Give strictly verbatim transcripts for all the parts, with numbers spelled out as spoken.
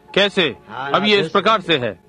कैसे? अब ये इस प्रकार से है।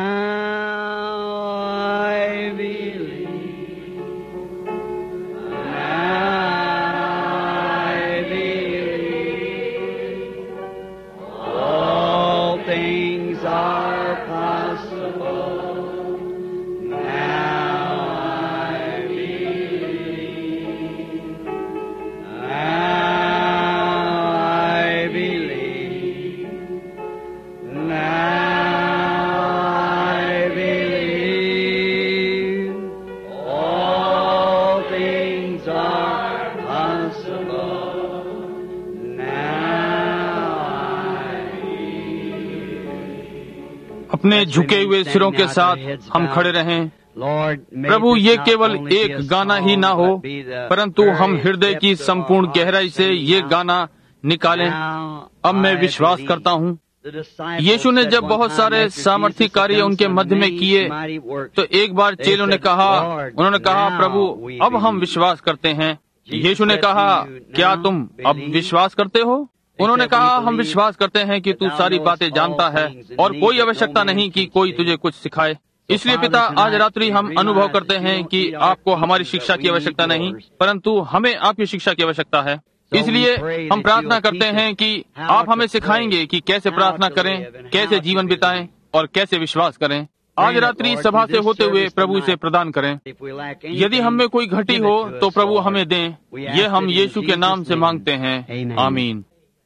अपने झुके हुए सिरों के साथ हम खड़े रहें। प्रभु, ये केवल एक गाना ही ना हो, परंतु हम हृदय की संपूर्ण गहराई से ये गाना निकालें। अब मैं विश्वास करता हूँ, यीशु ने जब बहुत सारे सामर्थी कार्य उनके मध्य में किए, तो एक बार चेलों ने कहा, उन्होंने कहा, प्रभु, अब हम विश्वास करते हैं। यीशु ने कहा, क्या तुम अब विश्वास करते हो? उन्होंने कहा, हम विश्वास करते हैं कि तू सारी बातें जानता है और कोई आवश्यकता नहीं कि कोई तुझे कुछ सिखाए। इसलिए पिता, आज रात्रि हम अनुभव करते हैं कि आपको हमारी शिक्षा की आवश्यकता नहीं, परंतु हमें आपकी शिक्षा की आवश्यकता है। इसलिए हम प्रार्थना करते हैं कि आप हमें सिखाएंगे कि कैसे प्रार्थना करें, कैसे जीवन बिताएं और कैसे विश्वास करें। आज रात्रि सभा से होते हुए प्रभु से प्रदान करें। यदि हम में कोई घटी हो तो प्रभु हमें दें। ये हम यीशु के नाम से मांगते हैं, आमीन।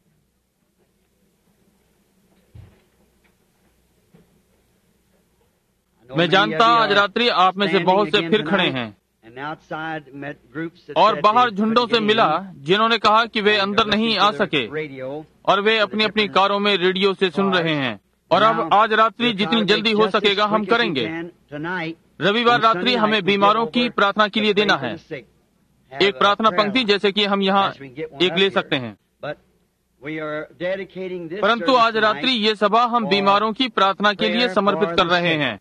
मैं जानता आज रात्रि आप में से बहुत से फिर खड़े हैं और बाहर झुंडों से मिला जिन्होंने कहा कि वे अंदर नहीं आ सके और वे अपनी अपनी कारों में रेडियो से सुन रहे हैं। और अब आज रात्रि जितनी जल्दी हो सकेगा हम करेंगे। रविवार रात्रि हमें बीमारों की प्रार्थना के लिए देना है, एक प्रार्थना पंक्ति जैसे कि हम यहाँ एक ले सकते हैं। परंतु आज रात्रि ये सभा हम बीमारों की प्रार्थना के लिए समर्पित कर रहे हैं।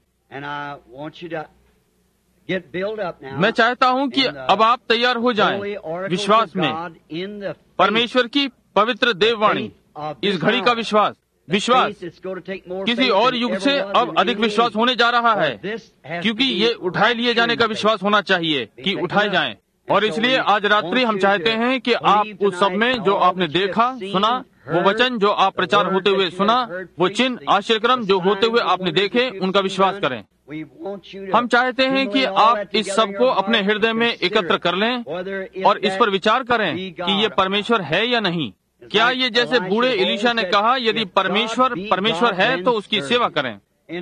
मैं चाहता हूं कि अब आप तैयार हो जाएं विश्वास में, परमेश्वर की पवित्र देववाणी, इस घड़ी का विश्वास विश्वास किसी और युग से अब अधिक विश्वास होने जा रहा है, क्योंकि ये उठाए लिए जाने का विश्वास होना चाहिए कि उठाए जाएं। और इसलिए आज रात्रि हम चाहते हैं कि आप उस सब में जो आपने देखा, सुना, वो वचन जो आप प्रचार होते हुए सुना, वो चिन्ह आश्चर्यक्रम जो होते हुए आपने देखे, उनका विश्वास करें। हम चाहते हैं कि आप इस सब को अपने हृदय में एकत्र कर लें और इस पर विचार करें कि ये परमेश्वर है या नहीं। क्या ये जैसे बूढ़े एलीशा ने कहा, यदि परमेश्वर परमेश्वर है तो उसकी सेवा करें।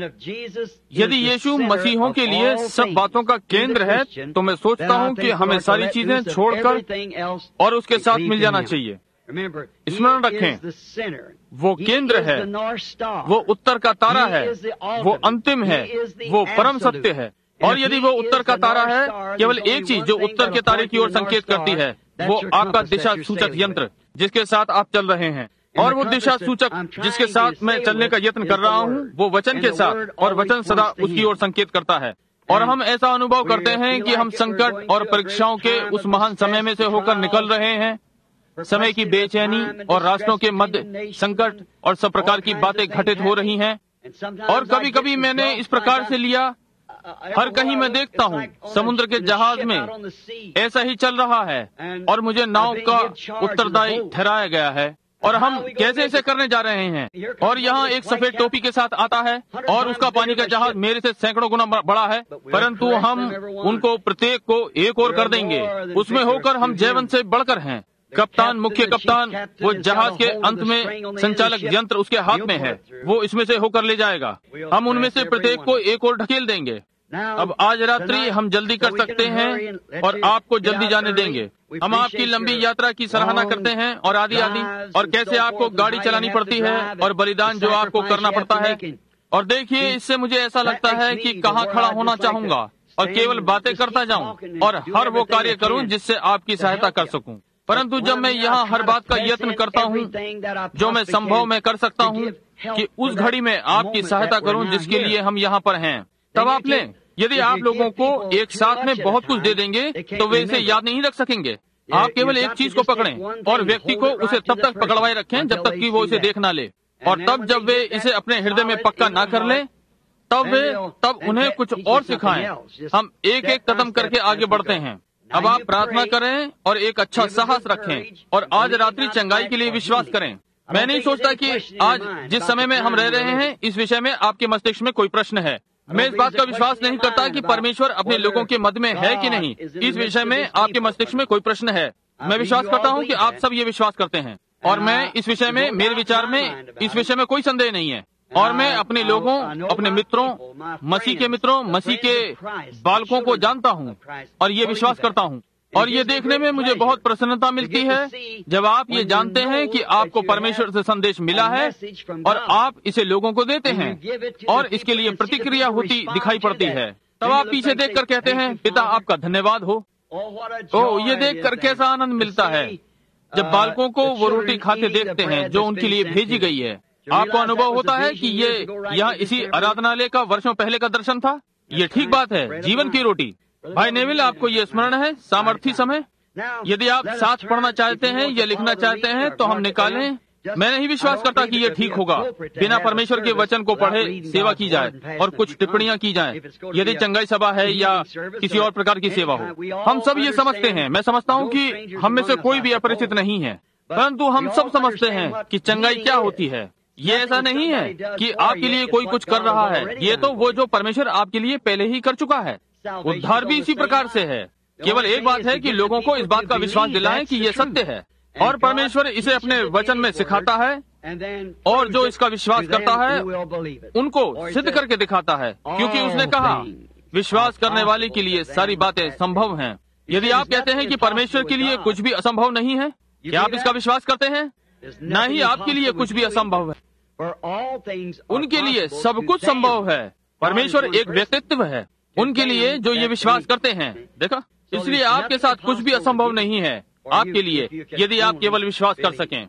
यदि यीशु मसीहों के लिए सब बातों का केंद्र है, तो मैं सोचता हूँ कि हमें सारी चीजें छोड़कर और उसके साथ मिल जाना चाहिए। स्मरण रखें, वो केंद्र है, वो उत्तर का तारा है, वो अंतिम है, वो परम सत्य है। और यदि वो उत्तर का तारा है, केवल एक चीज जो उत्तर के तारे की ओर संकेत करती है, वो आपका दिशा सूचक यंत्र जिसके साथ आप चल रहे हैं। और वो दिशा सूचक जिसके साथ मैं चलने का यत्न कर रहा हूँ, वो वचन के साथ, और वचन सदा उसकी ओर संकेत करता है। और हम ऐसा अनुभव करते हैं कि हम संकट और परीक्षाओं के उस महान समय में से होकर निकल रहे हैं। समय की बेचैनी और रास्तों के मध्य संकट और सब प्रकार की बातें घटित हो रही हैं। और कभी कभी मैंने इस प्रकार से लिया, हर कहीं मैं देखता हूँ समुद्र के जहाज में ऐसा ही चल रहा है और मुझे नाव का उत्तरदायी ठहराया गया है। और हम कैसे ऐसे करने जा रहे हैं। और यहाँ एक सफेद टोपी के साथ आता है और उसका पानी का जहाज मेरे से सैकड़ों गुना बड़ा है, परंतु हम उनको प्रत्येक को एक और कर देंगे। उसमें होकर हम जयवंत से बढ़कर हैं। कप्तान, मुख्य कप्तान, वो जहाज के अंत में संचालक यंत्र उसके हाथ में है, वो इसमें से होकर ले जाएगा। हम उनमें से प्रत्येक को एक और ढकेल देंगे। अब आज रात्रि हम जल्दी कर सकते हैं और आपको जल्दी जाने देंगे। हम आपकी लंबी यात्रा की सराहना करते हैं और आदि आदि, और कैसे आपको गाड़ी चलानी पड़ती है और बलिदान जो आपको करना पड़ता है। और देखिए, इससे मुझे ऐसा लगता है कि कहाँ खड़ा होना चाहूंगा और केवल बातें करता जाऊं और हर वो कार्य करूं जिससे आपकी सहायता कर सकूं। परंतु जब मैं यहाँ हर बात का यत्न करता हूँ जो मैं संभव में कर सकता हूँ कि उस घड़ी में आपकी सहायता करूँ जिसके लिए हम यहाँ पर हैं, तब आप लें। यदि आप लोगों को एक साथ में बहुत कुछ दे देंगे तो वे इसे याद नहीं रख सकेंगे। आप केवल एक चीज को पकड़ें और व्यक्ति को उसे तब तक पकड़वाए रखें जब तक कि वो इसे देख ना ले। और तब जब वे इसे अपने हृदय में पक्का ना कर लें, तब वे तब उन्हें कुछ और सिखाएं। हम एक एक कदम करके आगे बढ़ते हैं। अब आप प्रार्थना करें और एक अच्छा साहस रखें और आज रात्रि चंगाई के लिए विश्वास करें। मैं नहीं सोचता कि आज जिस समय में हम रह रहे हैं इस विषय में आपके मस्तिष्क में कोई प्रश्न है। मैं इस बात का विश्वास नहीं करता कि परमेश्वर अपने लोगों के मध्य में है कि नहीं। इस विषय में आपके मस्तिष्क में कोई प्रश्न है। मैं विश्वास करता हूँ कि आप सब ये विश्वास करते हैं और मैं इस विषय में, मेरे विचार में इस विषय में कोई संदेह नहीं है। और मैं अपने लोगों, अपने मित्रों, मसीह के मित्रों, मसीह के बालकों को जानता हूँ और ये विश्वास करता हूँ। और ये देखने में मुझे बहुत प्रसन्नता मिलती है जब आप ये जानते हैं कि आपको परमेश्वर से संदेश मिला है और आप इसे लोगों को देते हैं और इसके लिए प्रतिक्रिया होती दिखाई पड़ती है। तब आप पीछे देखकर कहते हैं, पिता आपका धन्यवाद हो। ओ, ये देखकर कैसा आनंद मिलता है जब बालकों को वो रोटी खाते देखते हैं जो उनके लिए भेजी गई है। आपको अनुभव होता है कि ये यहाँ इसी आराधनालय का वर्षों पहले का दर्शन था। ये ठीक बात है, जीवन की रोटी। भाई नेविल, आपको ये स्मरण है सामर्थी समय? यदि आप साथ पढ़ना चाहते हैं या लिखना चाहते हैं तो हम निकालें। मैं नहीं विश्वास करता कि ये ठीक होगा बिना परमेश्वर के वचन को पढ़े सेवा की जाए और कुछ टिप्पणियां की जाएं, यदि चंगाई सभा है या किसी और प्रकार की सेवा हो। हम सब ये समझते हैं, मैं समझता हूँ कि हम में से कोई भी अपरिचित नहीं है, परंतु हम सब समझते हैं कि चंगाई क्या होती है। ये ऐसा नहीं है कि आपके लिए कोई कुछ कर रहा है, ये तो वो जो परमेश्वर आपके लिए पहले ही कर चुका है। उद्धार भी इसी प्रकार से है। केवल एक बात है कि लोगों को इस बात का विश्वास दिलाएं कि ये सत्य है और परमेश्वर इसे अपने वचन में सिखाता है और जो इसका विश्वास करता है उनको सिद्ध करके दिखाता है, क्योंकि उसने कहा विश्वास करने वाले के लिए सारी बातें संभव हैं। यदि आप कहते हैं कि परमेश्वर के लिए कुछ भी असंभव नहीं है, क्या आप इसका विश्वास करते हैं? न ही आपके लिए कुछ भी असंभव है, उनके लिए सब कुछ संभव है। परमेश्वर एक व्यक्तित्व है उनके लिए जो ये विश्वास करते हैं। देखा, इसलिए आपके साथ कुछ भी असंभव नहीं है आपके लिए, यदि आप केवल विश्वास कर सकें।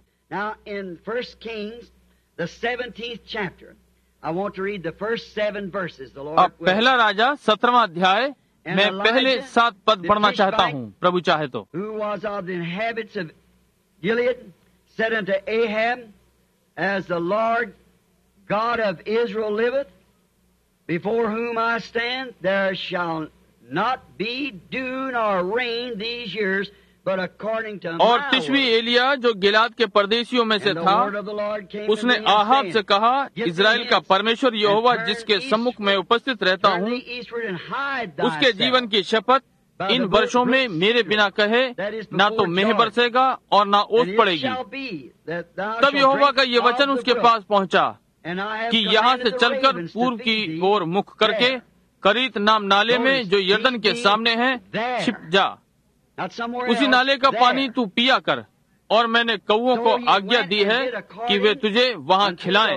अब पहला राजा सत्रहवां अध्याय मैं पहले सात पद पढ़ना चाहता हूँ, प्रभु चाहे तो। Said unto Ahab, as the Lord God of Israel liveth, before whom I stand, there shall not be dew nor rain these years, but according to my और तिशवी एलिया जो गिलाद के परदेशियों में से था, उसने आहाब से कहा, इज़राइल का परमेश्वर यहोवा जिसके सम्मुख में उपस्थित रहता हूँ, उसके जीवन की शपथ, इन वर्षों में मेरे बिना कहे ना तो मेह बरसेगा और ना ओस पड़ेगी। तब यहोवा का ये वचन उसके पास पहुंचा कि यहाँ से चलकर पूर्व की ओर मुख करके करीत नाम नाले में जो यर्दन के सामने है छिप जा। उसी नाले का पानी तू पिया कर, और मैंने कौओं को आज्ञा दी है कि वे तुझे वहाँ खिलाएं।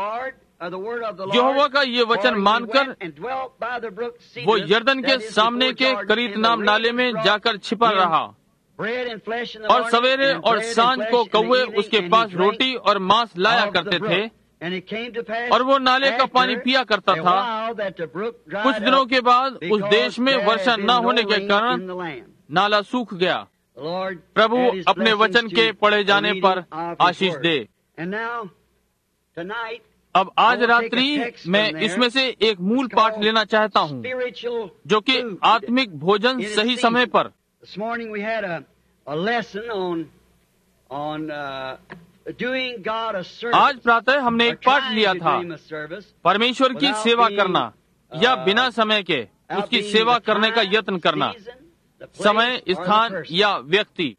यहोवा का ये वचन मानकर वो यर्दन के सामने के करीत नाम नाले में जाकर छिपा रहा, और सवेरे और सांझ को कौवे उसके पास रोटी और मांस लाया करते थे, और वो नाले का पानी पिया करता था। कुछ दिनों के बाद उस देश में वर्षा न होने के कारण नाला सूख गया। प्रभु अपने वचन के पढ़े जाने पर आशीष दे। अब आज रात्रि मैं इसमें से एक मूल पाठ लेना चाहता हूँ, जो कि आत्मिक भोजन सही समय पर। आज प्रातः हमने एक पाठ लिया था, परमेश्वर की सेवा करना या बिना समय के उसकी सेवा करने का यत्न करना, समय, स्थान या व्यक्ति।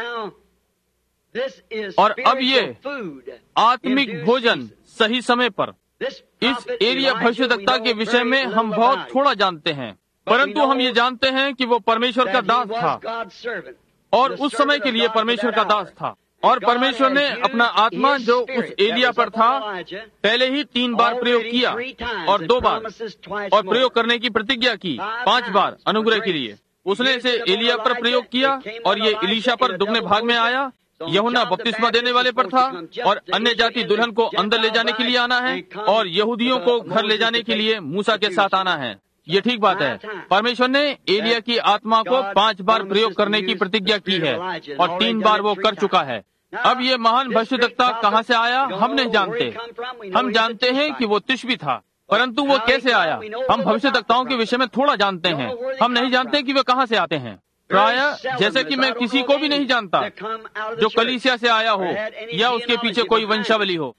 और अब ये आत्मिक भोजन सही समय पर। इस एलिया भविष्यद्वक्ता के विषय में हम बहुत थोड़ा जानते हैं, परंतु हम ये जानते हैं कि वो परमेश्वर का दास था और उस समय के लिए परमेश्वर का दास था, और परमेश्वर ने अपना आत्मा जो उस एलिया पर था पहले ही तीन बार प्रयोग किया और दो बार और प्रयोग करने की प्रतिज्ञा की पांच बार अनुग्रह के लिए। उसने इसे एलिया पर प्रयोग किया और ये इलीशा पर दुगने भाग में आया। यूहन्ना बपतिस्मा देने वाले पर था, और अन्य जाति दुल्हन को अंदर ले जाने के लिए आना है और यहूदियों को घर ले जाने के लिए मूसा के साथ आना है। ये ठीक बात है। परमेश्वर ने एलिया की आत्मा को पांच बार प्रयोग करने की प्रतिज्ञा की है और तीन बार वो कर चुका है। अब ये महान भविष्यद्वक्ता कहाँ से आया हम नहीं जानते। हम जानते हैं कि वो तिशबी था, परंतु वो कैसे आया हम भविष्यद्वक्ताओं के विषय में थोड़ा जानते हैं। हम नहीं जानते कि वे कहाँ से आते हैं। प्रायः जैसे कि मैं किसी को भी नहीं जानता जो कलीसिया से आया हो या उसके पीछे कोई वंशावली हो।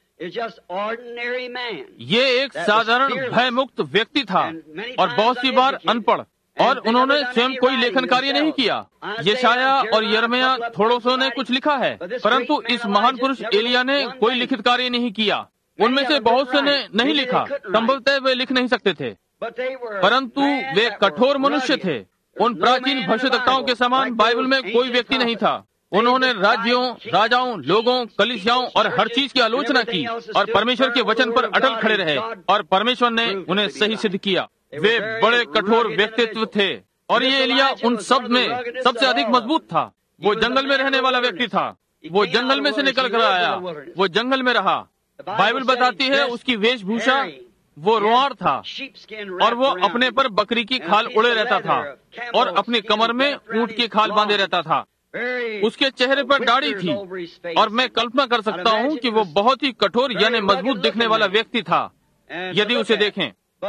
ये एक साधारण भयमुक्त व्यक्ति था और बहुत सी बार अनपढ़, और उन्होंने स्वयं कोई लेखन कार्य नहीं किया। यशाया और यिर्मयाह थोड़ों सो ने कुछ लिखा है, परंतु इस महान पुरुष एलिया ने कोई लिखित कार्य नहीं किया। उनमें से बहुत से ने नहीं लिखा, संभवतः वे लिख नहीं सकते थे, परंतु वे कठोर मनुष्य थे। उन प्राचीन भविष्यद्वक्ताओं के समान बाइबल में कोई व्यक्ति नहीं था। उन्होंने राज्यों, राजाओं, लोगों, कलीसियाओं और हर चीज की आलोचना की और परमेश्वर के वचन पर अटल खड़े रहे, और परमेश्वर ने उन्हें सही सिद्ध किया। वे बड़े कठोर व्यक्तित्व थे, और ये एलिया उन सब में सबसे अधिक मजबूत था। वो जंगल में रहने वाला व्यक्ति था। वो जंगल में से निकल कर आया, वो जंगल में रहा। बाइबल बताती है उसकी वेशभूषा, वो रोआर था, और वो अपने पर बकरी की खाल उड़े रहता था और अपनी कमर में ऊंट की खाल बांधे रहता था। उसके चेहरे पर दाढ़ी थी, और मैं कल्पना कर सकता हूँ कि वो बहुत ही कठोर यानी मजबूत दिखने वाला व्यक्ति था यदि उसे देखें।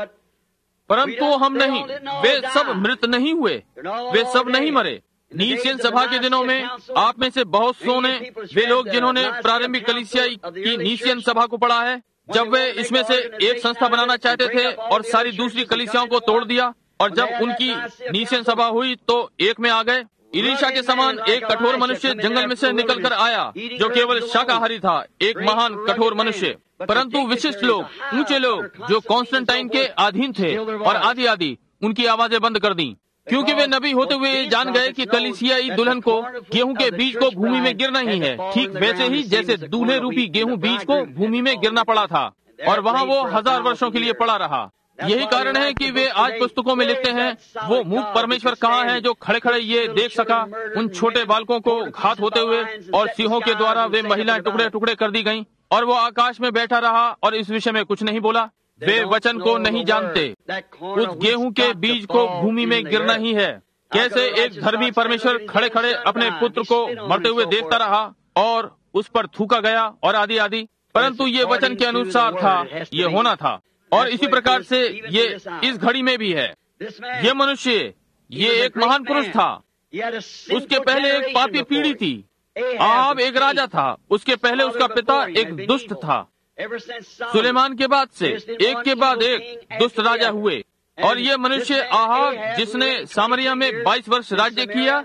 परंतु हम नहीं, वे सब मृत नहीं हुए, वे सब नहीं मरे। नीसियन सभा के दिनों में आप में से बहुत सौ ने, वे लोग जिन्होंने प्रारंभिक कलीसिया की नीसियन सभा को पढ़ा है, जब वे इसमें से एक संस्था बनाना चाहते थे और सारी दूसरी कलीसियाओं को तोड़ दिया, और जब उनकी नीसियन सभा हुई तो एक में आ गए। इलीशा के समान एक कठोर मनुष्य जंगल में से निकल कर आया जो केवल शाकाहारी था, एक महान कठोर मनुष्य। परंतु विशिष्ट लोग, ऊंचे लोग जो कॉन्स्टेंटाइन के अधीन थे और आदि आदि, उनकी आवाजें बंद कर दी, क्योंकि वे नबी होते हुए जान गए कि कलीसियाई दुल्हन को गेहूं के बीज को भूमि में गिरना ही है, ठीक वैसे ही जैसे दूल्हे रूपी गेहूं बीज को भूमि में गिरना पड़ा था, और वहाँ वो हजार वर्षों के लिए पड़ा रहा। यही कारण है कि वे आज पुस्तकों में लिखते हैं, वो मूक परमेश्वर कहाँ है जो खड़े खड़े ये देख सका उन छोटे बालकों को घात होते हुए, और सिंहों के द्वारा वे महिलाएं टुकड़े टुकड़े कर दी गईं, और वो आकाश में बैठा रहा और इस विषय में कुछ नहीं बोला। वे वचन को नहीं जानते। उस गेहूं के बीज को भूमि में गिरना ही है। कैसे एक धर्मी परमेश्वर खड़े खड़े अपने पुत्र को मरते हुए देखता रहा और उस पर थूका गया और आदि आदि, परंतु ये वचन के अनुसार था, ये होना था। और इसी प्रकार से ये इस घड़ी में भी है। ये मनुष्य, ये एक महान पुरुष था। उसके पहले एक पापी पीढ़ी थी। आहाब एक राजा था, उसके पहले उसका पिता एक दुष्ट था। सुलेमान के बाद से एक के बाद एक दुष्ट राजा हुए, और ये मनुष्य आहाब, जिसने सामरिया में बाईस वर्ष राज्य किया,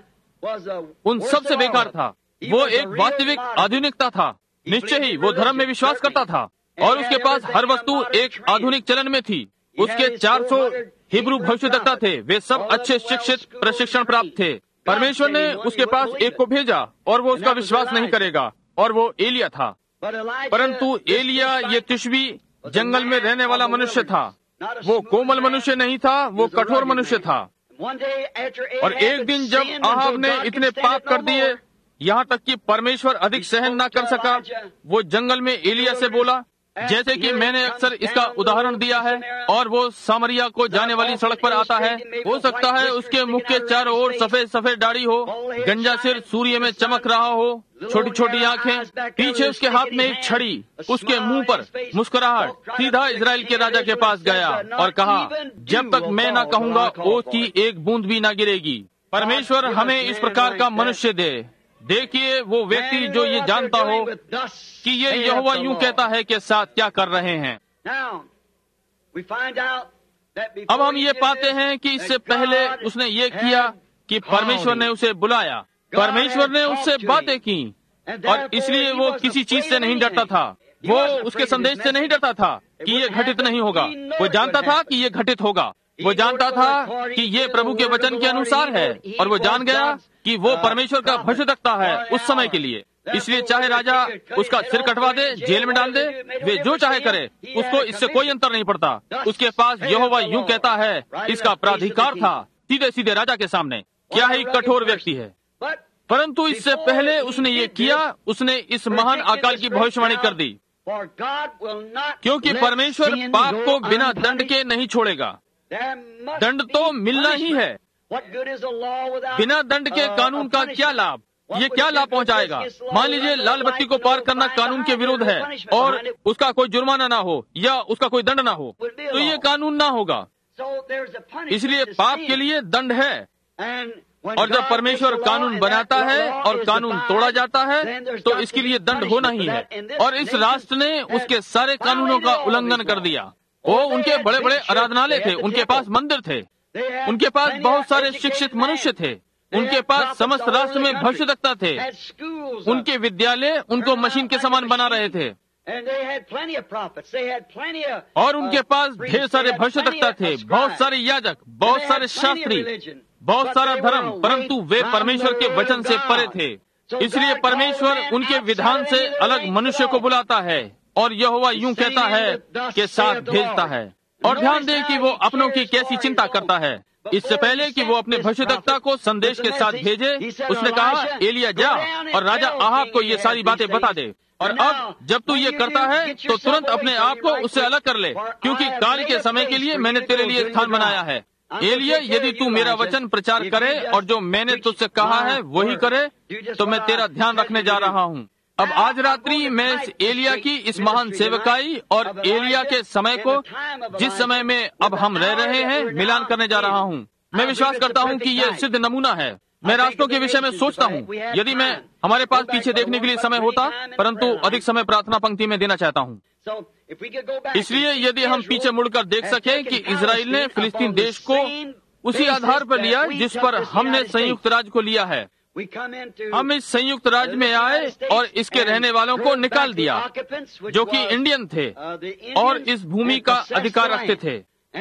उन सब से बेकार था। वो एक वास्तविक आधुनिकता था। निश्चय ही वो धर्म में विश्वास करता था, और उसके पास हर वस्तु एक आधुनिक चलन में थी। उसके चार सौ हिब्रू भविष्यद्वक्ता थे, वे सब अच्छे शिक्षित प्रशिक्षण प्राप्त थे। परमेश्वर ने उसके पास एक को भेजा, और वो उसका विश्वास नहीं करेगा, और वो एलिया था। परंतु एलिया ये तिशबी जंगल में रहने वाला मनुष्य था। वो कोमल मनुष्य नहीं था, वो कठोर मनुष्य था। और एक दिन जब आहाब ने इतने पाप कर दिए, यहाँ तक कि परमेश्वर अधिक सहन न कर सका, वो जंगल में एलिया से बोला, जैसे कि मैंने अक्सर इसका उदाहरण दिया है, और वो सामरिया को जाने वाली सड़क पर आता है। हो सकता है उसके मुख के चारों ओर सफेद सफेद दाढ़ी हो, गंजा सिर सूर्य में चमक रहा हो, छोटी छोटी आंखें, पीछे उसके हाथ में एक छड़ी, उसके मुंह पर मुस्कुराहट। सीधा इजराइल के राजा के पास गया और कहा, जब तक मैं न कहूँगा ओत की एक बूंद भी न गिरेगी। परमेश्वर हमें इस प्रकार का मनुष्य दे। देखिए, वो व्यक्ति जो ये जानता हो कि ये यहोवा यूं कहता है के साथ क्या कर रहे हैं। अब हम ये पाते हैं कि इससे पहले उसने ये किया कि परमेश्वर ने उसे बुलाया, परमेश्वर ने उससे बातें की, और इसलिए वो किसी चीज से नहीं डरता था। वो उसके संदेश से नहीं डरता था कि ये घटित नहीं होगा। वो जानता था कि ये घटित होगा। वो जानता था कि ये प्रभु के वचन के अनुसार है, और वो जान गया कि वो परमेश्वर का भविष्यद्वक्ता है उस समय के लिए। इसलिए चाहे राजा उसका सिर कटवा दे, जेल में डाल दे, वे जो चाहे करे, उसको इससे कोई अंतर नहीं पड़ता। उसके पास यहोवा यूं कहता है इसका प्राधिकार था, सीधे सीधे राजा के सामने। क्या ही कठोर व्यक्ति है। परंतु इससे पहले उसने ये किया, उसने इस महान अकाल की भविष्यवाणी कर दी, क्योंकि परमेश्वर पाप को बिना दंड के नहीं छोड़ेगा। दंड तो मिलना ही है। बिना दंड के कानून का क्या लाभ? ये क्या लाभ पहुंचाएगा? मान लीजिए लाल बत्ती को पार करना कानून के विरुद्ध है और उसका कोई जुर्माना ना हो या उसका कोई दंड ना हो, तो ये कानून ना होगा। इसलिए पाप के लिए दंड है। और जब परमेश्वर कानून बनाता है और कानून तोड़ा जाता है, तो इसके लिए दंड होना ही है। और इस राष्ट्र ने उसके सारे कानूनों का उल्लंघन कर दिया। वो उनके बड़े बड़े आराधनालय थे, उनके पास मंदिर थे, उनके पास बहुत सारे शिक्षित मनुष्य थे, उनके पास समस्त राष्ट्र में भविष्यवक्ता थे, उनके विद्यालय उनको मशीन के समान बना रहे थे, और उनके पास ढेर सारे भविष्यवक्ता थे, बहुत सारे याजक, बहुत सारे शास्त्री, बहुत सारा धर्म, परंतु वे परमेश्वर के वचन से परे थे। इसलिए परमेश्वर उनके विधान से अलग मनुष्य को बुलाता है और यहोवा यूं कहता है कि साथ भेजता है। और ध्यान दें कि वो अपनों की कैसी चिंता करता है। इससे पहले कि वो अपने भविष्यवक्ता को संदेश के साथ भेजे, उसने कहा, एलिया जा और राजा आहाब को ये सारी बातें बता दे। और अब जब तू ये करता है तो तुरंत अपने आप को उससे अलग कर ले, क्योंकि काल के समय के लिए मैंने तेरे लिए स्थान बनाया है। एलिया, यदि तू मेरा वचन प्रचार करे और जो मैंने तुझसे कहा है वही करे, तो मैं तेरा ध्यान रखने जा रहा हूँ। अब आज रात्रि मैं इस एलिया की इस महान सेवकाई और एलिया के समय को, जिस समय में अब हम रह रहे हैं, मिलान करने जा रहा हूँ। मैं विश्वास करता हूँ कि यह सिद्ध नमूना है। मैं राष्ट्रों के विषय में सोचता हूँ, यदि मैं हमारे पास पीछे देखने के लिए समय होता, परंतु अधिक समय प्रार्थना पंक्ति में देना चाहता हूँ। इसलिए यदि हम पीछे मुड़कर देख सकें कि इजराइल ने फिलिस्तीन देश को उसी आधार पर लिया जिस पर हमने संयुक्त राज्य को लिया है। हम इस संयुक्त राज्य में आए और इसके रहने वालों को निकाल दिया, जो कि इंडियन थे और इस भूमि का अधिकार रखते थे।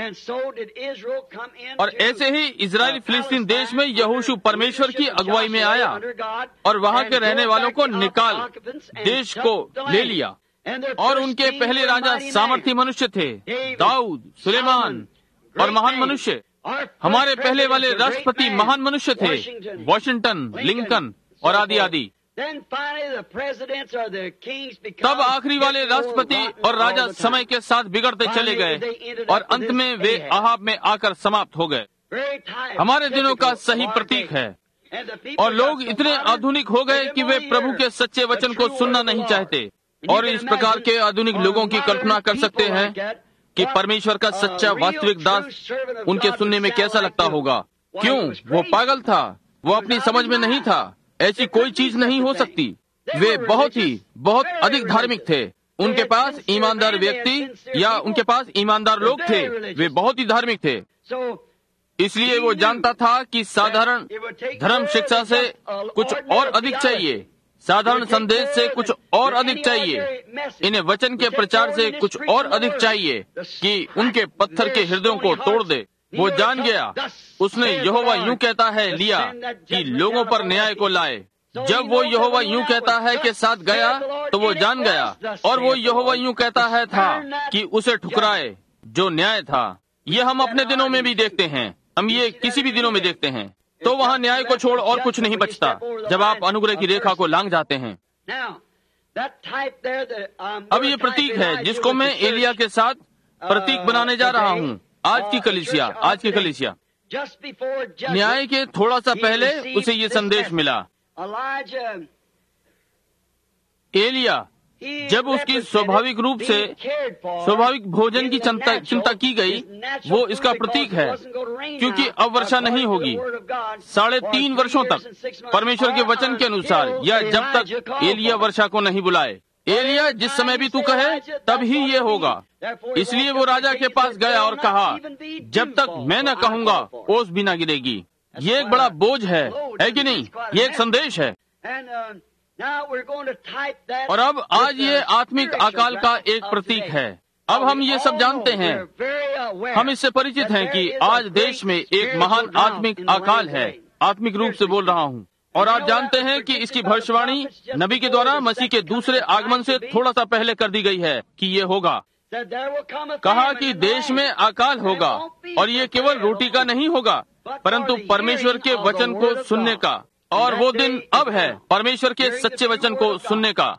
और ऐसे ही इजराइल फिलिस्तीन देश में यहोशू परमेश्वर की अगुवाई में आया और वहाँ के रहने वालों को निकाल देश को ले लिया। और उनके पहले राजा सामर्थी मनुष्य थे, दाऊद, सुलेमान और महान मनुष्य। हमारे पहले वाले राष्ट्रपति महान मनुष्य थे, वॉशिंगटन, लिंकन और आदि आदि। तब आखिरी वाले राष्ट्रपति और राजा समय के साथ बिगड़ते चले गए और अंत में वे आहाब में आकर समाप्त हो गए। हमारे दिनों का सही प्रतीक है। और लोग इतने आधुनिक हो गए कि वे प्रभु के सच्चे वचन को सुनना नहीं चाहते। और इस प्रकार के आधुनिक लोगों की कल्पना कर सकते हैं कि परमेश्वर का सच्चा वास्तविक दास उनके सुनने में कैसा लगता होगा। क्यों? वो पागल था, वो अपनी समझ में नहीं था। ऐसी कोई चीज नहीं हो सकती। वे बहुत ही बहुत अधिक धार्मिक थे। उनके पास ईमानदार व्यक्ति या उनके पास ईमानदार लोग थे। वे बहुत ही धार्मिक थे। इसलिए वो जानता था कि साधारण धर्म शिक्षा से कुछ और अधिक चाहिए, साधारण संदेश से कुछ और अधिक चाहिए, इन्हें वचन के प्रचार से कुछ और अधिक चाहिए कि उनके पत्थर के हृदयों को तोड़ दे। वो जान गया, उसने यहोवा यूं कहता है लिया कि लोगों पर न्याय को लाए। जब वो यहोवा यूं कहता है के साथ गया तो वो जान गया, और वो यहोवा यूं कहता है था कि उसे ठुकराए जो न्याय था। ये हम अपने दिनों में भी देखते हैं, हम ये किसी भी दिनों में देखते हैं। तो वहाँ न्याय को छोड़ और कुछ नहीं बचता जब आप अनुग्रह की रेखा को लांघ जाते हैं। अब ये प्रतीक है जिसको मैं एलिया के साथ प्रतीक बनाने जा रहा हूँ। आज की कलीसिया आज की कलीसिया न्याय के थोड़ा सा पहले उसे ये संदेश मिला। एलिया जब उसकी स्वाभाविक रूप से स्वाभाविक भोजन की चिंता चिंता की गई, वो इसका प्रतीक है, क्योंकि अब वर्षा नहीं होगी साढ़े तीन वर्षों तक परमेश्वर के वचन के अनुसार, या जब तक एलिया वर्षा को नहीं बुलाए। एलिया जिस समय भी तू कहे तब ही ये होगा। इसलिए वो राजा के पास गया और कहा, जब तक मैं न कहूँगा ओस भी न गिरेगी। ये एक बड़ा बोझ है, है कि नहीं? ये एक संदेश है। और अब आज ये आत्मिक अकाल का एक प्रतीक है। अब हम ये सब जानते हैं, हम इससे परिचित हैं कि आज देश में एक महान आत्मिक अकाल है। आत्मिक रूप से बोल रहा हूँ। और आप जानते हैं कि इसकी भविष्यवाणी नबी के द्वारा मसीह के दूसरे आगमन से थोड़ा सा पहले कर दी गई है कि ये होगा। कहा कि देश में अकाल होगा, और ये केवल रोटी का नहीं होगा, परंतु परमेश्वर के वचन को सुनने का। और वो दिन अब है परमेश्वर के सच्चे वचन को सुनने का।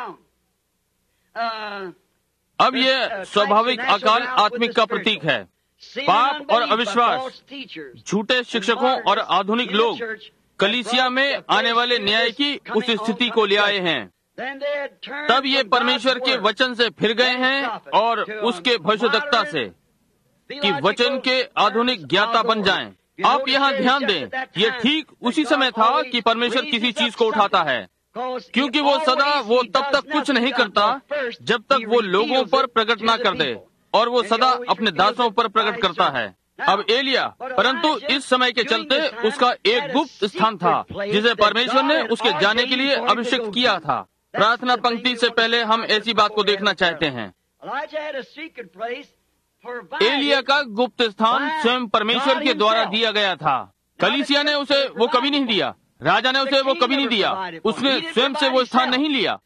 अब ये स्वाभाविक अकाल आत्मिक का प्रतीक है। पाप और अविश्वास, झूठे शिक्षकों और आधुनिक लोग कलीसिया में आने वाले न्याय की उस स्थिति को ले आए हैं। तब ये परमेश्वर के वचन से फिर गए हैं और उसके भविष्यवक्ता से कि वचन के आधुनिक ज्ञाता बन जाएं। आप यहाँ ध्यान दें, ये ठीक उसी समय था कि परमेश्वर किसी चीज को उठाता है, क्योंकि वो सदा वो तब तक कुछ नहीं करता जब तक वो लोगों पर प्रकट ना कर दे, और वो सदा अपने दासों पर प्रकट करता है। अब एलिया, परंतु इस समय के चलते उसका एक गुप्त स्थान था जिसे परमेश्वर ने उसके जाने के लिए अभिषेक किया था। प्रार्थना पंक्ति से पहले हम ऐसी बात को देखना चाहते हैं। एलिया का गुप्त स्थान स्वयं परमेश्वर के द्वारा दिया गया था। कलीसिया ने उसे वो कभी नहीं दिया, राजा ने उसे वो कभी नहीं दिया, उसने स्वयं से वो स्थान नहीं लिया,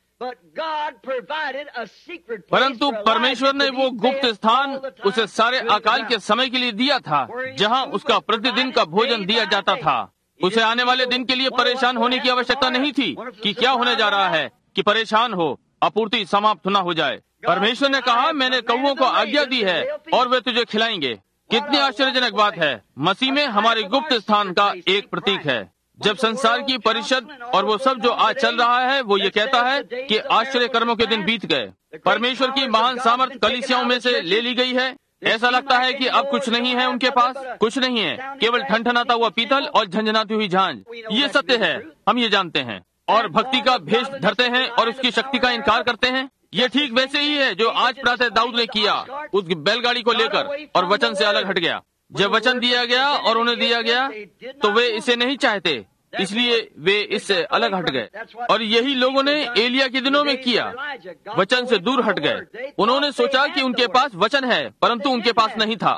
परंतु परमेश्वर ने वो गुप्त स्थान उसे सारे अकाल के समय के लिए दिया था, जहां उसका प्रतिदिन का भोजन दिया जाता था। उसे आने वाले दिन के लिए परेशान होने की आवश्यकता नहीं थी कि क्या होने जा रहा है, कि परेशान हो, आपूर्ति समाप्त न हो जाए। परमेश्वर ने कहा, मैंने कौवों को आज्ञा दी है और वे तुझे खिलाएंगे। कितनी आश्चर्यजनक बात है। मसीह में हमारे गुप्त स्थान का एक प्रतीक है। जब संसार की परिषद और वो सब जो आज चल रहा है, वो ये कहता है कि आश्चर्य कर्मों के दिन बीत गए, परमेश्वर की महान सामर्थ कलीसियाओं में से ले ली गई है। ऐसा लगता है कि अब कुछ नहीं है, उनके पास कुछ नहीं है, केवल ठनठनाता हुआ पीतल और झंझनाती हुई झांझ। ये सत्य है, हम ये जानते हैं, और भक्ति का भेष धरते हैं और उसकी शक्ति का इनकार करते हैं। ये ठीक वैसे ही है जो आज प्रातः दाऊद ने किया उस बैलगाड़ी को लेकर, और वचन से अलग हट गया। जब वचन दिया गया और उन्हें दिया गया तो वे इसे नहीं चाहते, इसलिए वे इससे अलग हट गए। और यही लोगों ने एलिया के दिनों में किया, वचन से दूर हट गए। उन्होंने सोचा कि उनके पास वचन है, परंतु उनके पास नहीं था।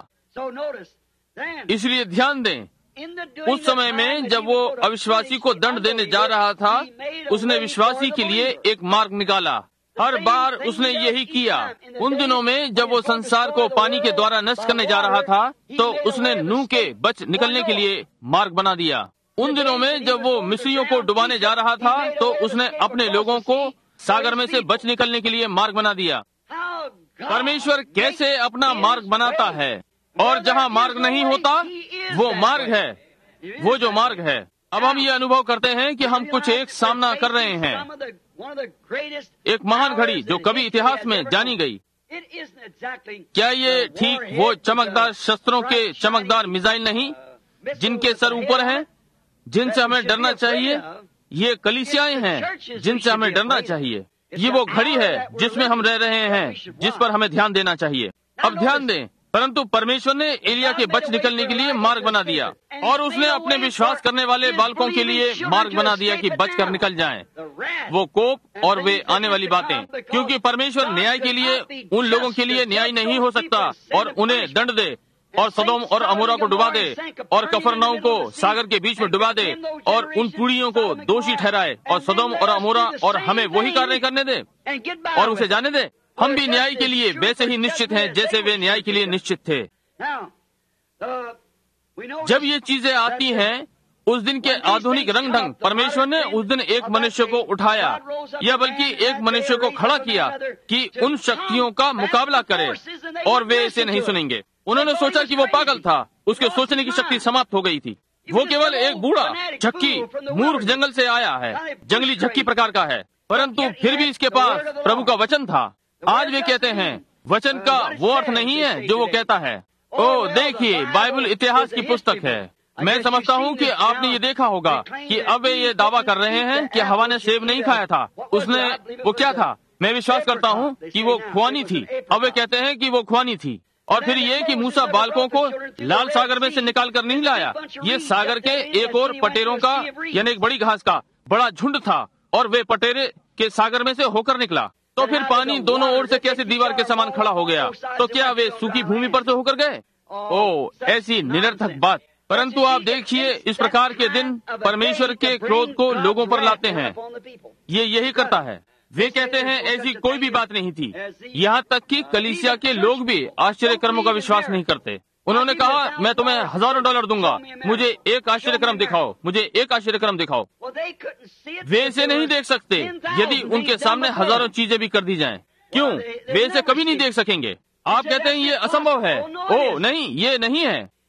इसलिए ध्यान दें, उस समय में जब वो अविश्वासी को दंड देने जा रहा था, उसने विश्वासी के लिए एक मार्ग निकाला। हर बार उसने यही किया। उन दिनों में जब वो संसार को पानी के द्वारा नष्ट करने जा रहा था, तो उसने नूह के बच निकलने के लिए मार्ग बना दिया। उन दिनों में जब वो मिस्रियों को डुबाने जा रहा था, तो उसने अपने लोगों को सागर में से बच निकलने के लिए मार्ग बना दिया। परमेश्वर कैसे अपना मार्ग बनाता है, और जहाँ मार्ग नहीं होता वो मार्ग है, वो जो मार्ग है। अब हम ये अनुभव करते हैं कि हम कुछ एक सामना कर रहे हैं, एक महान घड़ी जो कभी इतिहास में जानी गई। क्या ये ठीक वो चमकदार शस्त्रों के चमकदार मिसाइल नहीं जिनके सर ऊपर हैं, जिनसे हमें डरना चाहिए? ये कलीसियाएं हैं जिनसे हमें डरना चाहिए। ये वो घड़ी है जिसमें हम रह रहे हैं, जिस पर हमें ध्यान देना चाहिए। अब ध्यान दें, परंतु परमेश्वर ने एलिया के बच निकलने के लिए मार्ग बना दिया, और उसने अपने विश्वास करने वाले बालकों के लिए मार्ग बना दिया कि बच कर निकल जाएं। वो कोप और वे आने वाली बातें, क्योंकि परमेश्वर न्याय के लिए उन लोगों के लिए न्याय नहीं हो सकता और उन्हें दंड दे और सदोम और अमोरा को डुबा दे और कफरनहूम को सागर के बीच में डुबा दे और उन पीढ़ियों को दोषी ठहराए और सदोम और अमोरा और हमें वही कार्य करने दे और उसे जाने दे। हम भी न्याय के लिए वैसे ही निश्चित हैं जैसे वे न्याय के लिए निश्चित थे। जब ये चीजें आती हैं, उस दिन के आधुनिक रंग ढंग, परमेश्वर ने उस दिन एक मनुष्य को उठाया, या बल्कि एक मनुष्य को खड़ा किया कि उन शक्तियों का मुकाबला करे, और वे इसे नहीं सुनेंगे। उन्होंने सोचा कि वो पागल था, उसके सोचने की शक्ति समाप्त हो गई थी। वो केवल एक बूढ़ा झक्की मूर्ख जंगल से आया है, जंगली झक्की प्रकार का है, परंतु फिर भी इसके पास प्रभु का वचन था। आज वे कहते हैं वचन का वो अर्थ नहीं है जो वो कहता है। ओ देखिए, बाइबल इतिहास की पुस्तक है। मैं समझता हूँ कि आपने ये देखा होगा कि अब वे ये दावा कर रहे हैं कि हवा ने सेब नहीं खाया था। उसने वो क्या था? मैं विश्वास करता हूँ कि वो खुआनी थी। अब वे कहते हैं कि वो खुआनी थी। और फिर ये कि मूसा बालकों को लाल सागर में से निकाल कर नहीं लाया। ये सागर के एक और पटेरों का, यानी एक बड़ी घास का बड़ा झुंड था, और वे पटेरे के सागर में से होकर निकला। तो फिर पानी दोनों ओर से कैसे दीवार के समान खड़ा हो गया? तो क्या वे सूखी भूमि पर से होकर गए? ओ, ऐसी निरर्थक बात। परंतु आप देखिए, इस प्रकार के दिन परमेश्वर के क्रोध को लोगों पर लाते हैं। ये यही करता है। वे कहते हैं ऐसी कोई भी बात नहीं थी। यहाँ तक कि कलीसिया के लोग भी आश्चर्य कर्मों का विश्वास नहीं करते। उन्होंने कहा, मैं तुम्हें हजारों डॉलर दूंगा, मुझे एक आश्चर्य कर्म दिखाओ, मुझे एक आश्चर्य कर्म दिखाओ। वे इसे नहीं देख सकते यदि उनके सामने हजारों चीजें भी कर दी जाएं। क्यों? वे इसे कभी नहीं देख सकेंगे। आप कहते हैं ये असंभव है। ओ नहीं, ये नहीं है।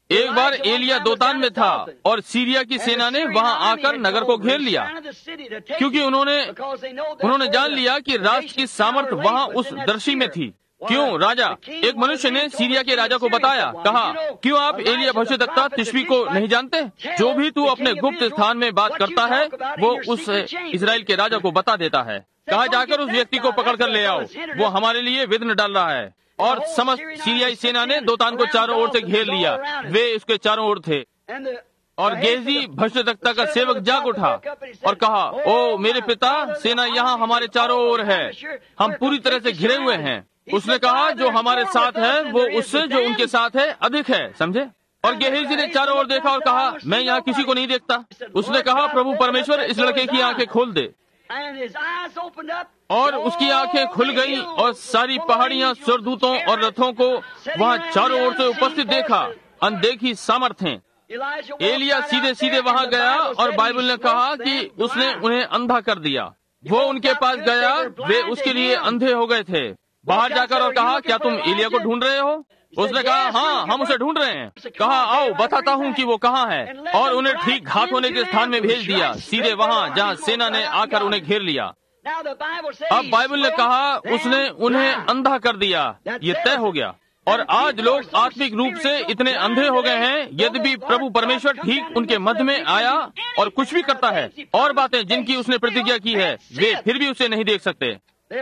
एक बार एलिया दोतान में था और सीरिया की सेना ने वहां आकर नगर को घेर लिया, क्योंकि उन्होंने उन्होंने जान लिया कि राष्ट्र की सामर्थ वहां उस दर्शी में थी। क्यों? राजा, एक मनुष्य ने सीरिया के राजा को बताया, कहा, क्यों आप एलिया भविष्यद्वक्ता तिशबी को नहीं जानते? जो भी तू अपने गुप्त स्थान में बात करता है वो उस इजराइल के राजा को बता देता है। कहा, जाकर उस व्यक्ति को पकड़ कर ले आओ, वो हमारे लिए विघ्न डाल रहा है। और समस्त सीरियाई सेना ने दोतान को चारों ओर से घेर लिया, वे उसके चारों ओर थे। और गेहजी भविष्यद्वक्ता का सेवक जाग उठा और कहा, ओ मेरे पिता, सेना यहाँ हमारे चारों ओर है, हम पूरी तरह से घिरे हुए हैं। उसने कहा, जो हमारे साथ है वो उससे जो उनके साथ है अधिक है, समझे? और गेहजी ने चारों ओर देखा और कहा, मैं यहाँ किसी को नहीं देखता। उसने कहा, प्रभु परमेश्वर इस लड़के की आंखें खोल दे। और उसकी आंखें खुल गईं और सारी पहाड़ियां स्वर्गदूतों और रथों को वहाँ चारों ओर से उपस्थित देखा, अनदेखी सामर्थ्य। एलिया सीधे सीधे वहाँ गया और बाइबल ने कहा कि उसने उन्हें अंधा कर दिया। वो उनके पास गया, वे उसके लिए अंधे हो गए थे। बाहर जाकर और कहा, क्या तुम एलिया को ढूंढ रहे हो? उसने कहा, हाँ, हम उसे ढूंढ रहे हैं। कहा, आओ बताता हूँ कि वो कहाँ है। और उन्हें ठीक घात होने के स्थान में भेज दिया, सीधे वहाँ जहाँ सेना ने आकर उन्हें घेर लिया। अब बाइबल ने कहा, उसने उन्हें अंधा कर दिया, ये तय हो गया। और आज लोग आत्मिक रूप से इतने अंधे हो गए हैं, यद्यपि प्रभु परमेश्वर ठीक उनके मध्य में आया और कुछ भी करता है, और बातें जिनकी उसने प्रतिज्ञा की है वे फिर भी उसे नहीं देख सकते।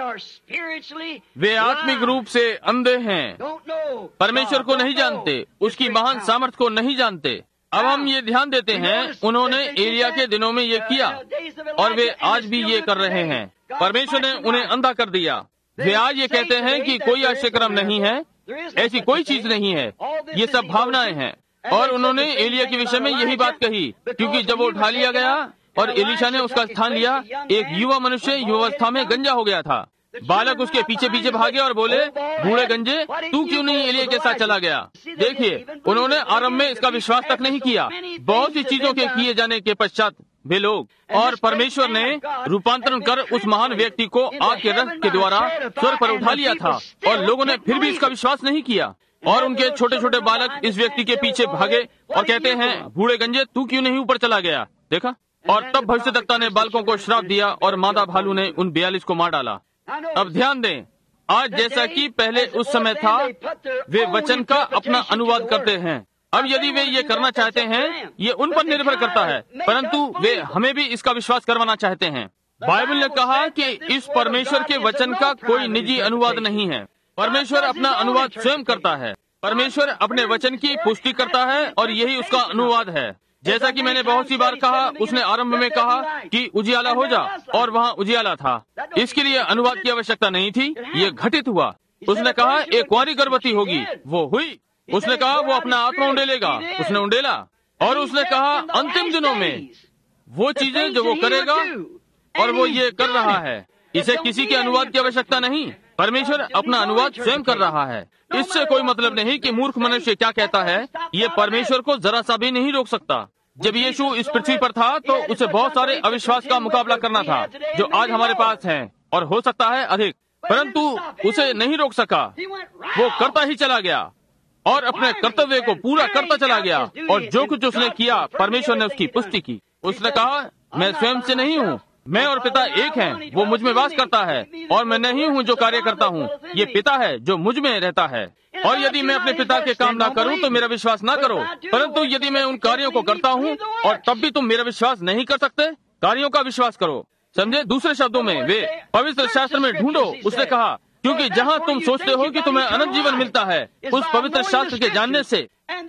वे आत्मिक रूप से अंधे हैं, परमेश्वर को नहीं जानते, उसकी महान सामर्थ को नहीं जानते। अब हम ये ध्यान देते हैं, उन्होंने एलिया के दिनों में ये किया और वे आज भी ये कर रहे हैं। परमेश्वर ने उन्हें अंधा कर दिया। वे आज ये कहते हैं कि कोई आश्चर्यक्रम नहीं है, ऐसी कोई चीज नहीं है, ये सब भावनाएं हैं। और उन्होंने एलिया के विषय में यही बात कही, क्योंकि जब वो उठा लिया गया और एलीशा ने उसका स्थान लिया, एक युवा मनुष्य युवावस्था में गंजा हो गया था। बालक उसके पीछे पीछे भागे और बोले, बूढ़े गंजे, तू क्यों नहीं एलिया के साथ चला गया? देखिए, उन्होंने आरंभ में इसका विश्वास तक नहीं किया। बहुत सी चीजों के किए जाने के पश्चात वे लोग, और परमेश्वर ने रूपांतरण कर उस महान व्यक्ति को आग के रथ के द्वारा स्वर्ग पर उठा लिया था, और लोगों ने फिर भी इसका विश्वास नहीं किया। और उनके छोटे छोटे बालक इस व्यक्ति के पीछे भागे और कहते हैं, बूढ़े गंजे, तू क्यों नहीं ऊपर चला गया? देखा, और तब भविष्यद्वक्ता ने बालकों को श्राप दिया और मादा भालू ने उन बयालीस को मार डाला। अब ध्यान दें, आज जैसा कि पहले उस समय था, वे वचन का अपना अनुवाद करते हैं। अब यदि वे ये करना चाहते हैं, ये उन पर निर्भर करता है, परंतु वे हमें भी इसका विश्वास करवाना चाहते हैं। बाइबल ने कहा कि इस परमेश्वर के वचन का कोई निजी अनुवाद नहीं है। परमेश्वर अपना अनुवाद स्वयं करता है। परमेश्वर अपने वचन की पुष्टि करता है और यही उसका अनुवाद है। जैसा कि मैंने बहुत सी बार कहा, उसने आरंभ में कहा कि उजियाला हो जा, और वहाँ उजियाला था। इसके लिए अनुवाद की आवश्यकता नहीं थी, ये घटित हुआ। उसने कहा, एक कुंवारी गर्भवती होगी, वो हुई। उसने कहा, वो अपना आत्मा उंडेलेगा, उसने उंडेला। और उसने कहा, अंतिम दिनों में वो चीजें जो वो करेगा, और वो ये कर रहा है। इसे किसी के अनुवाद की आवश्यकता नहीं, परमेश्वर अपना अनुवाद स्वयं कर रहा है। इससे कोई मतलब नहीं कि मूर्ख मनुष्य क्या कहता है, ये परमेश्वर को जरा सा भी नहीं रोक सकता। जब यीशु इस पृथ्वी पर था तो उसे बहुत सारे अविश्वास का मुकाबला करना था, जो आज हमारे पास है, और हो सकता है अधिक, परंतु उसे नहीं रोक सका। वो करता ही चला गया और अपने कर्तव्य को पूरा करता चला गया, और जो कुछ उसने किया परमेश्वर ने उसकी पुष्टि की। उसने कहा, मैं स्वयं से नहीं हूँ, मैं और पिता एक हैं, वो मुझ में वास करता है, और मैं नहीं हूँ जो कार्य करता हूँ, ये पिता है जो मुझ में रहता है। और यदि मैं अपने पिता के काम ना करूँ तो मेरा विश्वास ना करो, परंतु यदि मैं उन कार्यों को करता हूँ और तब भी तुम मेरा विश्वास नहीं कर सकते, कार्यों का विश्वास करो। समझे? दूसरे शब्दों में, वे पवित्र शास्त्र में ढूंढो, उसने कहा, क्योंकि जहाँ तुम सोचते हो कि तुम्हें अनंत जीवन मिलता है, उस पवित्र शास्त्र के जानने से,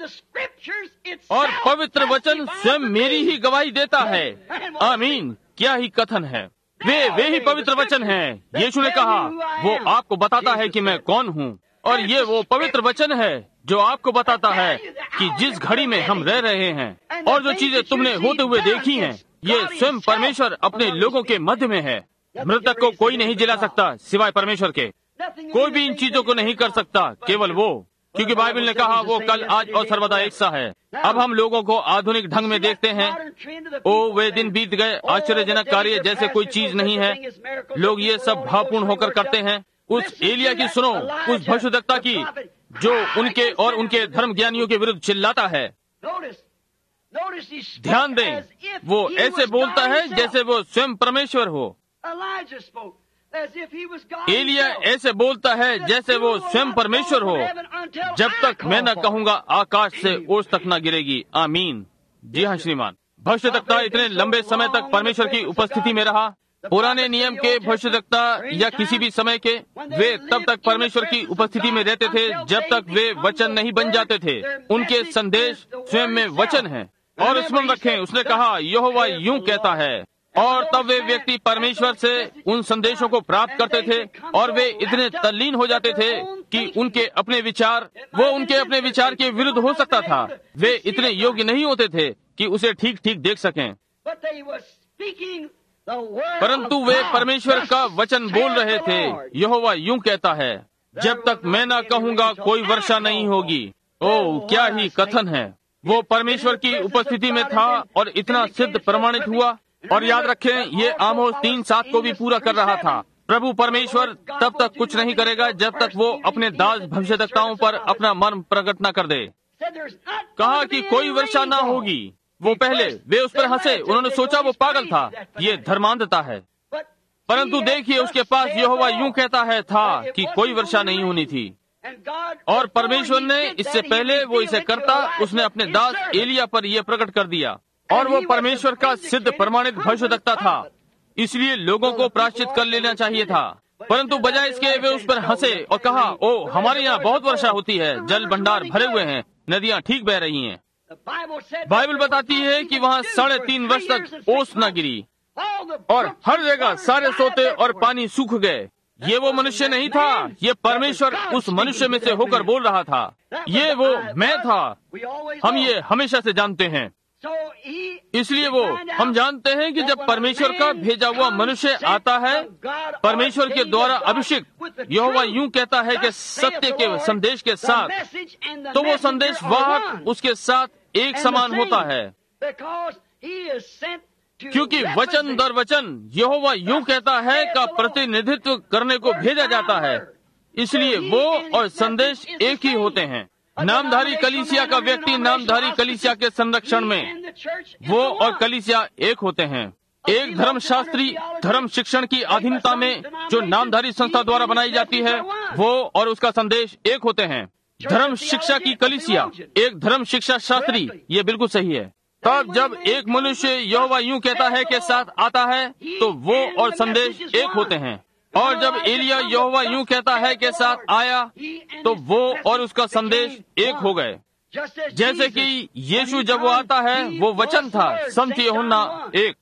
और पवित्र वचन स्वयं मेरी ही गवाही देता है। आमीन। क्या ही कथन है। वे वे ही पवित्र वचन हैं। यीशु ने कहा, वो आपको बताता है कि मैं कौन हूँ, और ये वो पवित्र वचन है जो आपको बताता है कि जिस घड़ी में हम रह रहे हैं, और जो चीजें तुमने होते हुए देखी हैं, ये स्वयं परमेश्वर अपने लोगों के मध्य में है। मृतक को कोई नहीं जिला सकता सिवाय परमेश्वर के। कोई भी इन चीजों को नहीं कर सकता, केवल वो, क्योंकि बाइबल ने कहा वो कल, आज और सर्वदा एक सा है। अब हम लोगों को आधुनिक ढंग में देखते हैं। ओ वे दिन बीत गए, आश्चर्यजनक कार्य जैसे कोई चीज नहीं है। लोग ये सब भावपूर्ण होकर करते हैं। उस एलिया की सुनो, उस भविष्यद्वक्ता की, जो उनके और उनके धर्म ज्ञानियों के विरुद्ध चिल्लाता है। ध्यान दें, वो ऐसे बोलता है जैसे वो स्वयं परमेश्वर हो। एलिया ऐसे बोलता है जैसे वो स्वयं परमेश्वर हो। जब तक मैं न कहूँगा आकाश से ओस तक न गिरेगी। आमीन। जी हाँ श्रीमान, भविष्यद्वक्ता इतने लंबे समय तक परमेश्वर की उपस्थिति में रहा। पुराने नियम के भविष्यद्वक्ता या किसी भी समय के, वे तब तक परमेश्वर की उपस्थिति में रहते थे जब तक वे वचन नहीं बन जाते थे। उनके संदेश स्वयं में वचन है। और स्मरण रखें, उसने कहा यहोवा यूं कहता है, और तब वे व्यक्ति परमेश्वर से उन संदेशों को प्राप्त करते थे और वे इतने तल्लीन हो जाते थे कि उनके अपने विचार, वो उनके अपने विचार के विरुद्ध हो सकता था। वे इतने योग्य नहीं होते थे कि उसे ठीक ठीक देख सकें, परंतु वे परमेश्वर का वचन बोल रहे थे। यहोवा यूं कहता है, जब तक मैं न कहूँगा कोई वर्षा नहीं होगी। ओह, क्या ही कथन है। वो परमेश्वर की उपस्थिति में था और इतना सिद्ध प्रमाणित हुआ। और याद रखें, ये आमोस तीन सात को भी पूरा कर रहा था। प्रभु परमेश्वर तब तक कुछ नहीं करेगा जब तक वो अपने दास भविष्यद्वक्ताओं पर अपना मर्म प्रकट न कर दे। कहा कि कोई वर्षा न होगी। वो पहले वे उस पर हंसे, उन्होंने सोचा वो पागल था, ये धर्मांधता है। परंतु देखिए, उसके पास यहोवा यूं कहता है था कि कोई वर्षा नहीं होनी थी। और परमेश्वर ने इससे पहले वो इसे करता, उसने अपने दास एलिया पर यह प्रकट कर दिया। और वो परमेश्वर का सिद्ध प्रमाणित भविष्यद्वक्ता था, इसलिए लोगों को प्रायश्चित कर लेना चाहिए था। परंतु बजाय इसके वे उस पर हंसे और कहा, ओ हमारे यहाँ बहुत वर्षा होती है, जल भंडार भरे हुए हैं, नदियाँ ठीक बह रही हैं। बाइबल बताती है कि वहाँ साढ़े तीन वर्ष तक ओस न गिरी और हर जगह सारे सोते और पानी सूख गए। ये वो मनुष्य नहीं था, ये परमेश्वर उस मनुष्य में से होकर बोल रहा था। ये वो मैं था। हम ये हमेशा से जानते हैं। इसलिए वो हम जानते हैं कि जब परमेश्वर का भेजा हुआ मनुष्य आता है, परमेश्वर के द्वारा अभिषेक, यहोवा यूं कहता है कि सत्य के संदेश के साथ, तो वो संदेश वाहक उसके साथ एक समान होता है, क्योंकि वचन दर वचन यहोवा यूं कहता है का प्रतिनिधित्व करने को भेजा जाता है। इसलिए वो और संदेश एक ही होते हैं। नामधारी कलीसिया का व्यक्ति नामधारी कलीसिया के संरक्षण में, वो और कलीसिया एक होते हैं। एक धर्मशास्त्री धर्म शिक्षण की अधीनता में जो नामधारी संस्था द्वारा बनाई जाती है, वो और उसका संदेश एक होते हैं। धर्म शिक्षा की कलीसिया एक धर्म शिक्षा शास्त्री, ये बिल्कुल सही है। तब जब एक मनुष्य यहोवा यूं कहता है के साथ आता है, तो वो और संदेश एक होते हैं। और जब एलिया यहोवा यूं कहता है के साथ आया, तो वो और उसका संदेश एक हो गए। जैसे कि यीशु जब वो आता है, वो वचन था, संत यूहन्ना एक।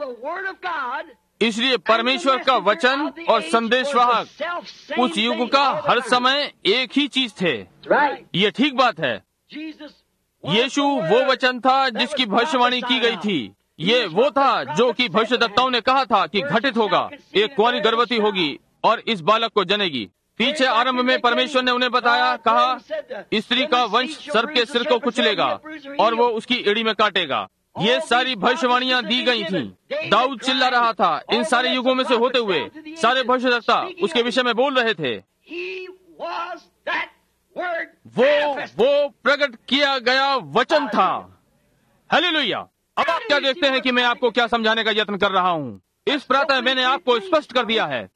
इसलिए परमेश्वर का वचन और संदेशवाहक उस युग का हर समय एक ही चीज थे। ये ठीक बात है। यीशु वो वचन था जिसकी भविष्यवाणी की गई थी। ये वो था जो कि भविष्यद्वक्ताओं ने कहा था कि घटित होगा, एक कुंवारी गर्भवती होगी और इस बालक को जनेगी। पीछे आरंभ में परमेश्वर ने उन्हें बताया, कहा स्त्री का वंश सर्प के सिर को कुचलेगा और वो उसकी एड़ी में काटेगा। ये सारी भविष्यवाणियां दी गई थी। दाऊद चिल्ला रहा था। इन सारे युगों में से होते हुए सारे भविष्यद्वक्ता उसके विषय में बोल रहे थे। वो वो प्रकट किया गया वचन था। हालेलुया। अब आप क्या देखते हैं कि मैं आपको क्या समझाने का यत्न कर रहा हूँ? इस प्रातः मैंने आपको स्पष्ट कर दिया है।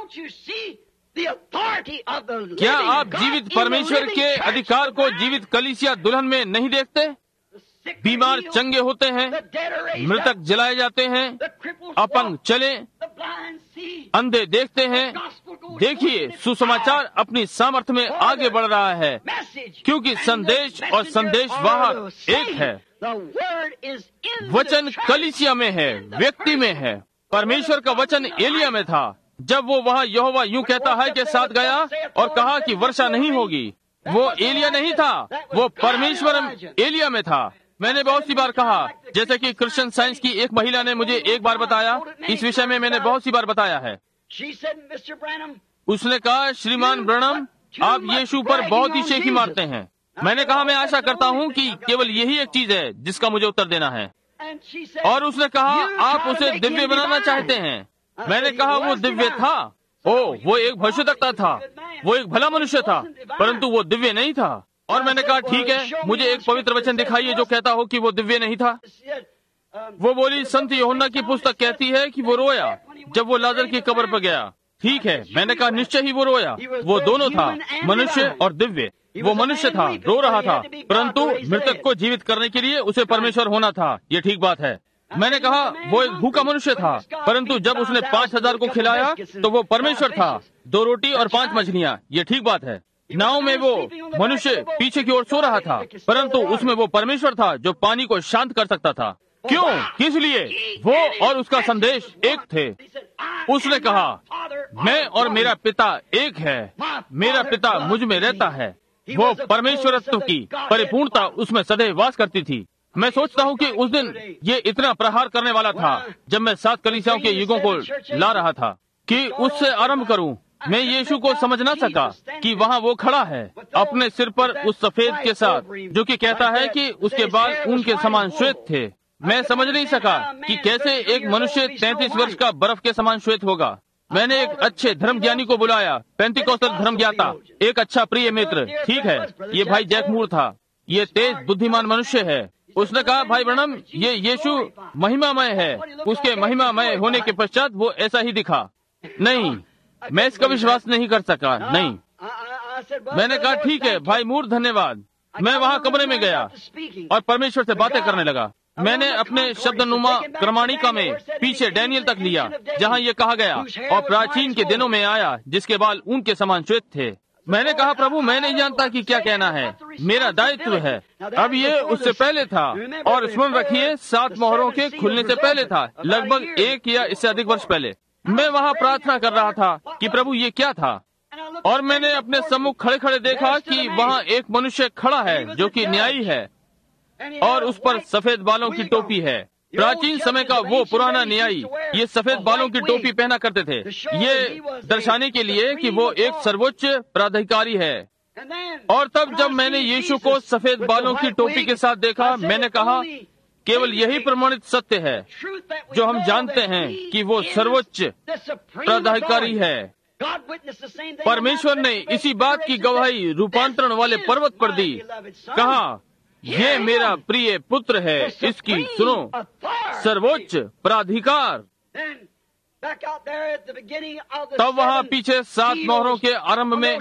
क्या आप जीवित परमेश्वर के अधिकार को जीवित कलीसिया दुल्हन में नहीं देखते? बीमार चंगे होते हैं, मृतक जलाए जाते हैं, अपंग चले, अंधे देखते हैं। देखिए, सुसमाचार अपनी सामर्थ्य में आगे बढ़ रहा है, क्योंकि संदेश और संदेश वाहक एक है। वचन कलीसिया में है, व्यक्ति में है। परमेश्वर का वचन एलिया में था। जब वो वहाँ यहोवा यूं कहता है के साथ गया और कहा कि वर्षा नहीं होगी, वो एलिया नहीं था, वो परमेश्वर एलिया में था। मैंने बहुत सी बार कहा, जैसे कि क्रिश्चियन साइंस की एक महिला ने मुझे एक बार बताया, इस विषय में मैंने बहुत सी बार बताया है। उसने कहा, श्रीमान ब्रैनम, आप यीशु पर बहुत ही शेखी मारते हैं। मैंने कहा, मैं आशा करता हूँ कि केवल यही एक चीज है जिसका मुझे उत्तर देना है। और उसने कहा, आप उसे दिव्य बनाना चाहते हैं। मैंने कहा, वो दिव्य था। ओह, वो एक भविष्यद्वक्ता था, वो एक भला मनुष्य था, परंतु वो दिव्य नहीं था। और मैंने कहा ठीक है, मुझे एक पवित्र वचन दिखाइए जो कहता हो कि वो दिव्य नहीं था। वो बोली, संत यूहन्ना की पुस्तक कहती है कि वो रोया जब वो लाजर की कब्र पर गया। ठीक है, मैंने कहा निश्चय ही वो रोया। वो दोनों था, मनुष्य और दिव्य। वो मनुष्य था, रो रहा था, परंतु मृतक को जीवित करने के लिए उसे परमेश्वर होना था। ये ठीक बात है। मैंने कहा वो एक भूखा मनुष्य था, परंतु जब उसने पांच हजार को खिलाया तो वो परमेश्वर था। दो रोटी और पांच मछलियाँ, ये ठीक बात है। नाव में वो मनुष्य पीछे की ओर सो रहा था, परंतु उसमें वो परमेश्वर था जो पानी को शांत कर सकता था। क्यों? किस लिए? वो और उसका संदेश एक थे। उसने कहा, मैं और मेरा पिता एक है, मेरा पिता मुझ में रहता है। वो परमेश्वरत्व की परिपूर्णता उसमें सदैव वास करती थी। मैं सोचता हूँ कि उस दिन ये इतना प्रहार करने वाला था जब मैं सात कलीसियाओं के युगों को ला रहा था कि उससे आरंभ करूं। मैं यीशु को समझ ना सका कि वहाँ वो खड़ा है अपने सिर पर उस सफेद के साथ, जो कि कहता है कि उसके बाल ऊन के समान श्वेत थे। मैं समझ नहीं सका कि कैसे एक मनुष्य तैंतीस वर्ष का बर्फ के समान श्वेत होगा। मैंने एक अच्छे धर्म ज्ञानी को बुलाया, पेंटिकोस्टल धर्म ज्ञाता, एक अच्छा प्रिय मित्र। ठीक है, ये भाई जैक मूर था। ये तेज बुद्धिमान मनुष्य है। उसने कहा, भाई ब्रनम, ये यीशु महिमामय है। उसके महिमामय होने के पश्चात वो ऐसा ही दिखा। नहीं, मैं इसका विश्वास नहीं कर सका। नहीं, मैंने कहा ठीक है भाई मूर, धन्यवाद। मैं वहाँ कमरे में गया और परमेश्वर से बातें करने लगा। मैंने अपने शब्दनुमा क्रमाणिका में पीछे डैनियल तक लिया, जहाँ ये कहा गया, और प्राचीन के दिनों में आया जिसके बाल ऊन के समान श्वेत थे। मैंने कहा, प्रभु मैं नहीं जानता कि क्या कहना है, मेरा दायित्व है। अब ये उससे पहले था, और स्मरण रखिए सात मोहरों के खुलने से पहले था, लगभग एक या इससे अधिक वर्ष पहले। मैं वहाँ प्रार्थना कर रहा था कि प्रभु ये क्या था, और मैंने अपने सम्मुख खड़े खड़े देखा कि वहाँ एक मनुष्य खड़ा है जो कि न्यायी है, और उस पर सफेद बालों की टोपी है। प्राचीन समय का वो पुराना न्यायी ये सफेद बालों की टोपी पहना करते थे, ये दर्शाने के लिए कि वो एक सर्वोच्च प्राधिकारी है। और तब जब मैंने यीशु को सफेद बालों की टोपी के साथ देखा, मैंने कहा केवल यही प्रमाणित सत्य है जो हम जानते हैं कि वो सर्वोच्च प्राधिकारी है। परमेश्वर ने इसी बात की गवाही रूपांतरण वाले पर्वत पर दी। कहा, ये मेरा प्रिय पुत्र है, इसकी सुनो। सर्वोच्च प्राधिकार। तब वहाँ पीछे सात मोहरों के आरंभ में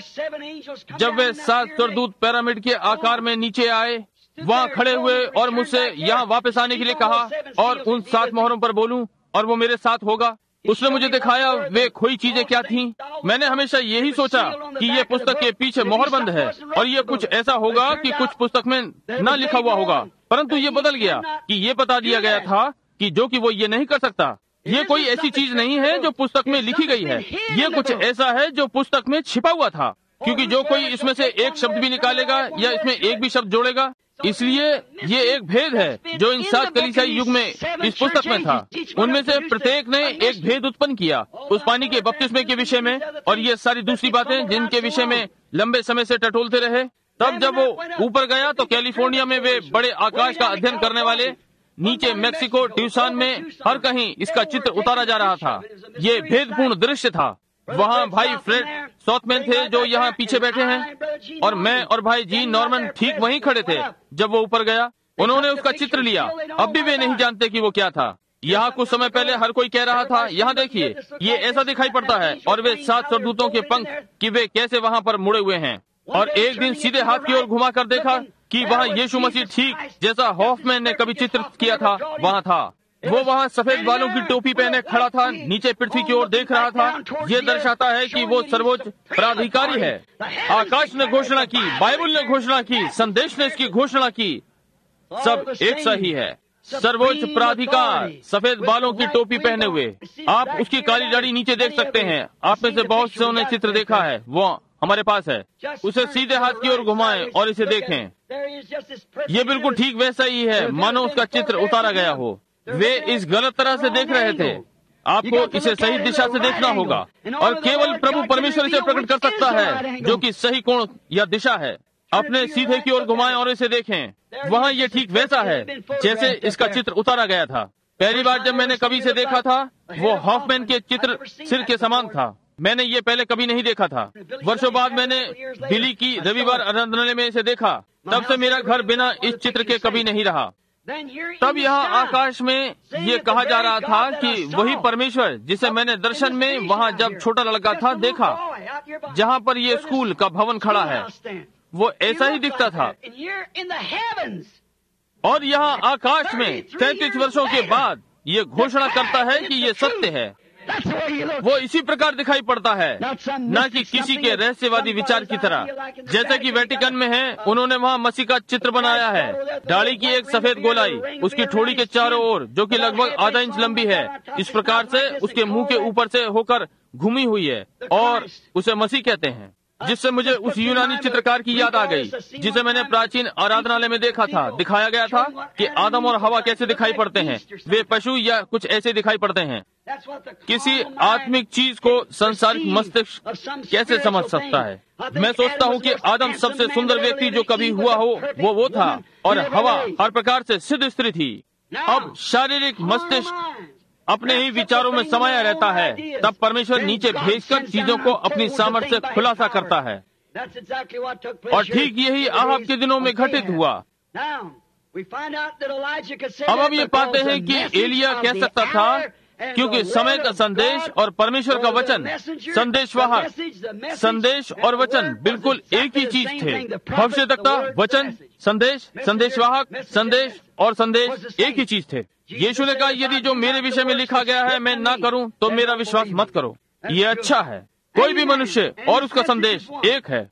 जब वे सात स्वर्गदूत पिरामिड के आकार में नीचे आए, वहाँ खड़े हुए और मुझसे यहाँ वापस आने के लिए कहा और उन सात मोहरों पर बोलूं और वो मेरे साथ होगा। उसने मुझे दिखाया वे खोई चीजें क्या थीं। मैंने हमेशा यही सोचा कि ये पुस्तक के पीछे मोहरबंद है और ये कुछ ऐसा होगा कि कुछ पुस्तक में न लिखा हुआ होगा, परंतु ये बदल गया कि ये बता दिया गया था कि जो कि वो ये नहीं कर सकता। ये कोई ऐसी चीज नहीं है जो पुस्तक में लिखी गई है, ये कुछ ऐसा है जो पुस्तक में छिपा हुआ था, क्योंकि जो कोई इसमें से एक शब्द भी निकालेगा या इसमें एक भी शब्द जोड़ेगा, इसलिए ये एक भेद है जो इन सात कलीसियाई युग में इस पुस्तक में था। उनमें से प्रत्येक ने एक भेद उत्पन्न किया उस पानी के बपतिस्मे के विषय में, और ये सारी दूसरी बातें जिनके विषय में लंबे समय से टटोलते रहे। तब जब वो ऊपर गया तो कैलिफोर्निया में वे बड़े आकाश का अध्ययन करने वाले, नीचे मैक्सिको ट्यूसान में हर कहीं इसका चित्र उतारा जा रहा था। ये भेदपूर्ण दृश्य था। वहाँ भाई फ्रेड सॉथमैन थे जो यहाँ पीछे बैठे हैं, और मैं और भाई जी नॉर्मन ठीक वहीं खड़े थे जब वो ऊपर गया। उन्होंने उसका चित्र लिया। अब भी वे नहीं जानते कि वो क्या था। यहाँ कुछ समय पहले हर कोई कह रहा था, यहाँ देखिए ये ऐसा दिखाई पड़ता है, और वे सात स्वर्गदूतों के पंख कि वे कैसे वहाँ पर मुड़े हुए हैं। और एक दिन सीधे हाथ की ओर घुमा कर देखा कि वहाँ यीशु मसीह ठीक जैसा हॉफमैन ने कभी चित्रित किया था वहाँ था। वो वहाँ सफेद बालों की टोपी पहने खड़ा था, नीचे पृथ्वी की ओर देख रहा था। ये दर्शाता है कि वो सर्वोच्च प्राधिकारी है। आकाश ने घोषणा की, बाइबल ने घोषणा की, संदेश ने इसकी घोषणा की, सब एक सा ही है। सर्वोच्च प्राधिकार सफेद बालों की टोपी पहने हुए। आप उसकी काली दाढ़ी नीचे देख सकते हैं। आप में से बहुत से ने चित्र देखा है, वो हमारे पास है। उसे सीधे हाथ की ओर घुमाएं और इसे देखें। ये बिल्कुल ठीक वैसा ही है मानो उसका चित्र उतारा गया हो। वे इस गलत तरह से देख रहे थे। आपको इसे सही दिशा से देखना होगा, और केवल प्रभु परमेश्वर इसे प्रकट कर सकता है जो कि सही कोण या दिशा है। अपने सीधे की ओर घुमाएं और इसे देखें। वहाँ ये ठीक वैसा है जैसे इसका चित्र उतारा गया था। पहली बार जब मैंने कभी इसे देखा था, वो हॉफमैन के चित्र सिर के समान था। मैंने ये पहले कभी नहीं देखा था। वर्षों बाद मैंने बिली की रविवार आराधनालय में इसे देखा। तब से मेरा घर बिना इस चित्र के कभी नहीं रहा। तब यहाँ आकाश में ये कहा जा रहा था कि वही परमेश्वर जिसे मैंने दर्शन में वहाँ जब छोटा लड़का था देखा, जहाँ पर ये स्कूल का भवन खड़ा है, वो ऐसा ही दिखता था। और यहाँ आकाश में तैंतीस वर्षों के बाद ये घोषणा करता है कि ये सत्य है। वो इसी प्रकार दिखाई पड़ता है, न कि किसी के रहस्यवादी विचार की तरह। जैसे कि वेटिकन में है, उन्होंने वहाँ मसीह का चित्र बनाया है। डाली की एक सफेद गोलाई उसकी ठोड़ी के चारों ओर, जो कि लगभग आधा इंच लंबी है, इस प्रकार से उसके मुंह के ऊपर से होकर घूमी हुई है, और उसे मसीह कहते हैं। जिससे मुझे उस यूनानी चित्रकार की याद आ गई जिसे मैंने प्राचीन आराधनालय में देखा था। दिखाया गया था कि आदम और हवा कैसे दिखाई पड़ते हैं। वे पशु या कुछ ऐसे दिखाई पड़ते हैं। किसी आत्मिक चीज को संसारिक मस्तिष्क कैसे समझ सकता है? मैं सोचता हूँ कि आदम सबसे सुंदर व्यक्ति जो कभी हुआ हो वो वो था, और हवा हर प्रकार से सिद्ध स्त्री थी। अब शारीरिक मस्तिष्क अपने ही विचारों में समाया रहता है, तब परमेश्वर नीचे भेजकर चीजों को अपनी सामर्थ्य से खुलासा करता है। और ठीक यही आहाब के दिनों में घटित हुआ। अब हम ये पाते हैं कि एलिया कह सकता था, क्योंकि समय का संदेश और परमेश्वर का वचन, संदेशवाहक, संदेश और वचन बिल्कुल एक ही चीज थे। भविष्यद्वक्ता, वचन, संदेश, संदेशवाहक, संदेश और संदेश एक ही चीज थे। यीशु ने कहा, यदि जो मेरे विषय में लिखा गया है मैं ना करूं तो मेरा विश्वास मत करो। ये अच्छा है। कोई भी मनुष्य और उसका संदेश एक है।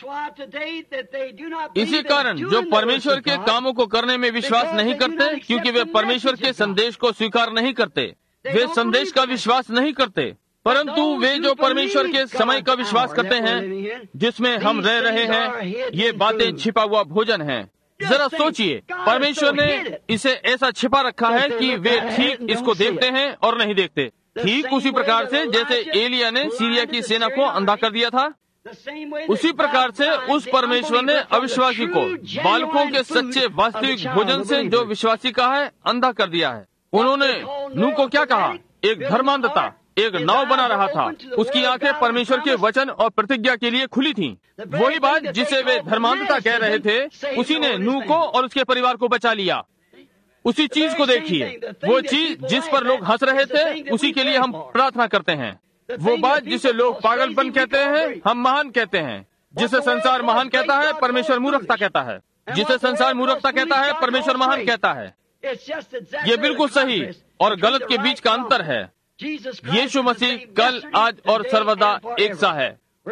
इसी कारण जो परमेश्वर के कामों को करने में विश्वास नहीं करते, क्योंकि वे परमेश्वर के संदेश को स्वीकार नहीं करते, वे संदेश का विश्वास नहीं करते। परंतु वे जो परमेश्वर के समय का विश्वास करते हैं जिसमें हम रह रहे हैं, ये बातें छिपा हुआ भोजन है। जरा सोचिए, परमेश्वर ने इसे ऐसा छिपा रखा है कि वे ठीक इसको देखते हैं और नहीं देखते। ठीक उसी प्रकार से जैसे एलिया ने सीरिया की सेना को अंधा कर दिया था, उसी प्रकार से उस परमेश्वर ने अविश्वासी को बालकों के सच्चे वास्तविक भोजन से जो विश्वासी का है अंधा कर दिया है। उन्होंने नूह को क्या कहा? एक धर्मांधता, एक नाव बना रहा था। उसकी आंखें परमेश्वर के वचन और प्रतिज्ञा के लिए खुली थीं। वही बात जिसे वे धर्मांधता कह रहे थे, उसी ने नूह को और उसके परिवार को बचा लिया। उसी चीज को देखिए, वो चीज जिस पर लोग हंस रहे थे, उसी के लिए हम प्रार्थना करते हैं। वो बात जिसे लोग पागलपन कहते हैं, हम महान कहते हैं। जिसे संसार महान कहता है, परमेश्वर मूर्खता कहता है। जिसे संसार मूर्खता कहता है, परमेश्वर महान कहता है। ये बिल्कुल सही और गलत के बीच का अंतर है। यीशु मसीह कल, आज और सर्वदा एक सा है।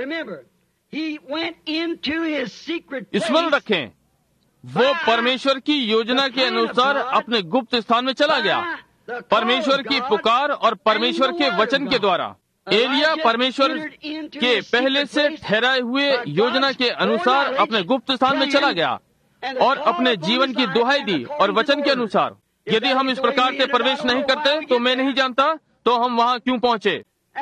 स्मरण रखें, वो परमेश्वर की योजना के अनुसार अपने गुप्त स्थान में चला गया, परमेश्वर की पुकार और परमेश्वर के वचन के द्वारा। एलिया परमेश्वर के पहले से ठहराए हुए योजना के अनुसार अपने गुप्त स्थान में चला गया और अपने जीवन की दुहाई दी और वचन के अनुसार। यदि हम इस प्रकार से प्रवेश नहीं करते तो मैं नहीं जानता तो हम वहाँ क्यों पहुँचे।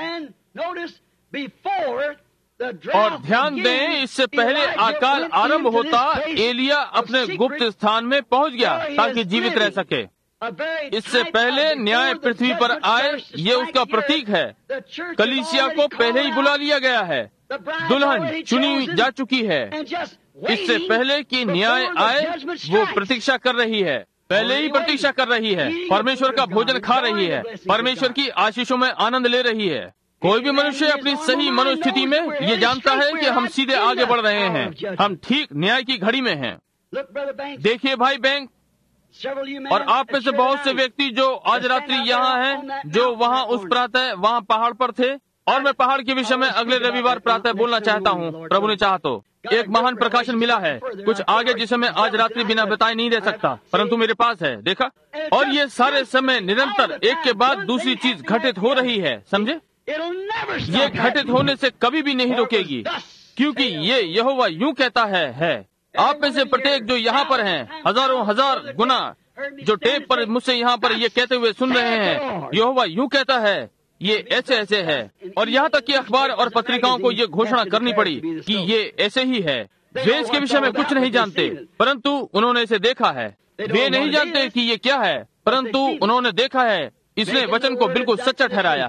और ध्यान दें, इससे पहले अकाल आरंभ होता एलिया अपने गुप्त स्थान में पहुँच गया ताकि जीवित रह सके। इससे पहले न्याय पृथ्वी पर आए, ये उसका प्रतीक है। कलीसिया को पहले ही बुला लिया गया है, दुल्हन चुनी जा चुकी है। इससे पहले कि न्याय आए वो प्रतीक्षा कर रही है, पहले ही प्रतीक्षा कर रही है। परमेश्वर का भोजन खा रही है, परमेश्वर की आशीषों में आनंद ले रही है। कोई भी मनुष्य अपनी सही मनोस्थिति में ये जानता है कि हम सीधे आगे बढ़ रहे हैं, हम ठीक न्याय की घड़ी में हैं। देखिए भाई बैंक, और आप में से बहुत से व्यक्ति जो आज रात्रि यहाँ हैं, जो वहाँ उस प्रातः वहाँ पहाड़ पर थे, और मैं पहाड़ के विषय में अगले रविवार प्रातः बोलना चाहता हूँ, प्रभु ने चाहा तो। एक महान प्रकाशन मिला है कुछ आगे जिसे मैं आज रात्रि बिना बताए नहीं दे सकता, परंतु मेरे पास है, देखा। और ये सारे समय निरंतर एक के बाद दूसरी चीज घटित हो रही है, समझे। ये घटित होने से कभी भी नहीं रुकेगी, क्योंकि ये यहोवा यूं कहता है है आप में से प्रत्येक जो यहाँ पर हैं, हजारों हजार गुना जो टेप पर मुझसे यहाँ पर ये कहते हुए सुन रहे हैं, यहोवा यूं कहता है, ये ऐसे ऐसे है। और यहाँ तक कि अखबार और पत्रिकाओं को ये घोषणा करनी पड़ी कि ये ऐसे ही है। वे इसके विषय में कुछ नहीं जानते, परंतु उन्होंने इसे देखा है। वे नहीं जानते कि ये क्या है, परंतु उन्होंने देखा है। इसने वचन को बिल्कुल सच्चा ठहराया है।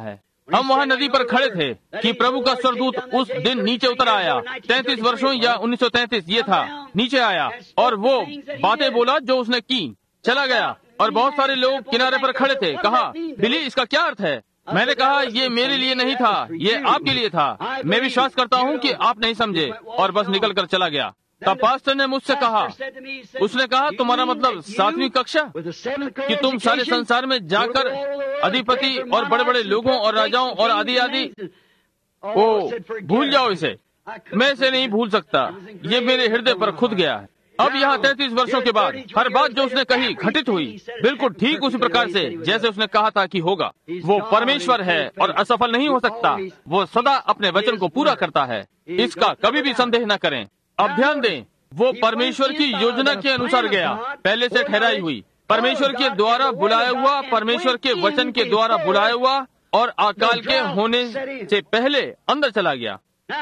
हम वहाँ नदी पर खड़े थे कि प्रभु का स्वर्गदूत उस दिन नीचे उतर आया। तैंतीस वर्षों या उन्नीस सौ तैंतीस ये था, नीचे आया और वो बातें बोला जो उसने की, चला गया। और बहुत सारे लोग किनारे पर खड़े थे। कहा, बिली इसका क्या अर्थ है? मैंने कहा, ये मेरे लिए नहीं था, ये आपके लिए था। मैं विश्वास करता हूँ कि आप नहीं समझे, और बस निकल कर चला गया। तब पास्टर ने मुझसे कहा, उसने कहा, तुम्हारा मतलब सातवीं कक्षा कि तुम सारे संसार में जाकर अधिपति और बड़े बड़े लोगों और राजाओं और आदि आदि, ओ भूल जाओ इसे। मैं इसे नहीं भूल सकता, ये मेरे हृदय पर खुद गया है। अब यहाँ तैंतीस वर्षों के बाद हर बात जो उसने कही घटित हुई, बिल्कुल ठीक उसी प्रकार से जैसे उसने कहा था कि होगा। वो परमेश्वर है और असफल नहीं हो सकता। वो सदा अपने वचन को पूरा करता है, इसका कभी भी संदेह न करें। अब ध्यान दें, वो परमेश्वर की योजना के अनुसार गया, पहले से ठहराई हुई, परमेश्वर के द्वारा बुलाया हुआ, परमेश्वर के वचन के द्वारा बुलाया हुआ, और अकाल के होने से पहले अंदर चला गया।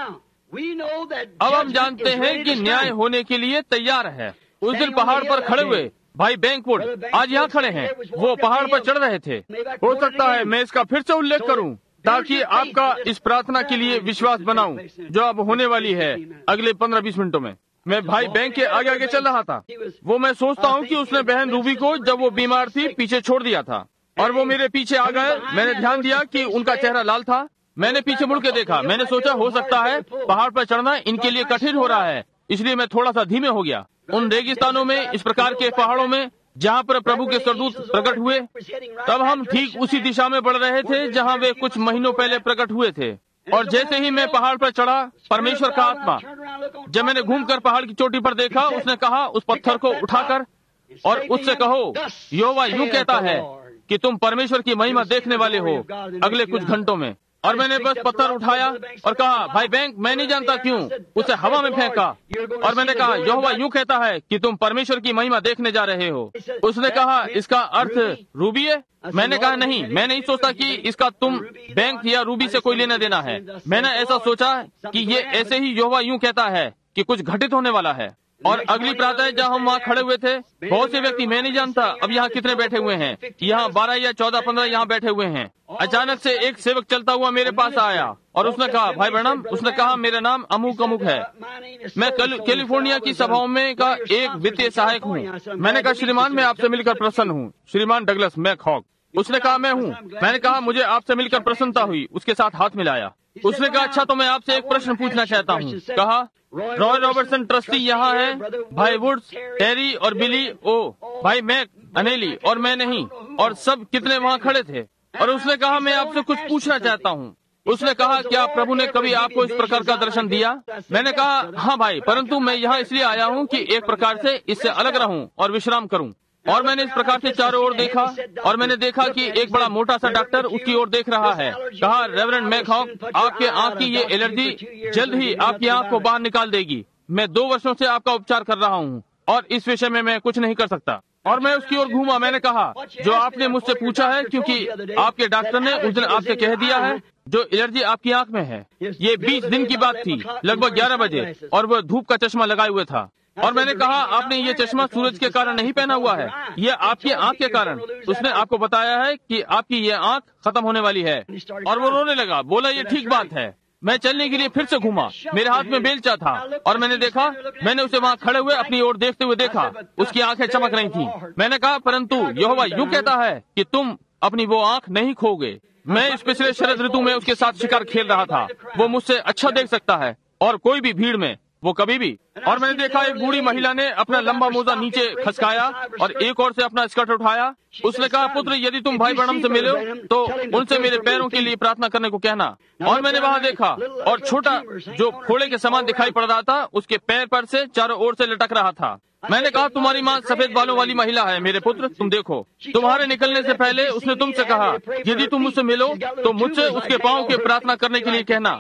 अब हम जानते हैं कि न्याय होने के लिए तैयार है। उस दिन पहाड़ पर खड़े हुए भाई बैंकवुड आज यहाँ खड़े हैं, वो पहाड़ पर चढ़ रहे थे। हो सकता है मैं इसका फिर से उल्लेख करूं ताकि आपका इस प्रार्थना के लिए विश्वास बनाऊं जो अब होने वाली है अगले पंद्रह बीस मिनटों में। मैं भाई बैंक के आगे आगे चल रहा था। वो मैं सोचता हूँ कि उसने बहन रूबी को जब वो बीमार थी पीछे छोड़ दिया था, और वो मेरे पीछे आ गए। मैंने ध्यान दिया कि उनका चेहरा लाल था। मैंने पीछे मुड़ के देखा। मैंने सोचा हो सकता है पहाड़ पर चढ़ना इनके लिए कठिन हो रहा है, इसलिए मैं थोड़ा सा धीमे हो गया। उन रेगिस्तानों में, इस प्रकार के पहाड़ों में जहाँ पर प्रभु के स्वर्गदूत प्रकट हुए, तब हम ठीक उसी दिशा में बढ़ रहे थे जहाँ वे कुछ महीनों पहले प्रकट हुए थे। और जैसे ही मैं पहाड़ पर चढ़ा, परमेश्वर का आत्मा, जब मैंने घूमकर पहाड़ की चोटी पर देखा, उसने कहा, उस पत्थर को उठाकर और उससे कहो, यहोवा यूं कहता है कि तुम परमेश्वर की महिमा देखने वाले हो अगले कुछ घंटों में। और मैंने बस पत्थर उठाया और कहा, भाई बैंक, मैं नहीं जानता क्यों, उसे हवा में फेंका। और मैंने कहा, यहोवा यूं कहता है कि तुम परमेश्वर की महिमा देखने जा रहे हो। उसने कहा, इसका अर्थ रूबी है? मैंने कहा, नहीं, मैं नहीं सोचता कि इसका तुम बैंक या रूबी से कोई लेना देना है। मैंने ऐसा सोचा कि ये ऐसे ही यहोवा यूं कहता है कि कुछ घटित होने वाला है। और अगली प्रातः जब हम वहाँ खड़े हुए थे, बहुत से व्यक्ति, मैं नहीं जानता अब यहाँ कितने बैठे हुए हैं, यहाँ बारह या चौदह पंद्रह यहाँ बैठे हुए हैं। अचानक से एक सेवक चलता हुआ मेरे पास आया और उसने कहा, भाई ब्रैनम, उसने कहा, मेरा नाम अमुक अमुक है, मैं कैलिफोर्निया की सभाओं में का एक वित्तीय सहायक हूँ। मैंने कहा, श्रीमान, मैं आपसे मिलकर प्रसन्न हूँ, श्रीमान डगलस मैकहॉक। उसने कहा, मैं हूँ। मैंने कहा, मुझे आपसे मिलकर प्रसन्नता हुई। उसके साथ हाथ मिलाया। उसने कहा, अच्छा, तो मैं आपसे एक प्रश्न पूछना चाहता हूँ। कहा, रॉय रॉबर्टसन ट्रस्टी यहाँ है, भाई वुड्स, टेरी और बिली, ओ भाई मैक, अनेली और मैं नहीं, और सब कितने वहाँ खड़े थे। और उसने कहा, मैं आपसे कुछ पूछना चाहता हूँ। उसने कहा, क्या प्रभु ने कभी आपको इस प्रकार का दर्शन दिया? मैंने कहा, हाँ भाई, परंतु मैं यहाँ इसलिए आया हूँ कि एक प्रकार से इससे अलग रहूं और विश्राम करूं। और मैंने इस प्रकार से चारों ओर देखा और मैंने देखा कि एक बड़ा मोटा सा डॉक्टर उसकी ओर देख रहा है। कहा, रेवरेंड मैकहॉक, आपके आंख की ये एलर्जी जल्द ही आपकी आंख को बाहर निकाल देगी। मैं दो वर्षों से आपका उपचार कर रहा हूँ और इस विषय में मैं कुछ नहीं कर सकता। और मैं उसकी ओर घूमा। मैंने कहा, जो आपने मुझसे पूछा है, क्योंकि आपके डॉक्टर ने उस दिन आपसे कह दिया है जो एलर्जी आपकी आंख में है। ये बीस दिन की बात थी, लगभग ग्यारह बजे, और वह धूप का चश्मा लगाए हुए था। और मैंने कहा, आपने ये चश्मा सूरज के कारण नहीं पहना हुआ है, ये आपकी आंख के कारण। उसने आपको बताया है कि आपकी ये आंख खत्म होने वाली है। और वो रोने लगा, बोला, ये ठीक बात है। मैं चलने के लिए फिर से घूमा। मेरे हाथ में बेलचा था और मैंने देखा, मैंने उसे वहाँ खड़े हुए अपनी ओर देखते हुए देखा। उसकी आंखें चमक रही थी। मैंने कहा, परंतु यहोवा यूं कहता है कि तुम अपनी वो आंख नहीं खोगे। मैं इस पिछले शरद ऋतु में उसके साथ शिकार खेल रहा था। वो मुझसे अच्छा देख सकता है और कोई भी भीड़ में, वो कभी भी। और मैंने देखा, एक बूढ़ी महिला ने अपना लंबा मोजा नीचे खसकाया और एक और से अपना स्कर्ट उठाया। उसने कहा, पुत्र, यदि तुम भाई ब्रैनम से मिलो तो उनसे मेरे पैरों के लिए प्रार्थना करने को कहना। और मैंने वहाँ देखा और छोटा जो फोड़े के समान दिखाई पड़ रहा था, उसके पैर पर से चारों ओर से लटक रहा था। मैंने कहा, तुम्हारी माँ सफेद बालों वाली महिला है मेरे पुत्र, तुम देखो। तुम्हारे निकलने से पहले उसने तुमसे कहा, यदि तुम मुझसे मिलो तो मुझसे उसके पाँव के प्रार्थना करने के लिए कहना।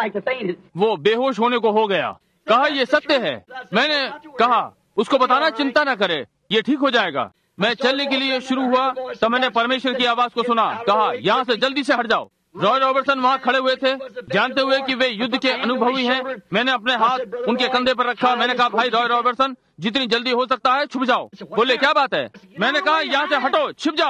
वो बेहोश होने को हो गया। कहा, ये सत्य है। मैंने कहा, उसको बताना चिंता न करे, ये ठीक हो जाएगा। मैं चलने के लिए शुरू हुआ तो मैंने परमेश्वर की आवाज को सुना। कहा, यहाँ से जल्दी से हट जाओ। रॉय रॉबर्टसन वहाँ खड़े हुए थे, जानते हुए कि वे युद्ध के अनुभवी हैं। मैंने अपने हाथ उनके कंधे पर रखा। मैंने कहा, भाई रॉय रॉबर्टसन, जितनी जल्दी हो सकता है छुप जाओ। बोले, क्या बात है? मैंने कहा, यहाँ से हटो, छिप जाओ।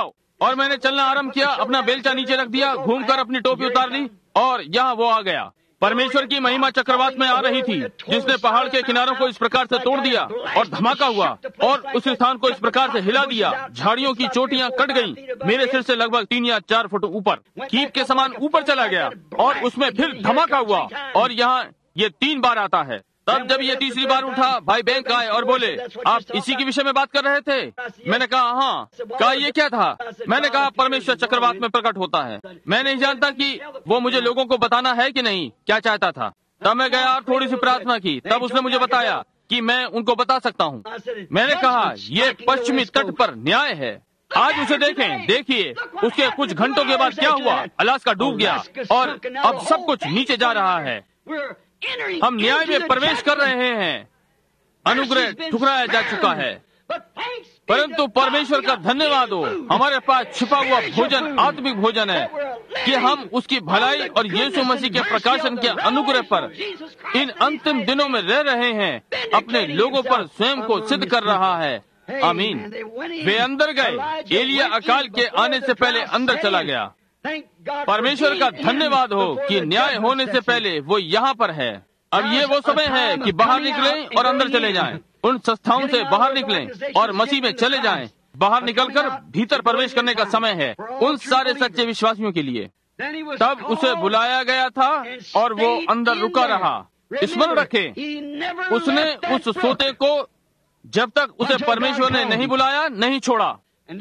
और मैंने चलना आरंभ किया, अपना बेलचा नीचे रख दिया, घूमकर अपनी टोपी उतार ली और यहाँ वो आ गया। परमेश्वर की महिमा चक्रवात में आ रही थी, जिसने पहाड़ के किनारों को इस प्रकार से तोड़ दिया और धमाका हुआ और उस स्थान को इस प्रकार से हिला दिया। झाड़ियों की चोटियां कट गईं, मेरे सिर से लगभग तीन या चार फुट ऊपर, कीप के समान ऊपर चला गया और उसमें फिर धमाका हुआ। और यहाँ ये तीन बार आता है। तब जब ये तीसरी बार उठा, भाई बैंक आए और बोले, आप इसी के विषय में बात कर रहे थे? मैंने कहा हाँ। कहा ये क्या था? मैंने कहा परमेश्वर चक्रवात में प्रकट होता है। मैं नहीं जानता कि वो मुझे लोगों को बताना है कि नहीं, क्या चाहता था। तब मैं गया और थोड़ी सी प्रार्थना की, तब उसने मुझे बताया कि मैं उनको बता सकता हूँ। मैंने कहा ये पश्चिमी तट पर न्याय है, आज उसे देखें। देखिए उसके कुछ घंटों के बाद क्या हुआ, अलास्का डूब गया और अब सब कुछ नीचे जा रहा है। हम न्याय में प्रवेश कर रहे हैं। अनुग्रह ठुकराया जा चुका है, परंतु परमेश्वर का धन्यवाद हो, हमारे पास छिपा हुआ भोजन आत्मिक भोजन है कि हम उसकी भलाई और यीशु मसीह के प्रकाशन के अनुग्रह पर इन अंतिम दिनों में रह रहे हैं। अपने लोगों पर स्वयं को सिद्ध कर रहा है। आमीन। वे अंदर गए। एलिया अकाल के आने से पहले अंदर चला गया। परमेश्वर का धन्यवाद हो कि न्याय होने से पहले वो यहाँ पर है। अब ये वो समय है कि बाहर निकलें और अंदर चले जाएं। उन संस्थाओं से बाहर निकलें और मसीह में चले जाएं। बाहर निकलकर भीतर प्रवेश करने का समय है उन सारे सच्चे विश्वासियों के लिए। तब उसे बुलाया गया था और वो अंदर रुका रहा। स्मरण रखें, उसने उस सोते को जब तक उसे परमेश्वर ने नहीं बुलाया नहीं छोड़ा।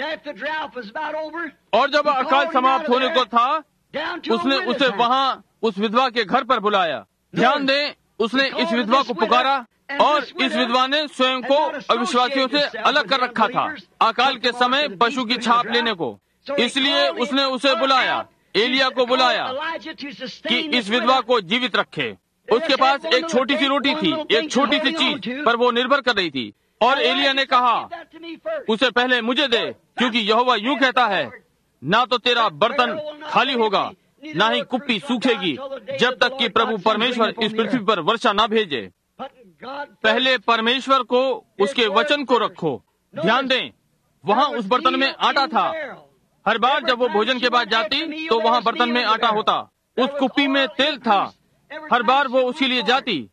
और जब अकाल समाप्त होने को था, उसने उसे वहाँ उस विधवा के घर पर बुलाया। ध्यान दें, उसने इस विधवा को पुकारा और इस विधवा ने स्वयं को अविश्वासियों से अलग कर रखा था अकाल के समय पशु की छाप लेने को। इसलिए उसने उसे बुलाया, एलिया को बुलाया कि इस विधवा को जीवित रखे। उसके पास एक छोटी सी रोटी थी, एक छोटी सी चीज पर वो निर्भर कर रही थी। और एलिया ने कहा उसे पहले मुझे दे, क्योंकि यहोवा यूं कहता है, ना तो तेरा बर्तन खाली होगा, ना ही कुप्पी सूखेगी, जब तक कि प्रभु परमेश्वर इस पृथ्वी पर वर्षा ना भेजे। पहले परमेश्वर को, उसके वचन को रखो। ध्यान दें, वहाँ उस बर्तन में आटा था। हर बार जब वो भोजन के बाद जाती तो वहाँ बर्तन में आटा होता। उस कुप्पी में तेल था। हर बार वो उसके लिए जाती।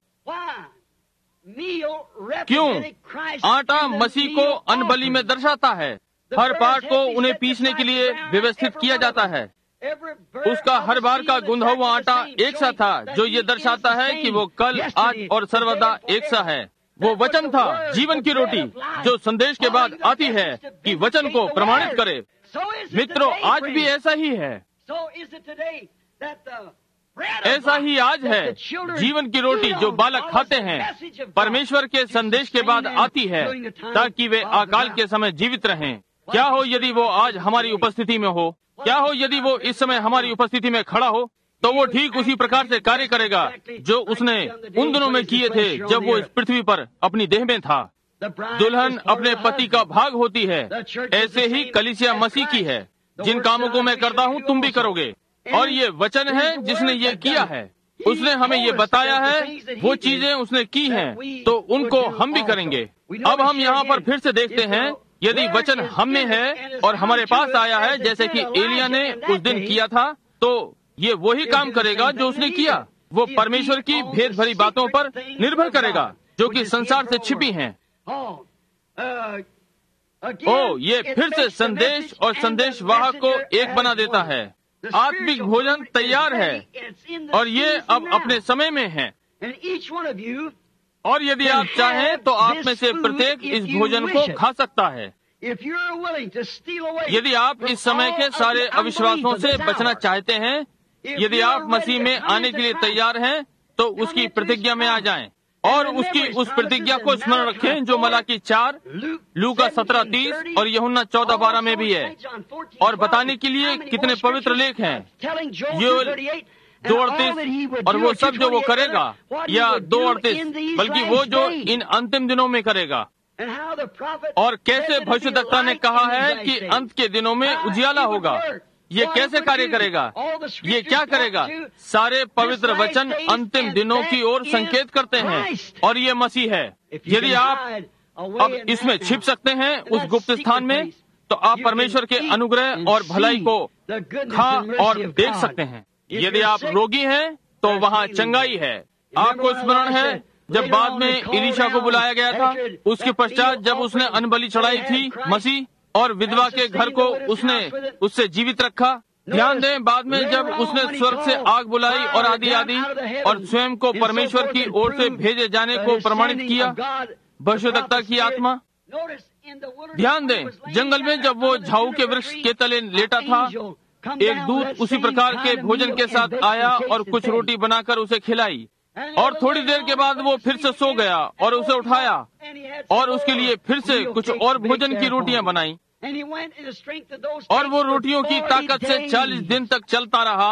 क्यों? आटा मसीह को अनबली में दर्शाता है। हर पार्ट को उन्हें पीसने के लिए व्यवस्थित किया जाता है। उसका हर बार का गुंधा हुआ आटा एक सा था, जो ये दर्शाता है कि वो कल, आज और सर्वदा एक सा है। वो वचन था, जीवन की रोटी, जो संदेश के बाद आती है कि वचन को प्रमाणित करे। मित्रों, आज भी ऐसा ही है। ऐसा ही आज है। जीवन की रोटी जो बालक खाते हैं परमेश्वर के संदेश के बाद आती है, ताकि वे अकाल के समय जीवित रहें। क्या हो यदि वो आज हमारी उपस्थिति में हो? क्या हो यदि वो इस समय हमारी उपस्थिति में खड़ा हो? तो वो ठीक उसी प्रकार से कार्य करेगा जो उसने उन दिनों में किए थे जब वो इस पृथ्वी पर अपनी देह में था। दुल्हन अपने पति का भाग होती है, ऐसे ही कलीसिया मसीह की है। जिन कामों को मैं करता हूँ तुम भी करोगे। और ये वचन है जिसने ये किया है। उसने हमें ये बताया है, वो चीजें उसने की हैं, तो उनको हम भी करेंगे। अब हम यहाँ पर फिर से देखते हैं, यदि वचन हम में है और हमारे पास आया है, जैसे कि एलिया ने उस दिन किया था, तो ये वही काम करेगा जो उसने किया। वो परमेश्वर की भेद भरी बातों पर निर्भर करेगा जो कि संसार से छिपी हैं। ओ, ये फिर से संदेश और संदेश वाहक को एक बना देता है। आत्मिक भोजन तैयार है और ये अब अपने समय में है। और यदि आप चाहें तो आप में से प्रत्येक इस भोजन को खा सकता है। यदि आप इस समय के सारे अविश्वासों से बचना चाहते हैं, यदि आप मसीह में आने के लिए तैयार हैं, तो उसकी प्रतिज्ञा में आ जाएं और उसकी उस प्रतिज्ञा को स्मरण रखें जो मलाकी चार, लूका सत्रह तीस और यूहन्ना चौदह बारह में भी है। और बताने के लिए कितने पवित्र लेख हैं। ये दो अड़तीस और वो सब जो वो करेगा, या दो अड़तीस बल्कि वो जो इन अंतिम दिनों में करेगा। और कैसे भविष्यद्वक्ता ने कहा है कि अंत के दिनों में उजियाला होगा। ये कैसे कार्य करेगा? ये क्या करेगा? सारे पवित्र वचन अंतिम दिनों की ओर संकेत करते हैं और ये मसीह है। यदि आप अब इसमें छिप सकते हैं उस गुप्त स्थान में, तो आप परमेश्वर के अनुग्रह और भलाई को खा और देख सकते हैं। यदि आप रोगी हैं तो वहाँ चंगाई है। आपको स्मरण है जब बाद में एलीशा को बुलाया गया था, उसके पश्चात जब उसने अन्नबलि चढ़ाई थी मसीह, और विधवा के घर को उसने उससे जीवित रखा। ध्यान दें, बाद में जब उसने स्वर्ग से आग बुलाई और आदि आदि और स्वयं को परमेश्वर की ओर से भेजे जाने को प्रमाणित किया, भविष्यद्वक्ता की आत्मा। ध्यान दें, जंगल में जब वो झाऊ के वृक्ष के तले लेटा था, एक दूत उसी प्रकार के भोजन के साथ आया और कुछ रोटी बनाकर उसे खिलाई, और थोड़ी देर के बाद वो फिर से सो गया और उसे उठाया और उसके लिए फिर से कुछ और भोजन की रोटियां बनाई, और वो रोटियों की ताकत से चालीस दिन तक चलता रहा।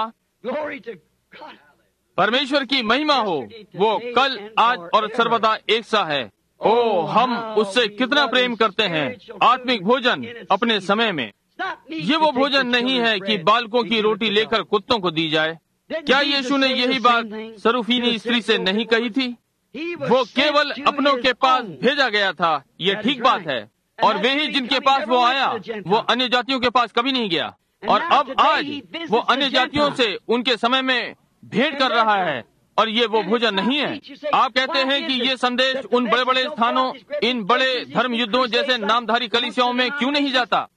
परमेश्वर की महिमा हो, वो कल आज और सर्वदा एक सा है। ओ, हम उससे कितना प्रेम करते हैं। आत्मिक भोजन अपने समय में। ये वो भोजन नहीं है कि बालकों की रोटी लेकर कुत्तों को दी जाए। क्या यीशु ने यही बात सरूफीनी स्त्री से नहीं कही थी? वो केवल अपनों के पास भेजा गया था, ये ठीक बात है, और वे ही जिनके पास वो आया, वो अन्य जातियों के पास कभी नहीं गया। और अब आज वो अन्य जातियों से उनके समय में भेंट कर रहा है, और ये वो भोजन नहीं है। आप कहते हैं कि ये संदेश उन बड़े बड़े स्थानों, इन बड़े धर्म युद्धों जैसे नामधारी कलीसियाओं में क्यों नहीं जाता?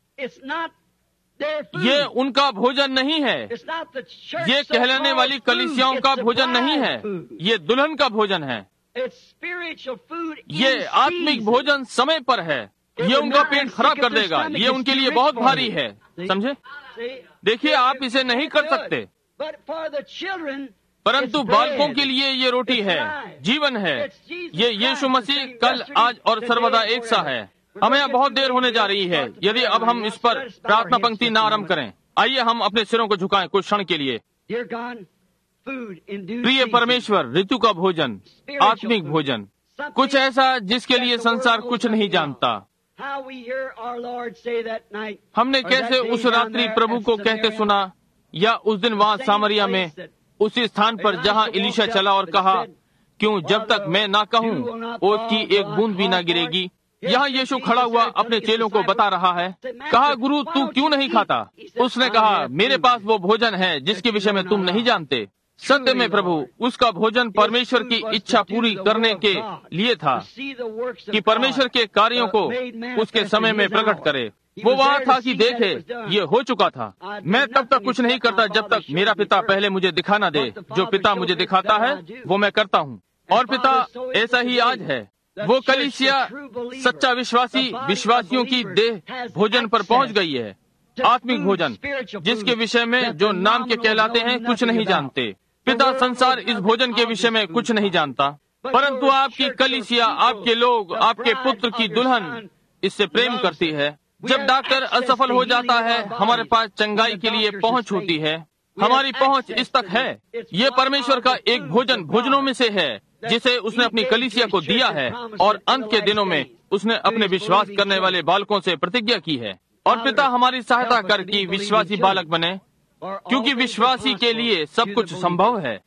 ये उनका भोजन नहीं है। ये कहलाने वाली कलीसियाओं का भोजन नहीं है। ये दुल्हन का भोजन है। ये आत्मिक भोजन समय पर है। ये उनका पेट खराब कर देगा। ये उनके लिए बहुत भारी है। समझे? देखिए, आप इसे नहीं कर सकते, परंतु बालकों के लिए ये रोटी है, जीवन है। ये यीशु मसीह कल, आज और सर्वदा एक सा है। हमें यहाँ बहुत देर होने जा रही है। यदि अब हम इस पर प्रार्थना पंक्ति न आरंभ करें, आइए हम अपने सिरों को झुकाएं कुछ क्षण के लिए। प्रिय परमेश्वर, ऋतु का भोजन, आत्मिक भोजन, कुछ ऐसा जिसके लिए संसार कुछ नहीं जानता। हमने कैसे उस रात्रि प्रभु को कहते सुना, या उस दिन वहाँ सामरिया में, उसी स्थान पर जहाँ एलीशा चला और कहा, क्यों जब तक मैं ना कहूँ ओस की एक बूंद भी ना गिरेगी। यहाँ यीशु खड़ा हुआ अपने चेलों को बता रहा है। कहा, गुरु तू क्यों नहीं खाता? उसने कहा, मेरे पास वो भोजन है जिसके विषय में तुम नहीं जानते। सत्य में प्रभु, उसका भोजन परमेश्वर की इच्छा पूरी करने के लिए था, कि परमेश्वर के कार्यों को उसके समय में प्रकट करे। वो वहाँ था कि देखे, ये हो चुका था। मैं तब तक कुछ नहीं करता जब तक मेरा पिता पहले मुझे दिखा ना दे। जो पिता मुझे दिखाता है वो मैं करता हूँ, और पिता ऐसा ही आज है। वो कलीसिया सच्चा विश्वासी विश्वासियों की देह भोजन पर पहुंच गई है। आत्मिक भोजन जिसके विषय में जो नाम के कहलाते हैं कुछ नहीं जानते। पिता संसार इस भोजन के विषय में कुछ नहीं जानता, परंतु आपकी कलीसिया, आपके लोग, आपके पुत्र की दुल्हन इससे प्रेम करती है। जब डॉक्टर असफल हो जाता है, हमारे पास चंगाई के लिए पहुंच होती है। हमारी पहुंच इस तक है। ये परमेश्वर का एक भोजन भोजनों में से है जिसे उसने अपनी कलीसिया को दिया है, और अंत के दिनों में उसने अपने विश्वास करने वाले बालकों से प्रतिज्ञा की है। और पिता हमारी सहायता कर कि विश्वासी बालक बने, क्योंकि विश्वासी के लिए सब कुछ संभव है।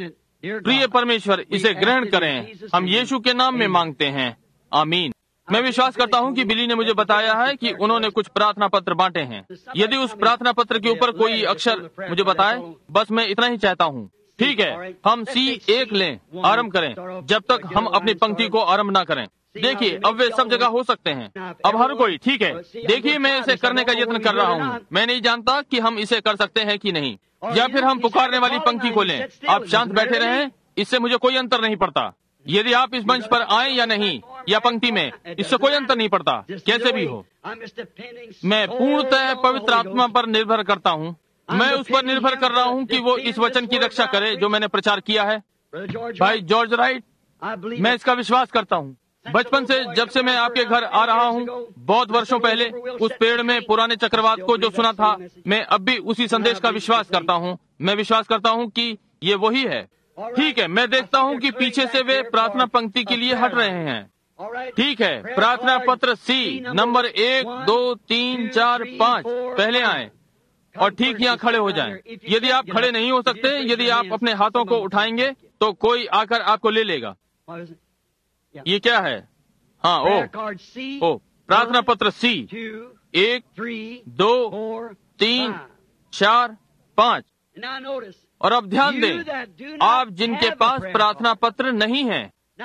प्रिय परमेश्वर, इसे ग्रहण करें। हम यीशु के नाम में मांगते हैं, आमीन। मैं विश्वास करता हूं कि बिली ने मुझे बताया है कि उन्होंने कुछ प्रार्थना पत्र बांटे हैं। यदि उस प्रार्थना पत्र के ऊपर कोई अक्षर मुझे बताए, बस मैं इतना ही चाहता हूं। ठीक है, हम सी एक लें, आरंभ करें, जब तक हम अपनी पंक्ति को आरंभ ना करें। देखिए, अब वे सब जगह हो सकते हैं। अब हर कोई, ठीक है। देखिए, मैं इसे करने का यत्न कर रहा हूँ। मैं नहीं जानता कि हम इसे कर सकते हैं कि नहीं, या फिर हम पुकारने वाली पंक्ति को लें। आप शांत बैठे रहें, इससे मुझे कोई अंतर नहीं पड़ता। यदि आप इस मंच पर आए या नहीं, या पंक्ति में, इससे कोई अंतर नहीं पड़ता, कैसे भी हो। मैं पूर्णतः पवित्र आत्मा पर निर्भर करता हूँ। मैं उस पर निर्भर कर रहा हूँ कि वो इस वचन की रक्षा करे जो मैंने प्रचार किया है। भाई जॉर्ज राइट, मैं इसका विश्वास करता हूँ। बचपन से, जब से मैं आपके घर आ रहा हूँ, बहुत वर्षों पहले उस पेड़ में पुराने चक्रवात को जो सुना था, मैं अब भी उसी संदेश का विश्वास करता हूँ। मैं विश्वास करता हूँ कि ये वही है। ठीक है, मैं देखता हूँ कि पीछे से वे प्रार्थना पंक्ति के लिए हट रहे हैं। ठीक है, प्रार्थना पत्र सी नंबर एक, दो, तीन, चार, पाँच, पहले आए और ठीक यहाँ खड़े हो जाएं। यदि आप खड़े नहीं हो सकते, यदि आप अपने हाथों को उठाएंगे तो कोई आकर आपको ले लेगा। ये क्या है? हाँ, ओ ओ प्रार्थना पत्र सी, एक, दो, तीन, चार, पाँच। और अब ध्यान दें, आप जिनके पास प्रार्थना पत्र नहीं है,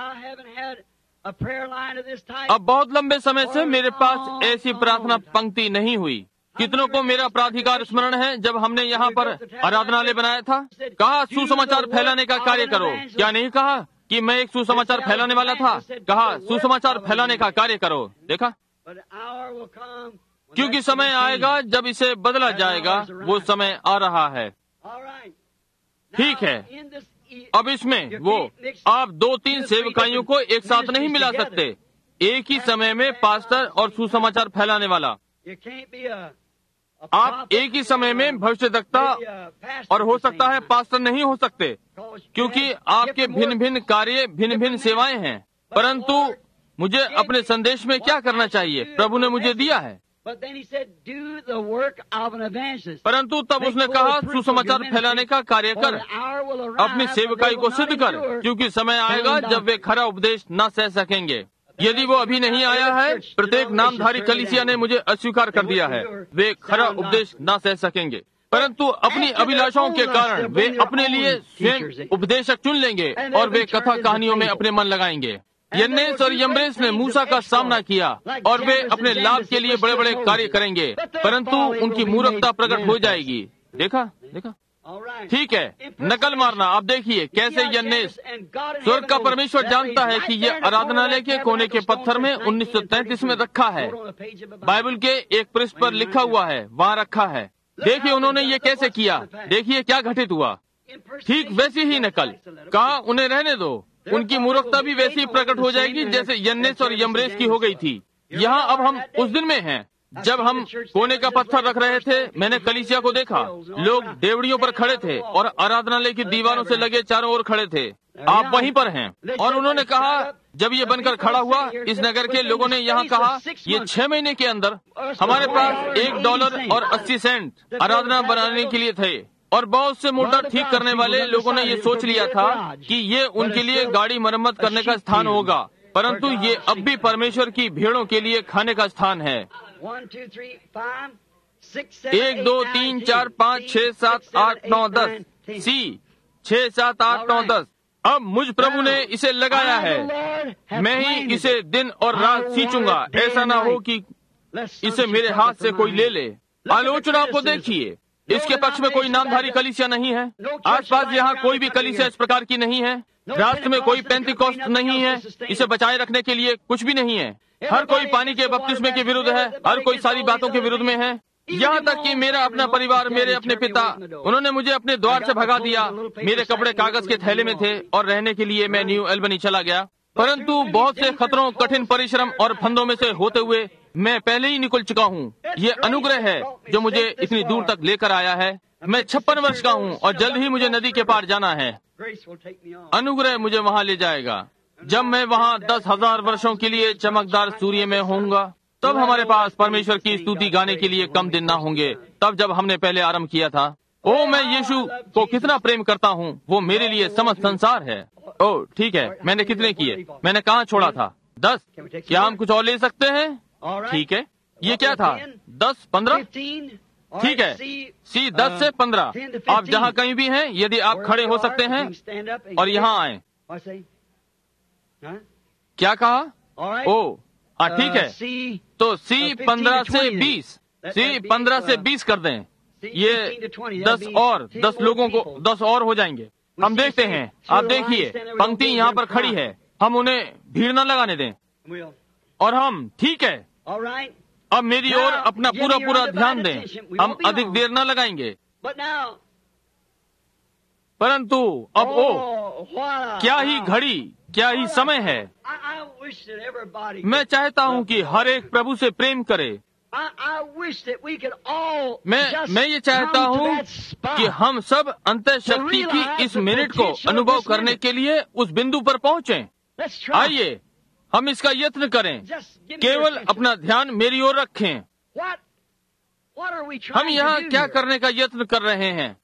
अब बहुत लंबे समय से मेरे पास ऐसी प्रार्थना पंक्ति नहीं हुई। कितनों को मेरा प्राधिकार स्मरण है जब हमने यहाँ पर आराधनालय बनाया था, कहा सुसमाचार फैलाने का कार्य करो। क्या नहीं कहा कि मैं एक सुसमाचार फैलाने वाला था? कहा सुसमाचार फैलाने का कार्य करो। देखा, क्योंकि समय आएगा जब इसे बदला जाएगा, वो समय आ रहा है। ठीक है, अब इसमें वो आप दो तीन सेवकाइयों को एक साथ नहीं मिला सकते, एक ही समय में पास्टर और सुसमाचार फैलाने वाला। आप एक ही समय में भविष्यद्वक्ता और हो सकता है पास्टर नहीं हो सकते, क्योंकि आपके भिन्न भिन्न कार्य, भिन्न भिन्न सेवाएं हैं। परंतु मुझे अपने संदेश में क्या करना चाहिए, प्रभु ने मुझे दिया है। परंतु तब उसने कहा सुसमाचार फैलाने का कार्य कर, अपनी सेवकाई को सिद्ध कर, क्योंकि समय आएगा जब वे खरा उपदेश न सह सकेंगे। यदि वो अभी नहीं आया है, प्रत्येक नामधारी कलीसिया ने मुझे अस्वीकार कर दिया है, वे खरा उपदेश न सह सकेंगे। परंतु अपनी अभिलाषाओं के कारण वे अपने लिए स्वयं उपदेशक चुन लेंगे और वे कथा कहानियों में अपने मन लगाएंगे। यन्नेस और यम्ब्रेस ने मूसा का सामना किया और वे अपने लाभ के लिए बड़े बड़े कार्य करेंगे, परंतु उनकी मूर्खता प्रकट हो जाएगी। देखा देखा ठीक है, नकल मारना। आप देखिए कैसे यन्नेस, स्वर्ग का परमेश्वर जानता है कि यह आराधनालय के कोने के पत्थर में उन्नीस सौ तैंतीस में रखा है, बाइबल के एक पृष्ठ पर लिखा हुआ है, वहाँ रखा है। देखिए उन्होंने ये कैसे किया, देखिए क्या घटित हुआ। ठीक वैसी ही नकल। कहा उन्हें रहने दो, उनकी मूर्खता भी वैसी ही प्रकट हो जाएगी जैसे यन्नेस और यम्ब्रेस की हो गई थी। यहाँ अब हम उस दिन में हैं जब हम कोने का पत्थर रख रहे थे। मैंने कलीसिया को देखा, लोग डेवड़ियों पर खड़े थे और आराधनालय की दीवारों से लगे चारों ओर खड़े थे। आप वहीं पर हैं। और उन्होंने कहा, जब ये बनकर खड़ा हुआ, इस नगर के लोगों ने यहाँ कहा, ये छह महीने के अंदर हमारे पास एक डॉलर और अस्सी सेंट आराधना बनाने के लिए थे। और बहुत से मोटर ठीक करने वाले लोगों ने ये सोच लिया था कि ये उनके लिए गाड़ी मरम्मत करने का स्थान होगा, परंतु ये अब भी परमेश्वर की भेड़ों के लिए खाने का स्थान है। एक दो तीन चार पाँच छह सात आठ नौ दस, सी छह सात आठ नौ दस। अब मुझ प्रभु ने इसे लगाया है, मैं ही इसे दिन और रात सींचूंगा। ऐसा ना हो कि इसे मेरे हाथ से कोई ले ले। आलोचना को देखिए, इसके पक्ष में कोई नामधारी कलीसिया नहीं है। आसपास यहाँ कोई भी कलीसिया इस प्रकार की नहीं है। राष्ट्र में कोई पेंटिकॉस्ट नहीं है, इसे बचाए रखने के लिए कुछ भी नहीं है। हर कोई पानी के बपतिस्मे के विरुद्ध है, हर कोई सारी बातों के विरुद्ध में है। यहाँ तक कि मेरा अपना परिवार, मेरे अपने पिता, उन्होंने मुझे अपने द्वार से भगा दिया। मेरे कपड़े कागज के थैले में थे और रहने के लिए मैं न्यू एल्बनी चला गया। परंतु बहुत से खतरों, कठिन परिश्रम और फंदों में से होते हुए मैं पहले ही निकल चुका हूँ। ये अनुग्रह है जो मुझे इतनी दूर तक लेकर आया है। मैं छप्पन वर्ष का हूँ और जल्द ही मुझे नदी के पार जाना है। अनुग्रह मुझे वहाँ ले जाएगा। जब मैं वहाँ दस हजार वर्षों के लिए चमकदार सूर्य में होऊंगा, तब हमारे पास परमेश्वर की स्तुति गाने के लिए कम दिन ना होंगे, तब जब हमने पहले आरंभ किया था। ओ, मैं यीशु को कितना प्रेम करता हूँ, वो मेरे लिए समस्त संसार है। ओ ठीक है, मैंने कितने किए, मैंने कहाँ छोड़ा था? दस। क्या हम कुछ और ले सकते हैं? ठीक है, ये क्या था? दस, पंद्रह। ठीक है, सी दस से पंद्रह। आप जहाँ कहीं भी हैं, यदि आप खड़े हो सकते हैं और यहाँ आए। क्या कहा? ओ हाँ ठीक है, तो सी पंद्रह से बीस, सी पंद्रह से बीस कर दें। ये दस और दस लोगों को दस और हो जाएंगे। हम देखते हैं। आप देखिए, पंक्ति यहाँ पर खड़ी है, हम उन्हें भीड़ न लगाने दें। और हम ठीक है, अब मेरी ओर अपना पूरा पूरा ध्यान दें। हम अधिक देर न लगाएंगे। परंतु अब ओ क्या ही घड़ी, क्या ही समय है। मैं चाहता हूँ कि हर एक प्रभु से प्रेम करे। मैं मैं ये चाहता हूँ कि हम सब अंतः शक्ति की इस मिनट को अनुभव करने के लिए उस बिंदु पर पहुँचें। आइए हम इसका यत्न करें। केवल अपना ध्यान मेरी ओर रखें। हम यहाँ क्या करने का यत्न कर रहे हैं?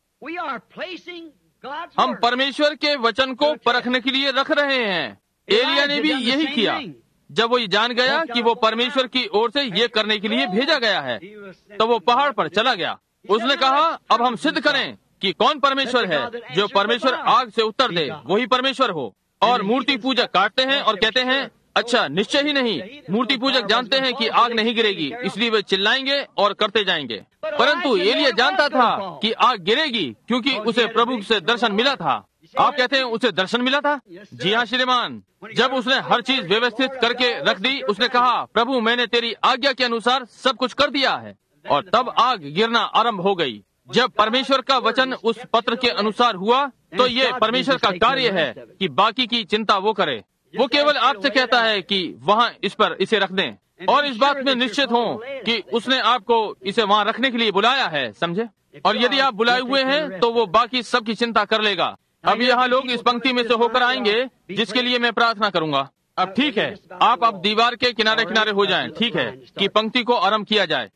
हम परमेश्वर के वचन को परखने के लिए रख रहे हैं। एलिया ने भी यही किया। जब वो ये जान गया कि वो परमेश्वर की ओर से ये करने के लिए भेजा गया है, तो वो पहाड़ पर चला गया। उसने कहा, अब हम सिद्ध करें कि कौन परमेश्वर है। जो परमेश्वर आग से उत्तर दे वही परमेश्वर हो। और मूर्ति पूजक काटते हैं और कहते हैं, अच्छा निश्चय ही नहीं। मूर्ति पूजक जानते हैं कि आग नहीं गिरेगी, इसलिए वे चिल्लाएंगे और करते जाएंगे। परंतु एलिया जानता था कि आग गिरेगी, क्योंकि उसे प्रभु से दर्शन मिला था। आप कहते हैं उसे दर्शन मिला था? जी हाँ श्रीमान। जब उसने हर चीज व्यवस्थित करके रख दी, उसने कहा, प्रभु मैंने तेरी आज्ञा के अनुसार सब कुछ कर दिया है। और तब आग गिरना आरंभ हो गई। जब परमेश्वर का वचन उस पत्र के अनुसार हुआ, तो ये परमेश्वर का कार्य है कि बाकी की चिंता वो करे। वो केवल आपसे कहता है कि वहाँ इस पर इसे रख दें, और इस बात में निश्चित हो कि उसने आपको इसे वहाँ रखने के लिए बुलाया है, समझे। और यदि आप बुलाए हुए हैं तो वो बाकी सबकी चिंता कर लेगा। अब यहाँ लोग इस पंक्ति में से होकर आएंगे, जिसके लिए मैं प्रार्थना करूंगा। अब ठीक है, आप अब दीवार के किनारे किनारे हो जाएं, ठीक है, कि पंक्ति को आरंभ किया जाए।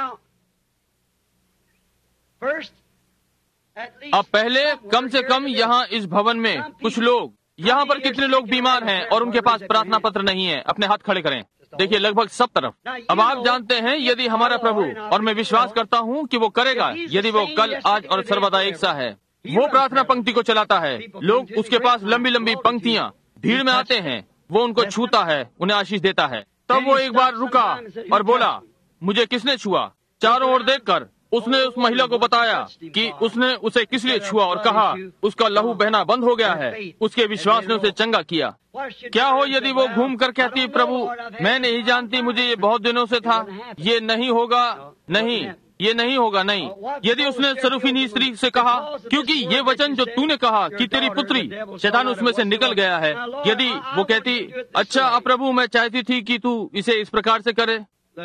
अब पहले कम से कम यहाँ इस भवन में कुछ लोग, यहाँ पर कितने लोग बीमार हैं और उनके पास प्रार्थना पत्र नहीं है? अपने हाथ खड़े करें। देखिए, लगभग सब तरफ। अब आप जानते हैं, यदि हमारा प्रभु, और मैं विश्वास करता हूँ कि वो करेगा, यदि वो कल, आज और सर्वदा एक सा है, वो प्रार्थना पंक्ति को चलाता है। लोग उसके पास लंबी लंबी पंक्तियाँ भीड़ में आते हैं, वो उनको छूता है, उन्हें आशीष देता है। तब वो एक बार रुका और बोला, मुझे किसने छुआ? चारों ओर देखकर उसने उस महिला को बताया कि उसने उसे किस लिए छुआ, और कहा उसका लहू बहना बंद हो गया है। उसके विश्वास ने उसे चंगा किया। क्या हो यदि वो घूम कर कहती, प्रभु मैं नहीं जानती, मुझे ये बहुत दिनों से था, ये नहीं होगा, नहीं ये नहीं होगा, नहीं। यदि उसने सरूफिनी स्त्री से कहा, क्योंकि ये वचन जो तूने कहा कि तेरी पुत्री, शैतान उसमें से निकल गया है। यदि वो कहती, अच्छा अब प्रभु मैं चाहती थी कि तू इसे इस प्रकार से करे,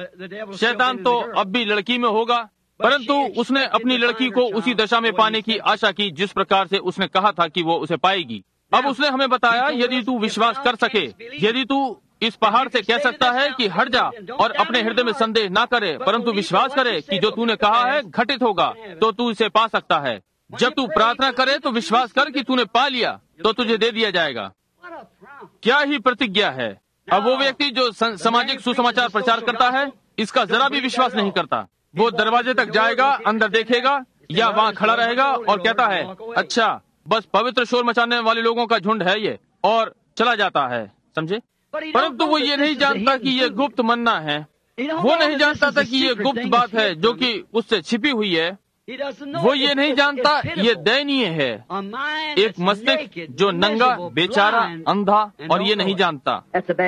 शैतान तो अब भी लड़की में होगा। परंतु उसने अपनी लड़की को उसी दशा में पाने की आशा की जिस प्रकार से उसने कहा था कि वो उसे पाएगी। अब उसने हमें बताया, यदि तू विश्वास कर सके, यदि तू इस पहाड़ से कह सकता है कि हट जा, और अपने हृदय में संदेह ना करे, परंतु विश्वास करे कि जो तूने कहा है घटित होगा, तो तू इसे पा सकता है। जब तू प्रार्थना करे तो विश्वास कर कि तूने पा लिया, तो तुझे दे दिया जाएगा। क्या ही प्रतिज्ञा है। अब वो व्यक्ति जो सामाजिक सुसमाचार प्रचार करता है, इसका जरा भी विश्वास नहीं करता। वो दरवाजे तक जाएगा, अंदर देखेगा, या वहाँ खड़ा रहेगा और कहता है, अच्छा बस पवित्र शोर मचाने वाले लोगों का झुंड है ये, और चला जाता है, समझे। परंतु वो ये नहीं जानता कि ये गुप्त मन्ना है। वो नहीं जानता था कि ये गुप्त बात है जो कि उससे छिपी हुई है। वो ये नहीं जानता, ये दयनीय है। एक मस्तिष्क जो नंगा, बेचारा, अंधा, और ये नहीं जानता।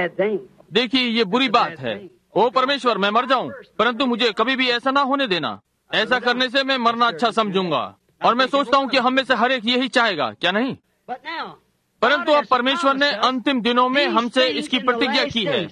देखिए, ये बुरी बात है। ओ परमेश्वर, मैं मर जाऊं, परंतु मुझे कभी भी ऐसा ना होने देना। ऐसा करने से मैं मरना अच्छा समझूंगा, और मैं सोचता हूँ कि हम में से हर एक यही चाहेगा, क्या नहीं? परंतु अब परमेश्वर ने अंतिम दिनों में हमसे इसकी प्रतिज्ञा की है।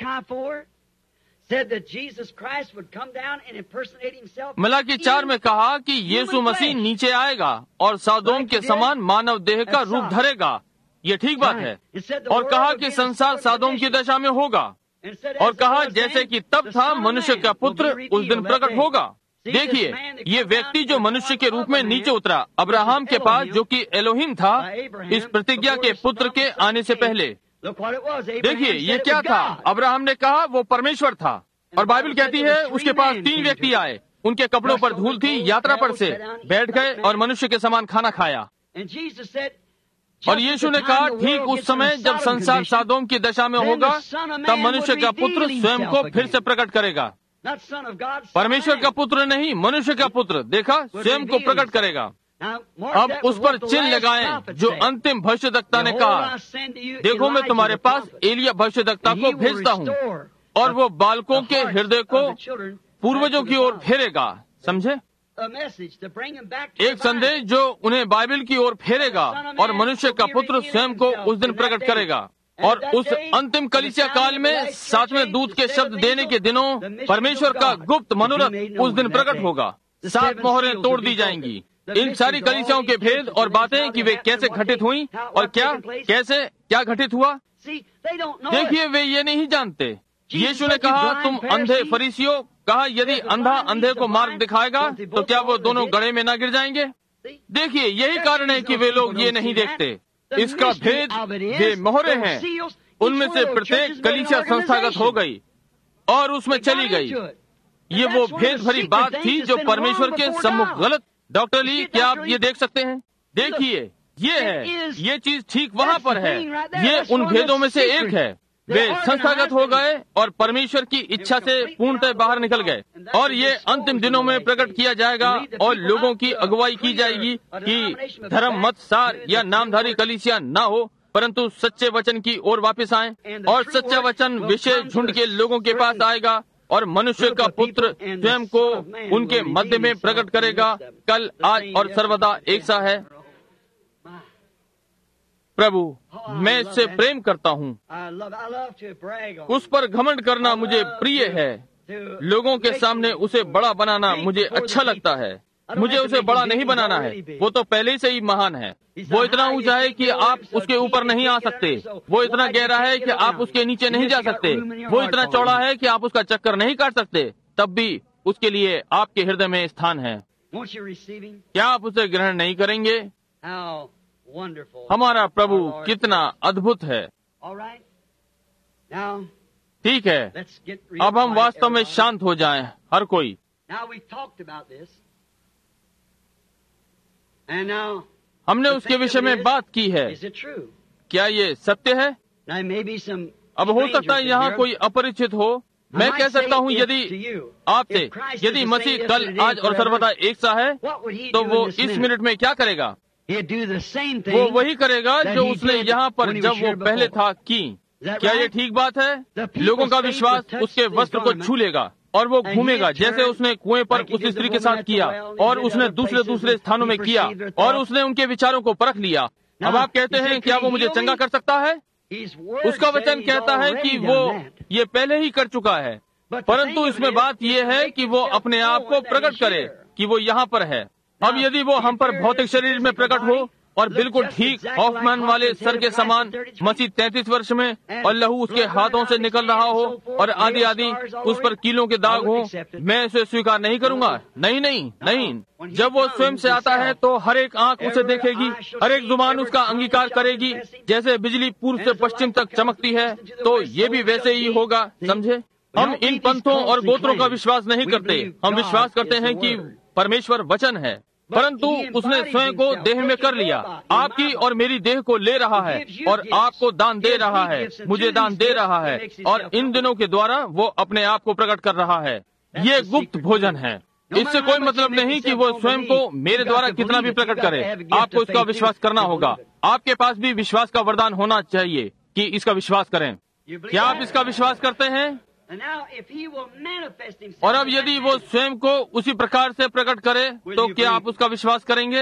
मलाकी चार में कहा कि यीशु मसीह नीचे आएगा और सादोम के समान मानव देह का रूप धरेगा। ये ठीक बात है। और कहा कि संसार सादोम की दशा में होगा, और कहा जैसे कि तब था, मनुष्य का पुत्र उस दिन प्रकट होगा। देखिए, ये व्यक्ति जो मनुष्य के रूप में नीचे उतरा अब्राहम के पास, जो कि एलोहिम था, इस प्रतिज्ञा के पुत्र के आने से पहले। देखिए ये क्या था। अब्राहम ने कहा वो परमेश्वर था, और बाइबल कहती है उसके पास तीन व्यक्ति आए, उनके कपड़ों पर धूल थी, यात्रा पर से बैठ गए और मनुष्य के समान खाना खाया। और यीशु ने कहा, ठीक उस समय जब संसार सादोम की दशा में होगा, तब मनुष्य का पुत्र स्वयं को फिर से प्रकट करेगा। परमेश्वर का पुत्र नहीं, मनुष्य का पुत्र, देखा, स्वयं को प्रकट करेगा। अब उस पर चिन्ह लगाएं जो अंतिम भविष्यद्वक्ता ने कहा, देखो मैं तुम्हारे पास एलिया भविष्यद्वक्ता को भेजता हूँ, और वो बालकों के हृदय को पूर्वजों की ओर फेरेगा। समझे? एक संदेश जो उन्हें बाइबल की ओर फेरेगा, और मनुष्य का पुत्र स्वयं को उस दिन प्रकट करेगा। और उस अंतिम कलीसिया काल में सातवें दूत के शब्द देने के दिनों परमेश्वर का गुप्त मनोरथ उस दिन प्रकट होगा। सात मोहरें तोड़ दी जाएंगी। इन सारी कलीसियाओं के भेद और बातें कि वे कैसे घटित हुई और क्या कैसे क्या घटित हुआ, देखिए वे ये नहीं जानते। यीशु ने कहा, तुम अंधे फरीसियों, कहा यदि अंधा अंधे को मार्ग दिखाएगा तो क्या वो दोनों गड्ढे में ना गिर जाएंगे। देखिए यही कारण है कि वे लोग ये नहीं देखते। इसका भेद वे मोहरे हैं। उनमें से प्रत्येक कलीसिया संस्थागत हो गई और उसमें चली गई। ये वो भेद भरी बात थी जो परमेश्वर के सम्मुख गलत। डॉक्टर ली, क्या आप ये देख सकते हैं? देखिए, ये है, ये चीज ठीक वहाँ पर है। ये उन भेदों में से एक है। वे संस्थागत हो गए और परमेश्वर की इच्छा से पूर्णतः बाहर निकल गए, और ये अंतिम दिनों में प्रकट किया जाएगा और लोगों की अगुवाई की जाएगी कि धर्म मत सार या नामधारी कलीसिया न हो, परंतु सच्चे वचन की ओर वापस आए। और सच्चा वचन विशेष झुंड के लोगों के पास आएगा और मनुष्य का पुत्र स्वयं को उनके मध्य में प्रकट करेगा। कल, आज और सर्वदा एक सा है। प्रभु, मैं इससे प्रेम करता हूँ। उस पर घमंड करना मुझे प्रिय है। लोगों के सामने उसे बड़ा बनाना मुझे अच्छा लगता है। मुझे उसे बड़ा नहीं बनाना है, वो तो पहले से ही महान है। वो इतना ऊंचा है कि आप उसके ऊपर नहीं आ सकते। वो इतना गहरा है कि आप उसके नीचे नहीं जा सकते। वो इतना चौड़ा है कि आप उसका चक्कर नहीं काट सकते। तब भी उसके लिए आपके हृदय में स्थान है। क्या आप उसे ग्रहण नहीं करेंगे? हमारा प्रभु कितना अद्भुत है। ठीक है, अब हम वास्तव में शांत हो जाएं, हर कोई। हमने उसके विषय में बात की है। क्या ये सत्य है? अब हो सकता है यहाँ कोई अपरिचित हो। मैं कह सकता हूँ, यदि आपसे यदि मसीह कल, आज और सर्वदा एक सा है, तो वो इस मिनट में क्या करेगा? वो वही करेगा जो उसने यहाँ पर जब वो पहले था की। क्या ये ठीक बात है? लोगों का विश्वास उसके वस्त्र को छू लेगा और वो घूमेगा, जैसे उसने कुएं पर उस स्त्री के साथ किया और उसने दूसरे दूसरे स्थानों में किया और उसने उनके विचारों को परख लिया। अब आप कहते हैं, क्या वो मुझे चंगा कर सकता है? उसका वचन कहता है कि वो ये पहले ही कर चुका है, परंतु इसमें बात यह है कि वो अपने आप को प्रकट करे कि वो यहाँ पर है। अब यदि वो हम पर भौतिक शरीर में प्रकट हो और बिल्कुल ठीक हॉफमैन वाले सर के समान, मसीह तैंतीस वर्ष में और लहू उसके हाथों से निकल रहा हो और आदि आदि उस पर कीलों के दाग हो, मैं इसे स्वीकार नहीं करूंगा। नहीं नहीं नहीं। जब वो स्वयं से आता है तो हर एक आंख उसे देखेगी, हर एक जुबान उसका अंगीकार करेगी। जैसे बिजली पूर्व से पश्चिम तक चमकती है, तो ये भी वैसे ही होगा। समझे? हम इन पंथों और गोत्रों का विश्वास नहीं करते। हम विश्वास करते हैं कि परमेश्वर वचन है, परंतु उसने स्वयं को देह में कर लिया। आपकी और मेरी देह को ले रहा है और आपको दान दे रहा है, मुझे दान दे रहा है, और इन दिनों के द्वारा वो अपने आप को प्रकट कर रहा है। ये गुप्त भोजन है। इससे कोई मतलब नहीं कि वो स्वयं को मेरे द्वारा कितना भी प्रकट करे। आपको इसका विश्वास करना होगा। आपके पास भी विश्वास का वरदान होना चाहिए कि इसका विश्वास करें। क्या आप इसका विश्वास करते हैं? और अब यदि वो स्वयं को उसी प्रकार से प्रकट करे, तो क्या आप उसका विश्वास करेंगे?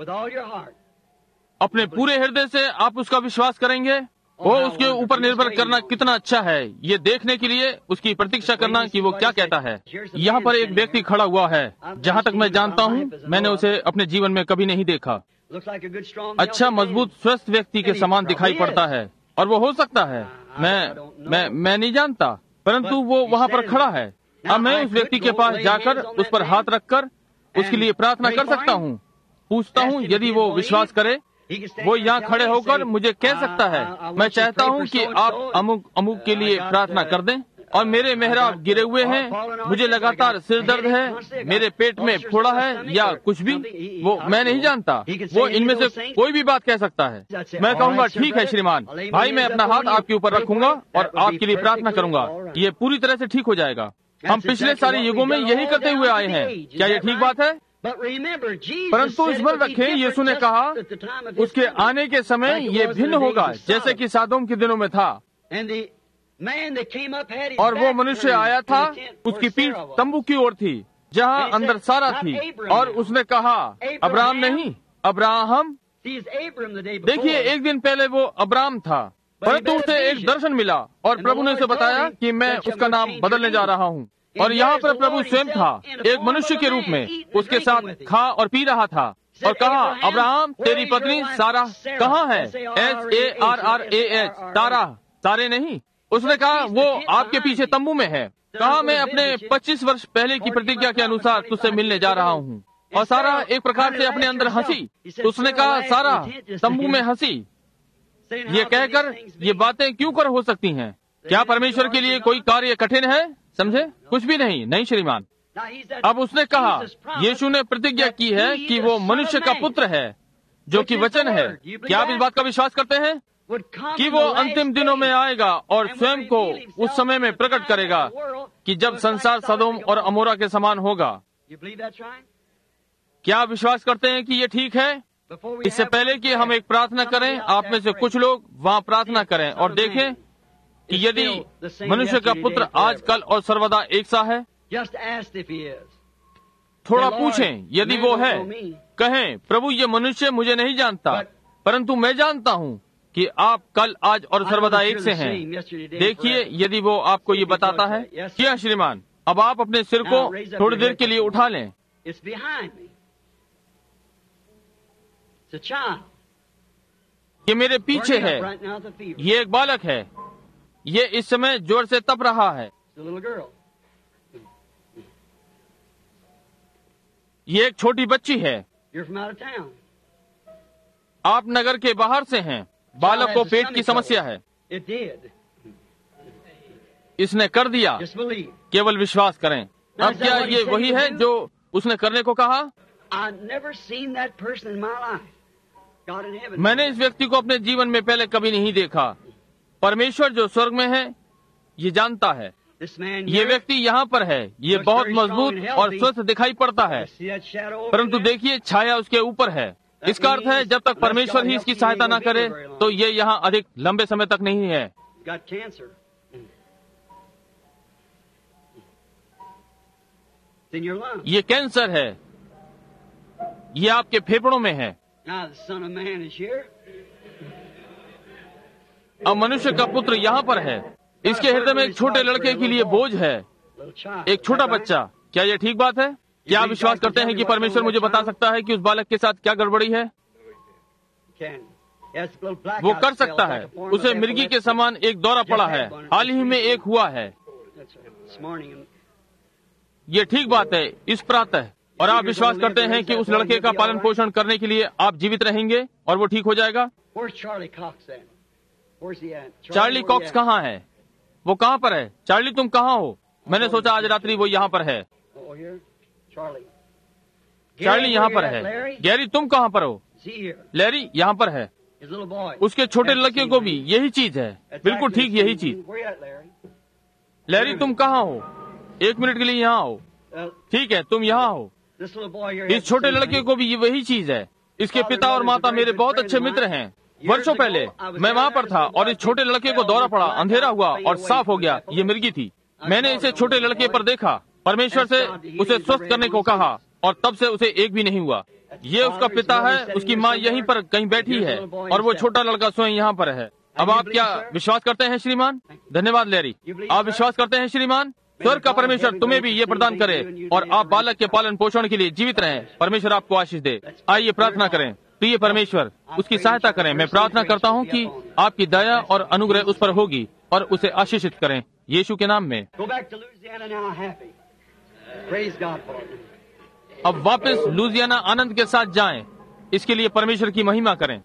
अपने पूरे हृदय से आप उसका विश्वास करेंगे? वो उसके ऊपर निर्भर करना कितना अच्छा है, ये देखने के लिए उसकी प्रतीक्षा करना कि वो क्या कहता है। यहाँ पर एक व्यक्ति खड़ा हुआ है, जहाँ तक मैं जानता हूँ मैंने उसे अपने जीवन में कभी नहीं देखा। अच्छा मजबूत स्वस्थ व्यक्ति के समान दिखाई पड़ता है, और वो हो सकता है, मैं मैं मैं नहीं जानता, परंतु वो वहाँ पर खड़ा है। अब मैं उस व्यक्ति के पास जाकर उस पर हाथ रखकर उसके लिए प्रार्थना कर सकता हूँ। पूछता हूँ, यदि वो विश्वास करे, वो यहाँ खड़े होकर मुझे कह सकता है, मैं चाहता हूँ कि आप अमुक अमुक के लिए प्रार्थना कर दें, और मेरे मेहराब गिरे हुए हैं, मुझे लगातार सिर दर्द है, मेरे पेट में फोड़ा है या कुछ भी, वो मैं नहीं जानता। वो इनमें से कोई भी बात कह सकता है। मैं कहूँगा, ठीक है श्रीमान, भाई मैं अपना हाथ आपके ऊपर रखूंगा और आपके लिए प्रार्थना करूंगा, ये पूरी तरह से ठीक हो जाएगा। हम पिछले सारे युगों में यही करते हुए आए हैं। क्या ये ठीक बात है? परंतु स्मरण रखें, यीशु ने कहा उसके आने के समय ये भिन्न होगा, जैसे कि सादोम के दिनों में था। और वो मनुष्य आया था, उसकी पीठ तंबू की ओर थी जहाँ अंदर सारा थी, और उसने कहा अब्राहम नहीं, अब्राहम। देखिए, एक दिन पहले वो अब्राहम था, परंतु उसे एक दर्शन मिला और प्रभु ने उसे बताया कि मैं उसका नाम बदलने जा रहा हूँ। और यहाँ पर प्रभु स्वयं था, एक मनुष्य के रूप में उसके साथ खा और पी रहा था, और कहा अब्राहम, तेरी पत्नी सारा कहाँ है? S A R R A H, Sarah, सारे नहीं। उसने कहा वो आपके पीछे तंबू में है। कहा मैं अपने पच्चीस वर्ष पहले की प्रतिज्ञा के अनुसार तुझसे मिलने जा रहा हूँ। और सारा एक प्रकार से अपने अंदर हंसी। उसने कहा सारा तंबू में हंसी। ये कहकर ये बातें क्यों कर हो सकती हैं? क्या परमेश्वर के लिए कोई कार्य कठिन है? समझे? कुछ भी नहीं। नहीं श्रीमान। अब उसने कहा, यीशु ने प्रतिज्ञा की है कि वो मनुष्य का पुत्र है, जो कि वचन है। क्या आप इस बात का विश्वास करते हैं कि वो अंतिम दिनों में आएगा और स्वयं को उस समय में प्रकट करेगा कि जब संसार सदोम और अमोरा के समान होगा? क्या आप विश्वास करते हैं कि ये ठीक है? इससे पहले कि हम एक प्रार्थना करें, आप में से कुछ लोग वहाँ प्रार्थना करें और देखें कि यदि मनुष्य का पुत्र आज, कल और सर्वदा एक सा है। थोड़ा पूछें, यदि वो है, कहें, प्रभु ये मनुष्य मुझे नहीं जानता, परंतु मैं जानता हूँ कि आप कल, आज और सर्वदा एक से हैं। देखिए यदि वो आपको ये बताता है। क्या श्रीमान? अब आप अपने सिर को थोड़ी देर के लिए उठा लें। ये मेरे पीछे है। ये एक बालक है। ये इस समय जोर से तप रहा है। ये एक छोटी बच्ची है। आप नगर के बाहर से हैं। बालक को पेट की समस्या है। इसने कर दिया। केवल विश्वास करें। अब क्या ये वही है जो उसने करने को कहा? मैंने इस व्यक्ति को अपने जीवन में पहले कभी नहीं देखा। परमेश्वर जो स्वर्ग में है ये जानता है। ये व्यक्ति यहाँ पर है। ये बहुत मजबूत और स्वस्थ दिखाई पड़ता है, परंतु देखिए छाया उसके ऊपर है। इसका अर्थ है जब तक परमेश्वर ही इसकी सहायता न करे तो ये यहाँ अधिक लंबे समय तक नहीं है। ये कैंसर है। ये आपके फेफड़ों में है। अब मनुष्य का पुत्र यहाँ पर है। इसके हृदय में एक छोटे लड़के के लिए बोझ है, एक छोटा बच्चा। क्या ये ठीक बात है? क्या आप विश्वास करते हैं कि परमेश्वर मुझे बता सकता है कि उस बालक के साथ क्या गड़बड़ी है? वो कर सकता है। उसे मिर्गी के समान एक दौरा पड़ा है, हाल ही में एक हुआ है। ये ठीक बात है इस प्रातः। और आप विश्वास करते हैं कि उस लड़के का पालन पोषण करने के लिए आप जीवित रहेंगे और वो ठीक हो जाएगा? चार्ली कॉक्स कहाँ है? वो कहाँ पर है? चार्ली तुम कहाँ हो? मैंने सोचा आज रात्रि वो यहाँ पर है। चार्ली यहाँ पर है। गैरी तुम कहाँ पर हो? लैरी यहाँ पर है। उसके छोटे लड़के को भी यही चीज है, बिल्कुल ठीक यही चीज। लैरी तुम कहाँ हो? एक मिनट के लिए यहाँ हो। ठीक है, तुम यहाँ हो। इस छोटे लड़के को भी ये वही चीज है। इसके पिता और माता मेरे बहुत अच्छे मित्र हैं। वर्षों पहले मैं वहाँ पर था और इस छोटे लड़के को दौरा पड़ा, अंधेरा हुआ और साफ हो गया। ये मिर्गी थी। मैंने इसे छोटे लड़के पर देखा, परमेश्वर से उसे स्वस्थ करने को कहा और तब से उसे एक भी नहीं हुआ। ये उसका पिता है, उसकी माँ यहीं पर कहीं बैठी है और वो छोटा लड़का स्वयं यहाँ पर है। अब आप क्या विश्वास करते हैं श्रीमान? धन्यवाद लैरी। आप विश्वास करते हैं श्रीमान? स्वर्ग का परमेश्वर तुम्हें भी ये प्रदान करे और आप बालक के पालन पोषण के लिए जीवित रहें। परमेश्वर आपको आशीष दे। आइए प्रार्थना करें। प्रिय परमेश्वर, उसकी सहायता करें। मैं प्रार्थना करता हूँ कि आपकी दया और अनुग्रह उस पर होगी और उसे आशीषित करें, यीशु के नाम में। अब वापस लुजियाना आनंद के साथ जाएं। इसके लिए परमेश्वर की महिमा करें।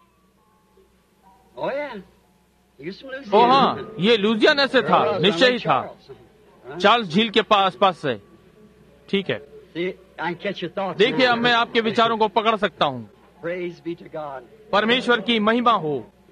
ओ हाँ, ये लुजियाना से था, निश्चय ही था। चार्ल्स झील के पास पास से। ठीक है, देखिए अब मैं आपके विचारों को पकड़ सकता हूँ। परमेश्वर की महिमा हो।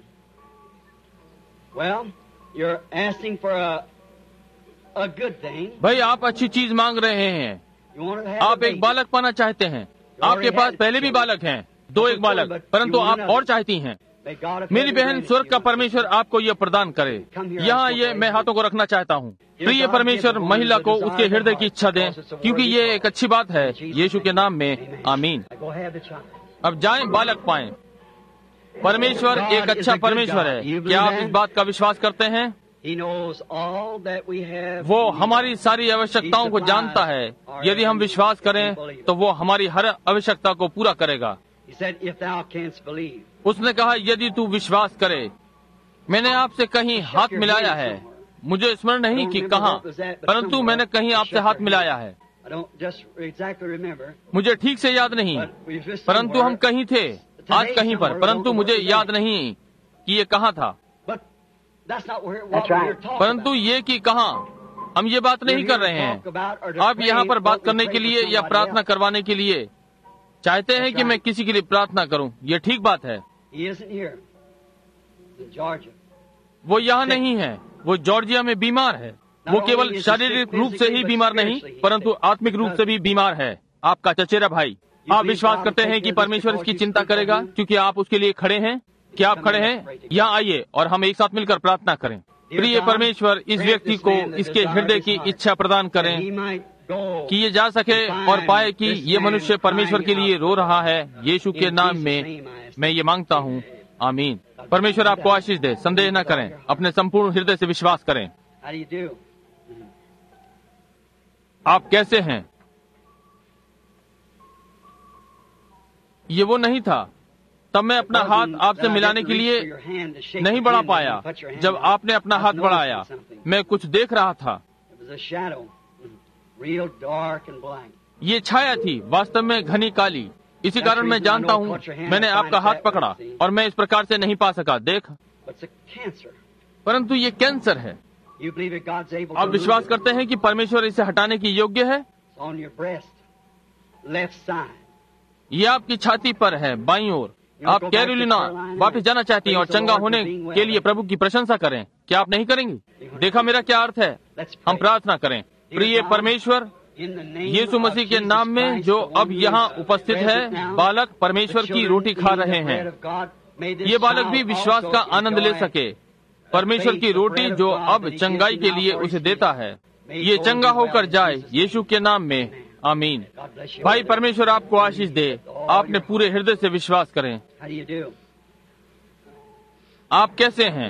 Well, you're asking for a, a good thing. भाई आप अच्छी चीज मांग रहे हैं। You want to have आप a एक baby. बालक पाना चाहते हैं। आपके पास पहले भी बालक हैं, दो एक बालक, परंतु आप और चाहती हैं। May God have मेरी heaven बहन, grant it स्वर्ग to का you. परमेश्वर आपको यह प्रदान करे। यहाँ ये मैं हाथों को रखना चाहता हूँ। प्रिय परमेश्वर, महिला को उसके हृदय की इच्छा दें, क्योंकि ये एक अच्छी बात है। यीशु के नाम में आमीन। Go have the child. अब जाएं, बालक पाएं। परमेश्वर एक अच्छा परमेश्वर है। क्या आप इस बात का विश्वास करते हैं? He knows all that we have. वो हमारी सारी आवश्यकताओं को जानता है। यदि हम विश्वास करें तो वो हमारी हर आवश्यकता को पूरा करेगा। He said, if thou canst believe. उसने कहा यदि तू विश्वास करे। मैंने आपसे कहीं हाथ मिलाया है, मुझे स्मरण नहीं कि कहाँ, परंतु मैंने कहीं आपसे हाथ मिलाया है। I don't just exactly remember. मुझे ठीक से याद नहीं, But we just परंतु हम कहीं थे आज कहीं पर, परंतु मुझे याद नहीं कि ये कहाँ था, That's not where, what we're talking परंतु about. ये कि कहाँ हम ये बात नहीं कर रहे हैं। आप यहाँ पर बात करने के लिए या प्रार्थना करवाने के लिए चाहते हैं कि मैं किसी के लिए प्रार्थना करूं, ये ठीक बात है। He isn't here. In Georgia. वो यहाँ नहीं है, वो जॉर्जिया में बीमार है। वो केवल शारीरिक रूप से ही बीमार नहीं, परंतु आत्मिक रूप से भी बीमार है। आपका चचेरा भाई, आप विश्वास करते हैं कि परमेश्वर इसकी चिंता करेगा क्योंकि आप उसके लिए खड़े हैं? क्या आप खड़े हैं? यहाँ आइए और हम एक साथ मिलकर प्रार्थना करें। प्रिय परमेश्वर, इस व्यक्ति को इसके हृदय की इच्छा प्रदान करें कि ये जा सके और पाए कि ये मनुष्य परमेश्वर के लिए रो रहा है। यीशु के नाम में मैं ये मांगता हूँ, आमीन। परमेश्वर आपको आशीष दे। संदेह न करें, अपने संपूर्ण हृदय से विश्वास करें। How do you do? आप कैसे हैं? ये वो नहीं था। तब मैं अपना हाथ आपसे मिलाने के लिए नहीं बढ़ा पाया। जब आपने अपना हाथ बढ़ाया, मैं कुछ देख रहा था। It was a shadow, real dark and black. ये छाया थी, वास्तव में घनी काली। इसी कारण मैं जानता हूँ, मैंने आपका हाथ पकड़ा और मैं इस प्रकार से नहीं पा सका। देख, But it's a cancer. परंतु ये कैंसर है। You believe that God's able to आप remove विश्वास it? करते हैं कि परमेश्वर इसे हटाने की योग्य है? It's on your breast, left side. ये आपकी छाती पर है, बाईं ओर। आप कैरोलिना वापस जाना चाहती हैं और चंगा होने के लिए प्रभु की प्रशंसा करें। क्या आप नहीं करेंगी? देखा मेरा क्या अर्थ है? हम प्रार्थना करें। प्रिय परमेश्वर, In the name Yeshu of मसीह के Jesus नाम में Christ, जो the one अब who यहाँ is उपस्थित है, present now, बालक परमेश्वर the की children रोटी खा eating रहे the हैं। bread of God, may this ये बालक भी child विश्वास also का आनंद ले enjoy सके। परमेश्वर की रोटी जो अब चंगाई के लिए उसे देता है, ये चंगा होकर जाए यीशु के नाम में, आमीन। God bless you. भाई परमेश्वर आपको आशीष दे। आपने पूरे हृदय से विश्वास करें। How do you do? आप कैसे हैं?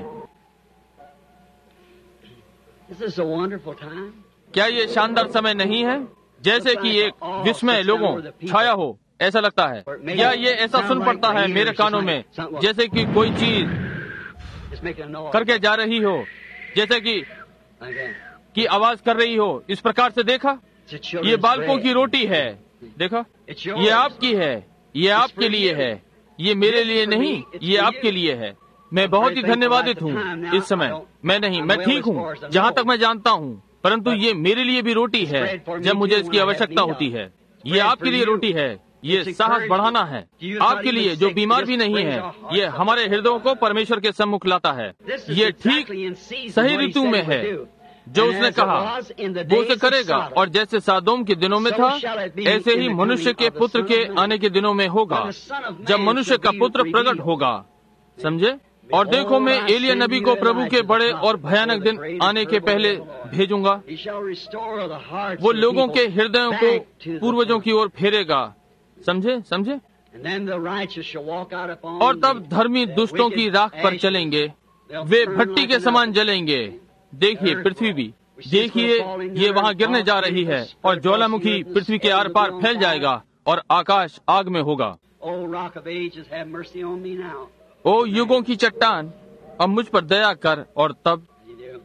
This is a wonderful time. क्या ये शानदार समय नहीं है? जैसे कि एक विस्मय लोगों छाया हो, ऐसा लगता है। या ये ऐसा सुन पड़ता है मेरे कानों में, जैसे कि कोई चीज It's making a noise. करके जा रही हो, जैसे कि Okay. की आवाज कर रही हो। इस प्रकार से देखा, It's a children's ये बालकों bread. की रोटी है। देखा, It's yours. ये आपकी है, ये आपके लिए है, ये मेरे लिए नहीं, ये आपके लिए है। मैं बहुत ही धन्यवादित हूँ इस समय। मैं नहीं, मैं ठीक हूँ जहाँ तक मैं जानता हूँ, परंतु ये मेरे लिए भी रोटी है जब मुझे इसकी आवश्यकता होती है। ये आपके लिए रोटी है, ये साहस बढ़ाना है। आपके लिए जो बीमार भी नहीं है, ये हमारे हृदयों को परमेश्वर के सम्मुख लाता है। This is ये ठीक exactly in season सही what he ऋतु said में he would है do. जो And उसने as it कहा was in the वो उसे days of करेगा, Sodom, और जैसे सादोम के दिनों में था, so shall it be ऐसे in ही the मनुष्य coming के of the पुत्र Son के of Man. आने के दिनों में होगा, When the Son of Man जब मनुष्य shall का be पुत्र प्रकट revealed. होगा। समझे? और देखो, मैं एलिया नबी को प्रभु के बड़े और भयानक दिन आने के पहले भेजूंगा। He shall restore the hearts वो of the लोगों के people हृदयों back to को the पूर्वजों की faith. ओर फेरेगा। समझे? समझे? And then the righteous shall walk out upon और तब the धर्मी दुष्टों की राख पर चलेंगे, वे भट्टी के समान जलेंगे। देखिए पृथ्वी भी, देखिए ये वहाँ गिरने जा रही है और ज्वालामुखी पृथ्वी के आर पार फैल जाएगा और आकाश आग में होगा। O rock of ages, have mercy on me now. ओ युगों की चट्टान, अब मुझ पर दया कर। और तब You do.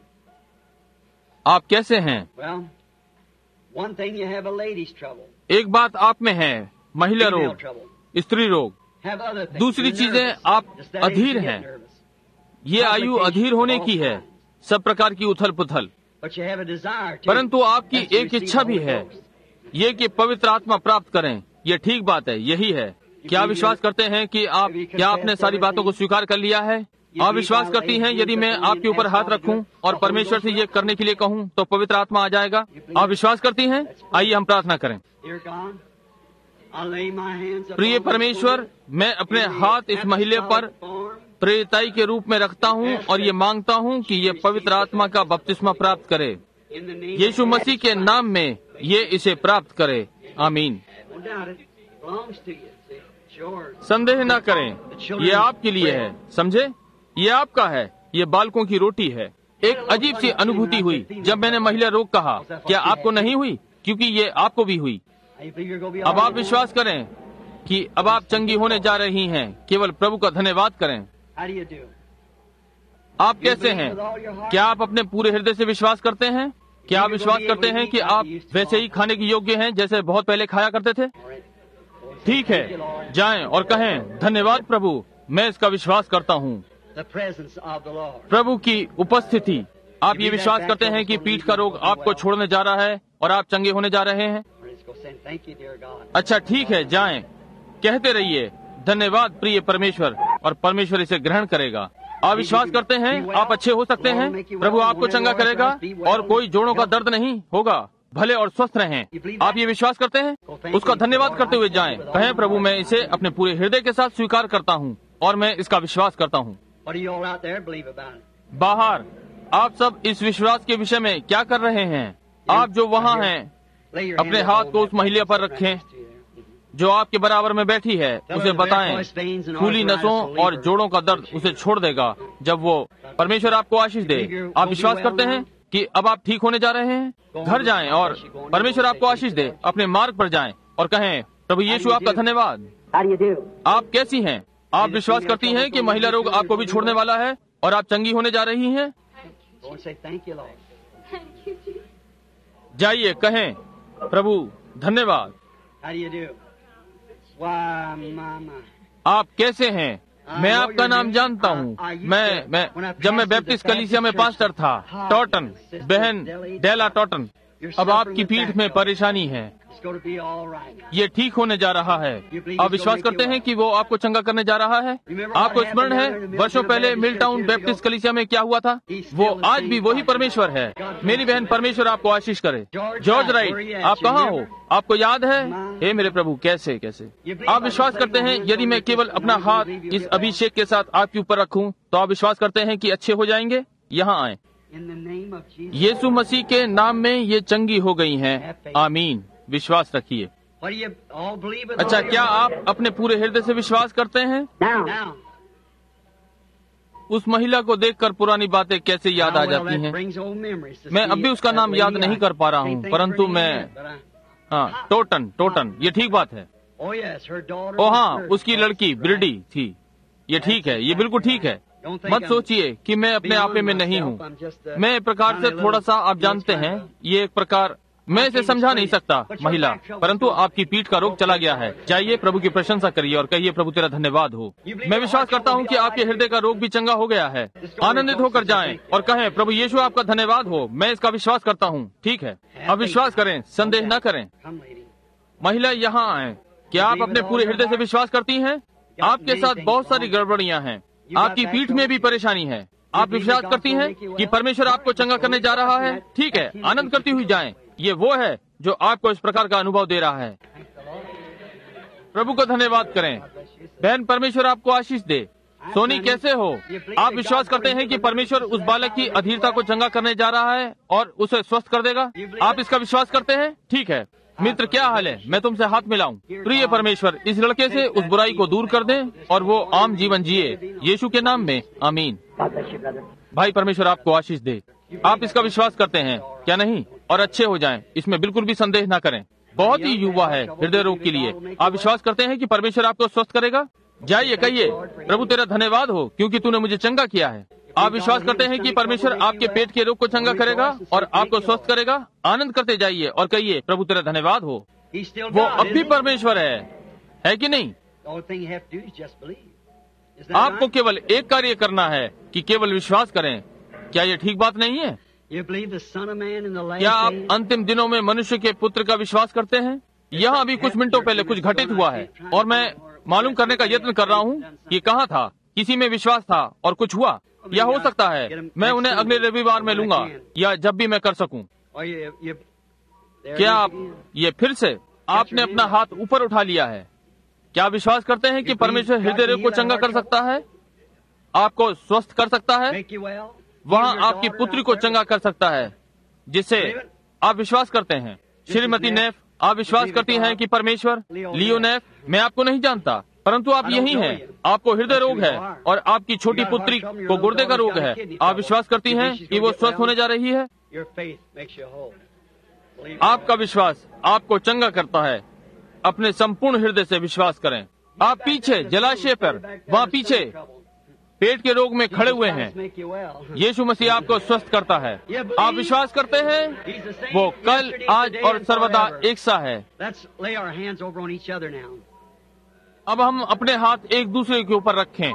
आप कैसे हैं? Well, one thing you have a lady's trouble, एक बात आप में है, महिला female रोग, trouble. स्त्री रोग। Have other things. दूसरी You're चीजें nervous. आप Just that age Adhir you get हैं। nervous. ये आयु अधीर होने की है, सब प्रकार की उथल पुथल। But you have a desire too. परंतु आपकी That's to एक receive इच्छा the भी Holy है, Ghost. ये कि पवित्र आत्मा प्राप्त करें। ये ठीक बात है, यही है। क्या विश्वास करते हैं कि आप क्या आपने सारी बातों को स्वीकार कर लिया है? आप विश्वास करती हैं यदि मैं आपके ऊपर हाथ रखूं और परमेश्वर से ये करने के लिए कहूं तो पवित्र आत्मा आ जाएगा? आप विश्वास करती हैं? आइए हम प्रार्थना करें। Dear God, I lay my hands upon प्रिय this परमेश्वर, woman मैं अपने in the हाथ इस महिला पर apostolic form. प्रेरिताई के रूप में रखता हूं और ये मांगता हूं कि ये पवित्र आत्मा का बपतिस्मा प्राप्त करे। In the name Yeshu of मसीह के Jesus नाम में ये इसे प्राप्त करे, आमीन। Christ. No doubt it belongs to you. See, it's yours. संदेह न करें, ये आपके लिए है। समझे? ये आपका है। ये बालकों की रोटी है। एक अजीब सी अनुभूति हुई जब मैंने महिला रोग कहा। क्या आपको नहीं हुई? क्योंकि ये आपको भी हुई। You think you're going to be अब all आप right? विश्वास करें कि अब आप चंगी होने जा रही हैं। केवल प्रभु का धन्यवाद करें। How do you do? आप कैसे हैं? क्या आप अपने पूरे हृदय से विश्वास करते हैं? क्या आप विश्वास करते हैं कि आप वैसे ही खाने के योग्य हैं जैसे बहुत पहले खाया करते थे? All right. ठीक है, जाएं और कहें, धन्यवाद प्रभु, मैं इसका विश्वास करता हूँ। the presence of the Lord. प्रभु की उपस्थिति। आप ये विश्वास करते हैं कि पीठ का रोग आपको छोड़ने जा रहा है और आप चंगे होने जा रहे हैं? Let's go saying, "Thank you, dear God." अच्छा, ठीक है, जाएं, कहते रहिए, धन्यवाद प्रिय परमेश्वर, और परमेश्वर इसे ग्रहण करेगा। आप विश्वास करते हैं आप अच्छे हो सकते हैं, प्रभु आपको चंगा करेगा और कोई जोड़ों का दर्द नहीं होगा, भले और स्वस्थ रहें। आप ये विश्वास करते हैं? उसका धन्यवाद करते हुए जाएं, कहें, प्रभु मैं इसे अपने पूरे हृदय के साथ स्वीकार करता हूँ और मैं इसका विश्वास करता हूँ। What do you all out there believe about it? बाहर आप सब इस विश्वास के विषय में क्या कर रहे हैं? आप जो वहाँ हैं, Lay your अपने hand हाथ on को that उस महिला पर person रखें right next to you there. जो आपके बराबर में बैठी है, उसे बताएं फूली नसों और जोड़ों का दर्द उसे छोड़ देगा जब वो। परमेश्वर आपको आशीष दे। आप विश्वास करते हैं कि अब आप ठीक होने जा रहे हैं? घर जाएं और परमेश्वर आपको आशीष दे। अपने मार्ग पर जाएं और कहें, प्रभु यीशु आपका धन्यवाद। How do you do? आप कैसी हैं? आप विश्वास करती हैं कि महिला रोग आपको भी छोड़ने वाला है और आप चंगी होने जा रही हैं? Go and say, "Thank you, Lord." जाइए, कहें, प्रभु धन्यवाद। How do you do? Why, mama. आप कैसे हैं? मैं आपका नाम जानता हूँ। मैं मैं जब मैं बैप्टिस्ट कलीसिया में पास्टर था, टॉटन, बहन डेला टॉटन। अब आपकी पीठ में परेशानी है, It's going to be all right. ये ठीक होने जा रहा है। आप विश्वास करते हैं कि वो आपको चंगा करने जा रहा है? आपको स्मरण है वर्षों पहले मिलटाउन बैप्टिस्ट कलीसिया में क्या हुआ था? वो आज भी वही परमेश्वर है। मेरी बहन, परमेश्वर आपको आशीष करे। जॉर्ज राइट, आप कहाँ हो? आपको याद है? हे मेरे प्रभु, कैसे कैसे आप विश्वास करते हैं यदि मैं केवल अपना हाथ इस अभिषेक के साथ आपके ऊपर रखूं तो आप विश्वास करते हैं कि अच्छे हो जाएंगे? यहाँ आए। In the name of Jesus. यीशु मसीह के नाम में ये चंगी हो गई हैं। आमीन। विश्वास रखिए। What do you all believe with अच्छा, all your क्या heart? आप अपने पूरे हृदय से विश्वास करते हैं? Now, now. उस महिला को देखकर पुरानी बातें कैसे याद आ Now, well, जाती that हैं? brings old memories to मैं see अब भी उसका that नाम याद lady. नहीं कर पा रहा I हूँ, can't think परंतु of her मैं name, but I- हाँ, टोटन टोटन ये ठीक बात है। Oh yes, her daughter. O was हाँ, hurt. उसकी लड़की Right. ब्रिडी थी। ये ठीक है, ये बिल्कुल ठीक है। Don't think मत I'm सोचिए कि मैं अपने beyond आपे में नहीं myself. हूँ। I'm just, uh, मैं एक प्रकार से kind of थोड़ा सा, little- आप जानते हैं, ये एक प्रकार मैं इसे समझा नहीं सकता महिला, परंतु आपकी पीठ का रोग चला गया है। जाइए, प्रभु की प्रशंसा करिए और कहिए, प्रभु तेरा धन्यवाद हो। मैं विश्वास करता हूँ कि आपके हृदय का रोग भी चंगा हो गया है। आनंदित होकर जाएं और कहें, प्रभु यीशु आपका धन्यवाद हो, मैं इसका विश्वास करता हूँ। ठीक है, अब विश्वास करें, संदेह न करें। Come, lady. महिला यहाँ आए। क्या आप अपने पूरे हृदय से विश्वास करती हैं? आपके साथ बहुत सारी गड़बड़ियाँ हैं, आपकी पीठ में भी परेशानी है। आप विश्वास करती हैं कि परमेश्वर आपको चंगा करने जा रहा है? ठीक है, आनंद करती हुई जाएं। ये वो है जो आपको इस प्रकार का अनुभव दे रहा है। प्रभु को धन्यवाद करें। बहन, परमेश्वर आपको आशीष दे। सोनी, कैसे हो? आप विश्वास करते हैं कि परमेश्वर उस बालक की अधीरता को चंगा करने जा रहा है और उसे स्वस्थ कर देगा? आप इसका विश्वास करते हैं? ठीक है मित्र, क्या हाल है? मैं तुमसे हाथ मिलाऊं। प्रिय परमेश्वर, इस लड़के से उस बुराई को दूर कर दें और वो आम जीवन जिए, यीशु के नाम में, आमीन। भाई, परमेश्वर आपको आशीष दे। आप इसका विश्वास करते हैं क्या नहीं? और अच्छे हो जाएं, इसमें बिल्कुल भी संदेह न करें। बहुत ही युवा है हृदय रोग के लिए। आप विश्वास करते हैं कि परमेश्वर आपको स्वस्थ करेगा? जाइए, कहिए, प्रभु तेरा धन्यवाद हो क्योंकि तूने मुझे चंगा किया है। आप विश्वास करते हैं कि परमेश्वर आपके पेट के रोग को चंगा करेगा और आपको स्वस्थ करेगा? आनंद करते जाइए और कहिए, प्रभु तेरा धन्यवाद हो। He's still वो God, अब भी isn't he? परमेश्वर है, है कि नहीं? The only thing you have to do is just believe. Isn't that आपको right? केवल एक कार्य करना है कि केवल विश्वास करें। क्या ये ठीक बात नहीं है? You believe the Son of Man in the last क्या आप days? अंतिम दिनों में मनुष्य के पुत्र का विश्वास करते हैं? यहाँ अभी कुछ मिनटों पहले कुछ घटित हुआ है और मैं मालूम करने का यत्न कर रहा हूँ कि कहाँ था, किसी में विश्वास था और कुछ हुआ। या हो सकता है मैं उन्हें अगले रविवार में लूंगा या जब भी मैं कर सकूं। Or you, you, there क्या it is आप again. ये फिर से आपने अपना हाथ ऊपर उठा लिया है? क्या विश्वास करते हैं कि परमेश्वर हृदय रोग को चंगा कर सकता है, आपको स्वस्थ कर सकता है, Make you well? वहाँ Heal your आपकी daughter पुत्री out को there? चंगा कर सकता है, जिससे आप विश्वास करते हैं? श्रीमती नेफ, आप विश्वास करती हैं कि परमेश्वर? लियो नेफ, मैं आपको नहीं जानता, परंतु आप यही हैं। आपको हृदय रोग है और आपकी छोटी पुत्री को गुर्दे का रोग है। आप विश्वास करती हैं कि वो स्वस्थ होने जा रही है? Your faith makes you whole. Believe it. आपका विश्वास आपको चंगा करता है। अपने संपूर्ण हृदय से विश्वास करें। आप पीछे जलाशय पर, वहाँ पीछे पेट के रोग में खड़े हुए हैं। Make you well. यीशु मसीह आपको स्वस्थ करता है। आप विश्वास करते हैं? वो कल, आज और सर्वदा एक सा है। Let's lay our hands over on each other now. अब हम अपने हाथ एक दूसरे के ऊपर रखें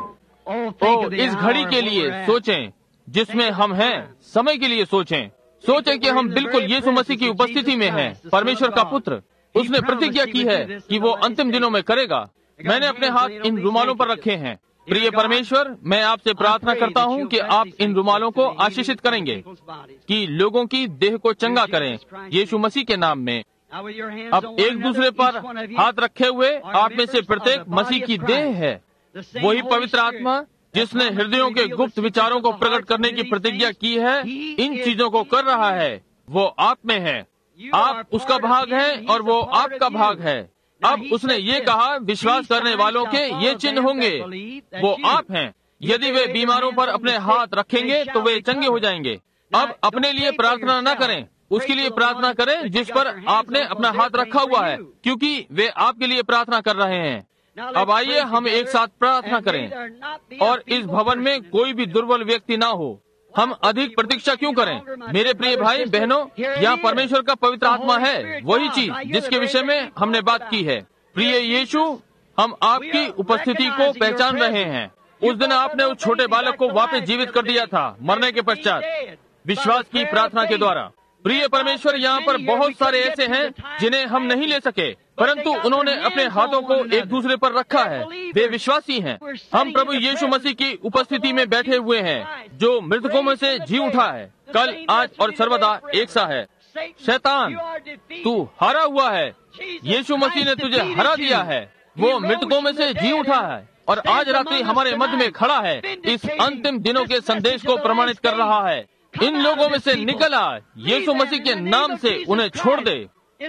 ओ, इस घड़ी के लिए सोचें जिसमें हम हैं, समय के लिए सोचें। सोचें कि हम बिल्कुल यीशु मसीह की उपस्थिति में हैं, परमेश्वर का पुत्र। उसने प्रतिज्ञा की है कि वो अंतिम दिनों में करेगा। मैंने अपने हाथ इन रुमालों पर रखे हैं। प्रिय परमेश्वर, मैं आपसे प्रार्थना करता हूं कि आप इन रुमालों को आशीषित करेंगे, कि लोगों की देह को चंगा करें यीशु मसीह के नाम में। अब एक दूसरे पर हाथ रखे हुए आप में से प्रत्येक मसीह की देह है। वही पवित्र आत्मा जिसने हृदयों के गुप्त विचारों को प्रकट करने की प्रतिज्ञा की है, इन चीजों को कर रहा है। वो आप में है, आप उसका भाग हैं और वो आपका भाग है। अब उसने ये कहा, विश्वास करने वालों के ये चिन्ह होंगे। वो आप हैं। यदि वे बीमारों पर अपने हाथ रखेंगे तो वे चंगे हो जाएंगे। अब अपने लिए प्रार्थना न करें, उसके लिए प्रार्थना करें जिस पर आपने अपना हाथ रखा हुआ है, क्योंकि वे आपके लिए प्रार्थना कर रहे हैं। अब आइए हम एक साथ प्रार्थना करें और इस भवन में कोई भी दुर्बल व्यक्ति ना हो। हम अधिक प्रतीक्षा क्यों करें? मेरे प्रिय भाई बहनों, यहाँ परमेश्वर का पवित्र आत्मा है, वही चीज जिसके विषय में हमने बात की है। प्रिय यीशु, हम आपकी उपस्थिति को पहचान रहे हैं। उस दिन आपने उस छोटे बालक को वापस जीवित कर दिया था, मरने के पश्चात, विश्वास की प्रार्थना के द्वारा। प्रिय परमेश्वर, यहाँ पर बहुत सारे ऐसे हैं जिन्हें हम नहीं ले सके, परंतु उन्होंने अपने हाथों को एक दूसरे पर रखा है। वे विश्वासी हैं। हम प्रभु यीशु मसीह की उपस्थिति में बैठे हुए हैं, जो मृतकों में से जी उठा है, कल, आज और सर्वदा एक सा है। शैतान, तू हारा हुआ है। यीशु मसीह ने तुझे हरा दिया है। वो मृतकों में से जी उठा है और आज रात्रि हमारे मध्य में खड़ा है। इस अंतिम दिनों के संदेश को प्रमाणित कर रहा है। इन लोगों में से निकल आ, यीशु मसीह के नाम से उन्हें छोड़ दे।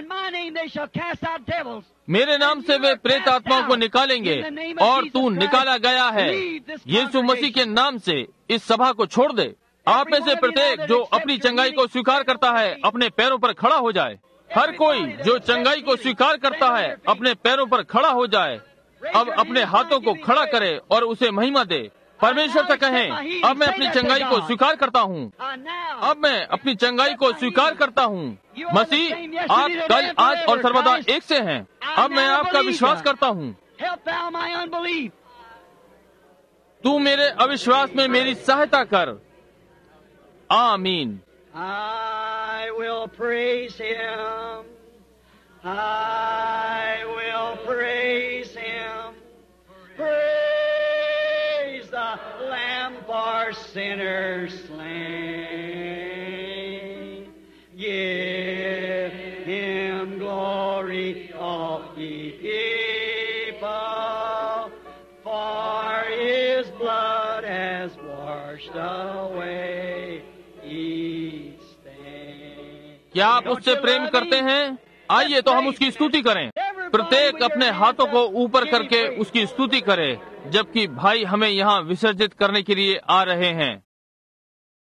मेरे नाम से वे प्रेत आत्माओं को निकालेंगे और तू निकाला गया है। यीशु मसीह के नाम से इस सभा को छोड़ दे। आप में से प्रत्येक जो अपनी चंगाई को स्वीकार करता है अपने पैरों पर खड़ा हो जाए। हर कोई जो चंगाई को स्वीकार करता है अपने पैरों पर खड़ा हो जाए। अब अपने हाथों को खड़ा करे और उसे महिमा दे। परमेश्वर से कहें, अब मैं अपनी चंगाई को स्वीकार करता हूँ। अब मैं अपनी चंगाई को स्वीकार करता हूँ। मसीह, आप कल, आज और सर्वदा एक से हैं। अब मैं आपका विश्वास करता हूँ। तू मेरे अविश्वास में मेरी सहायता कर। आमीन। I will praise him. I will praise him. Praise the Lamb for sinners slain. Give him glory, all ye people, for his blood has washed away. क्या आप उससे प्रेम करते हैं? आइए तो हम उसकी स्तुति करें। प्रत्येक अपने हाथों को ऊपर करके उसकी स्तुति करे, जबकि भाई हमें यहाँ विसर्जित करने के लिए आ रहे हैं।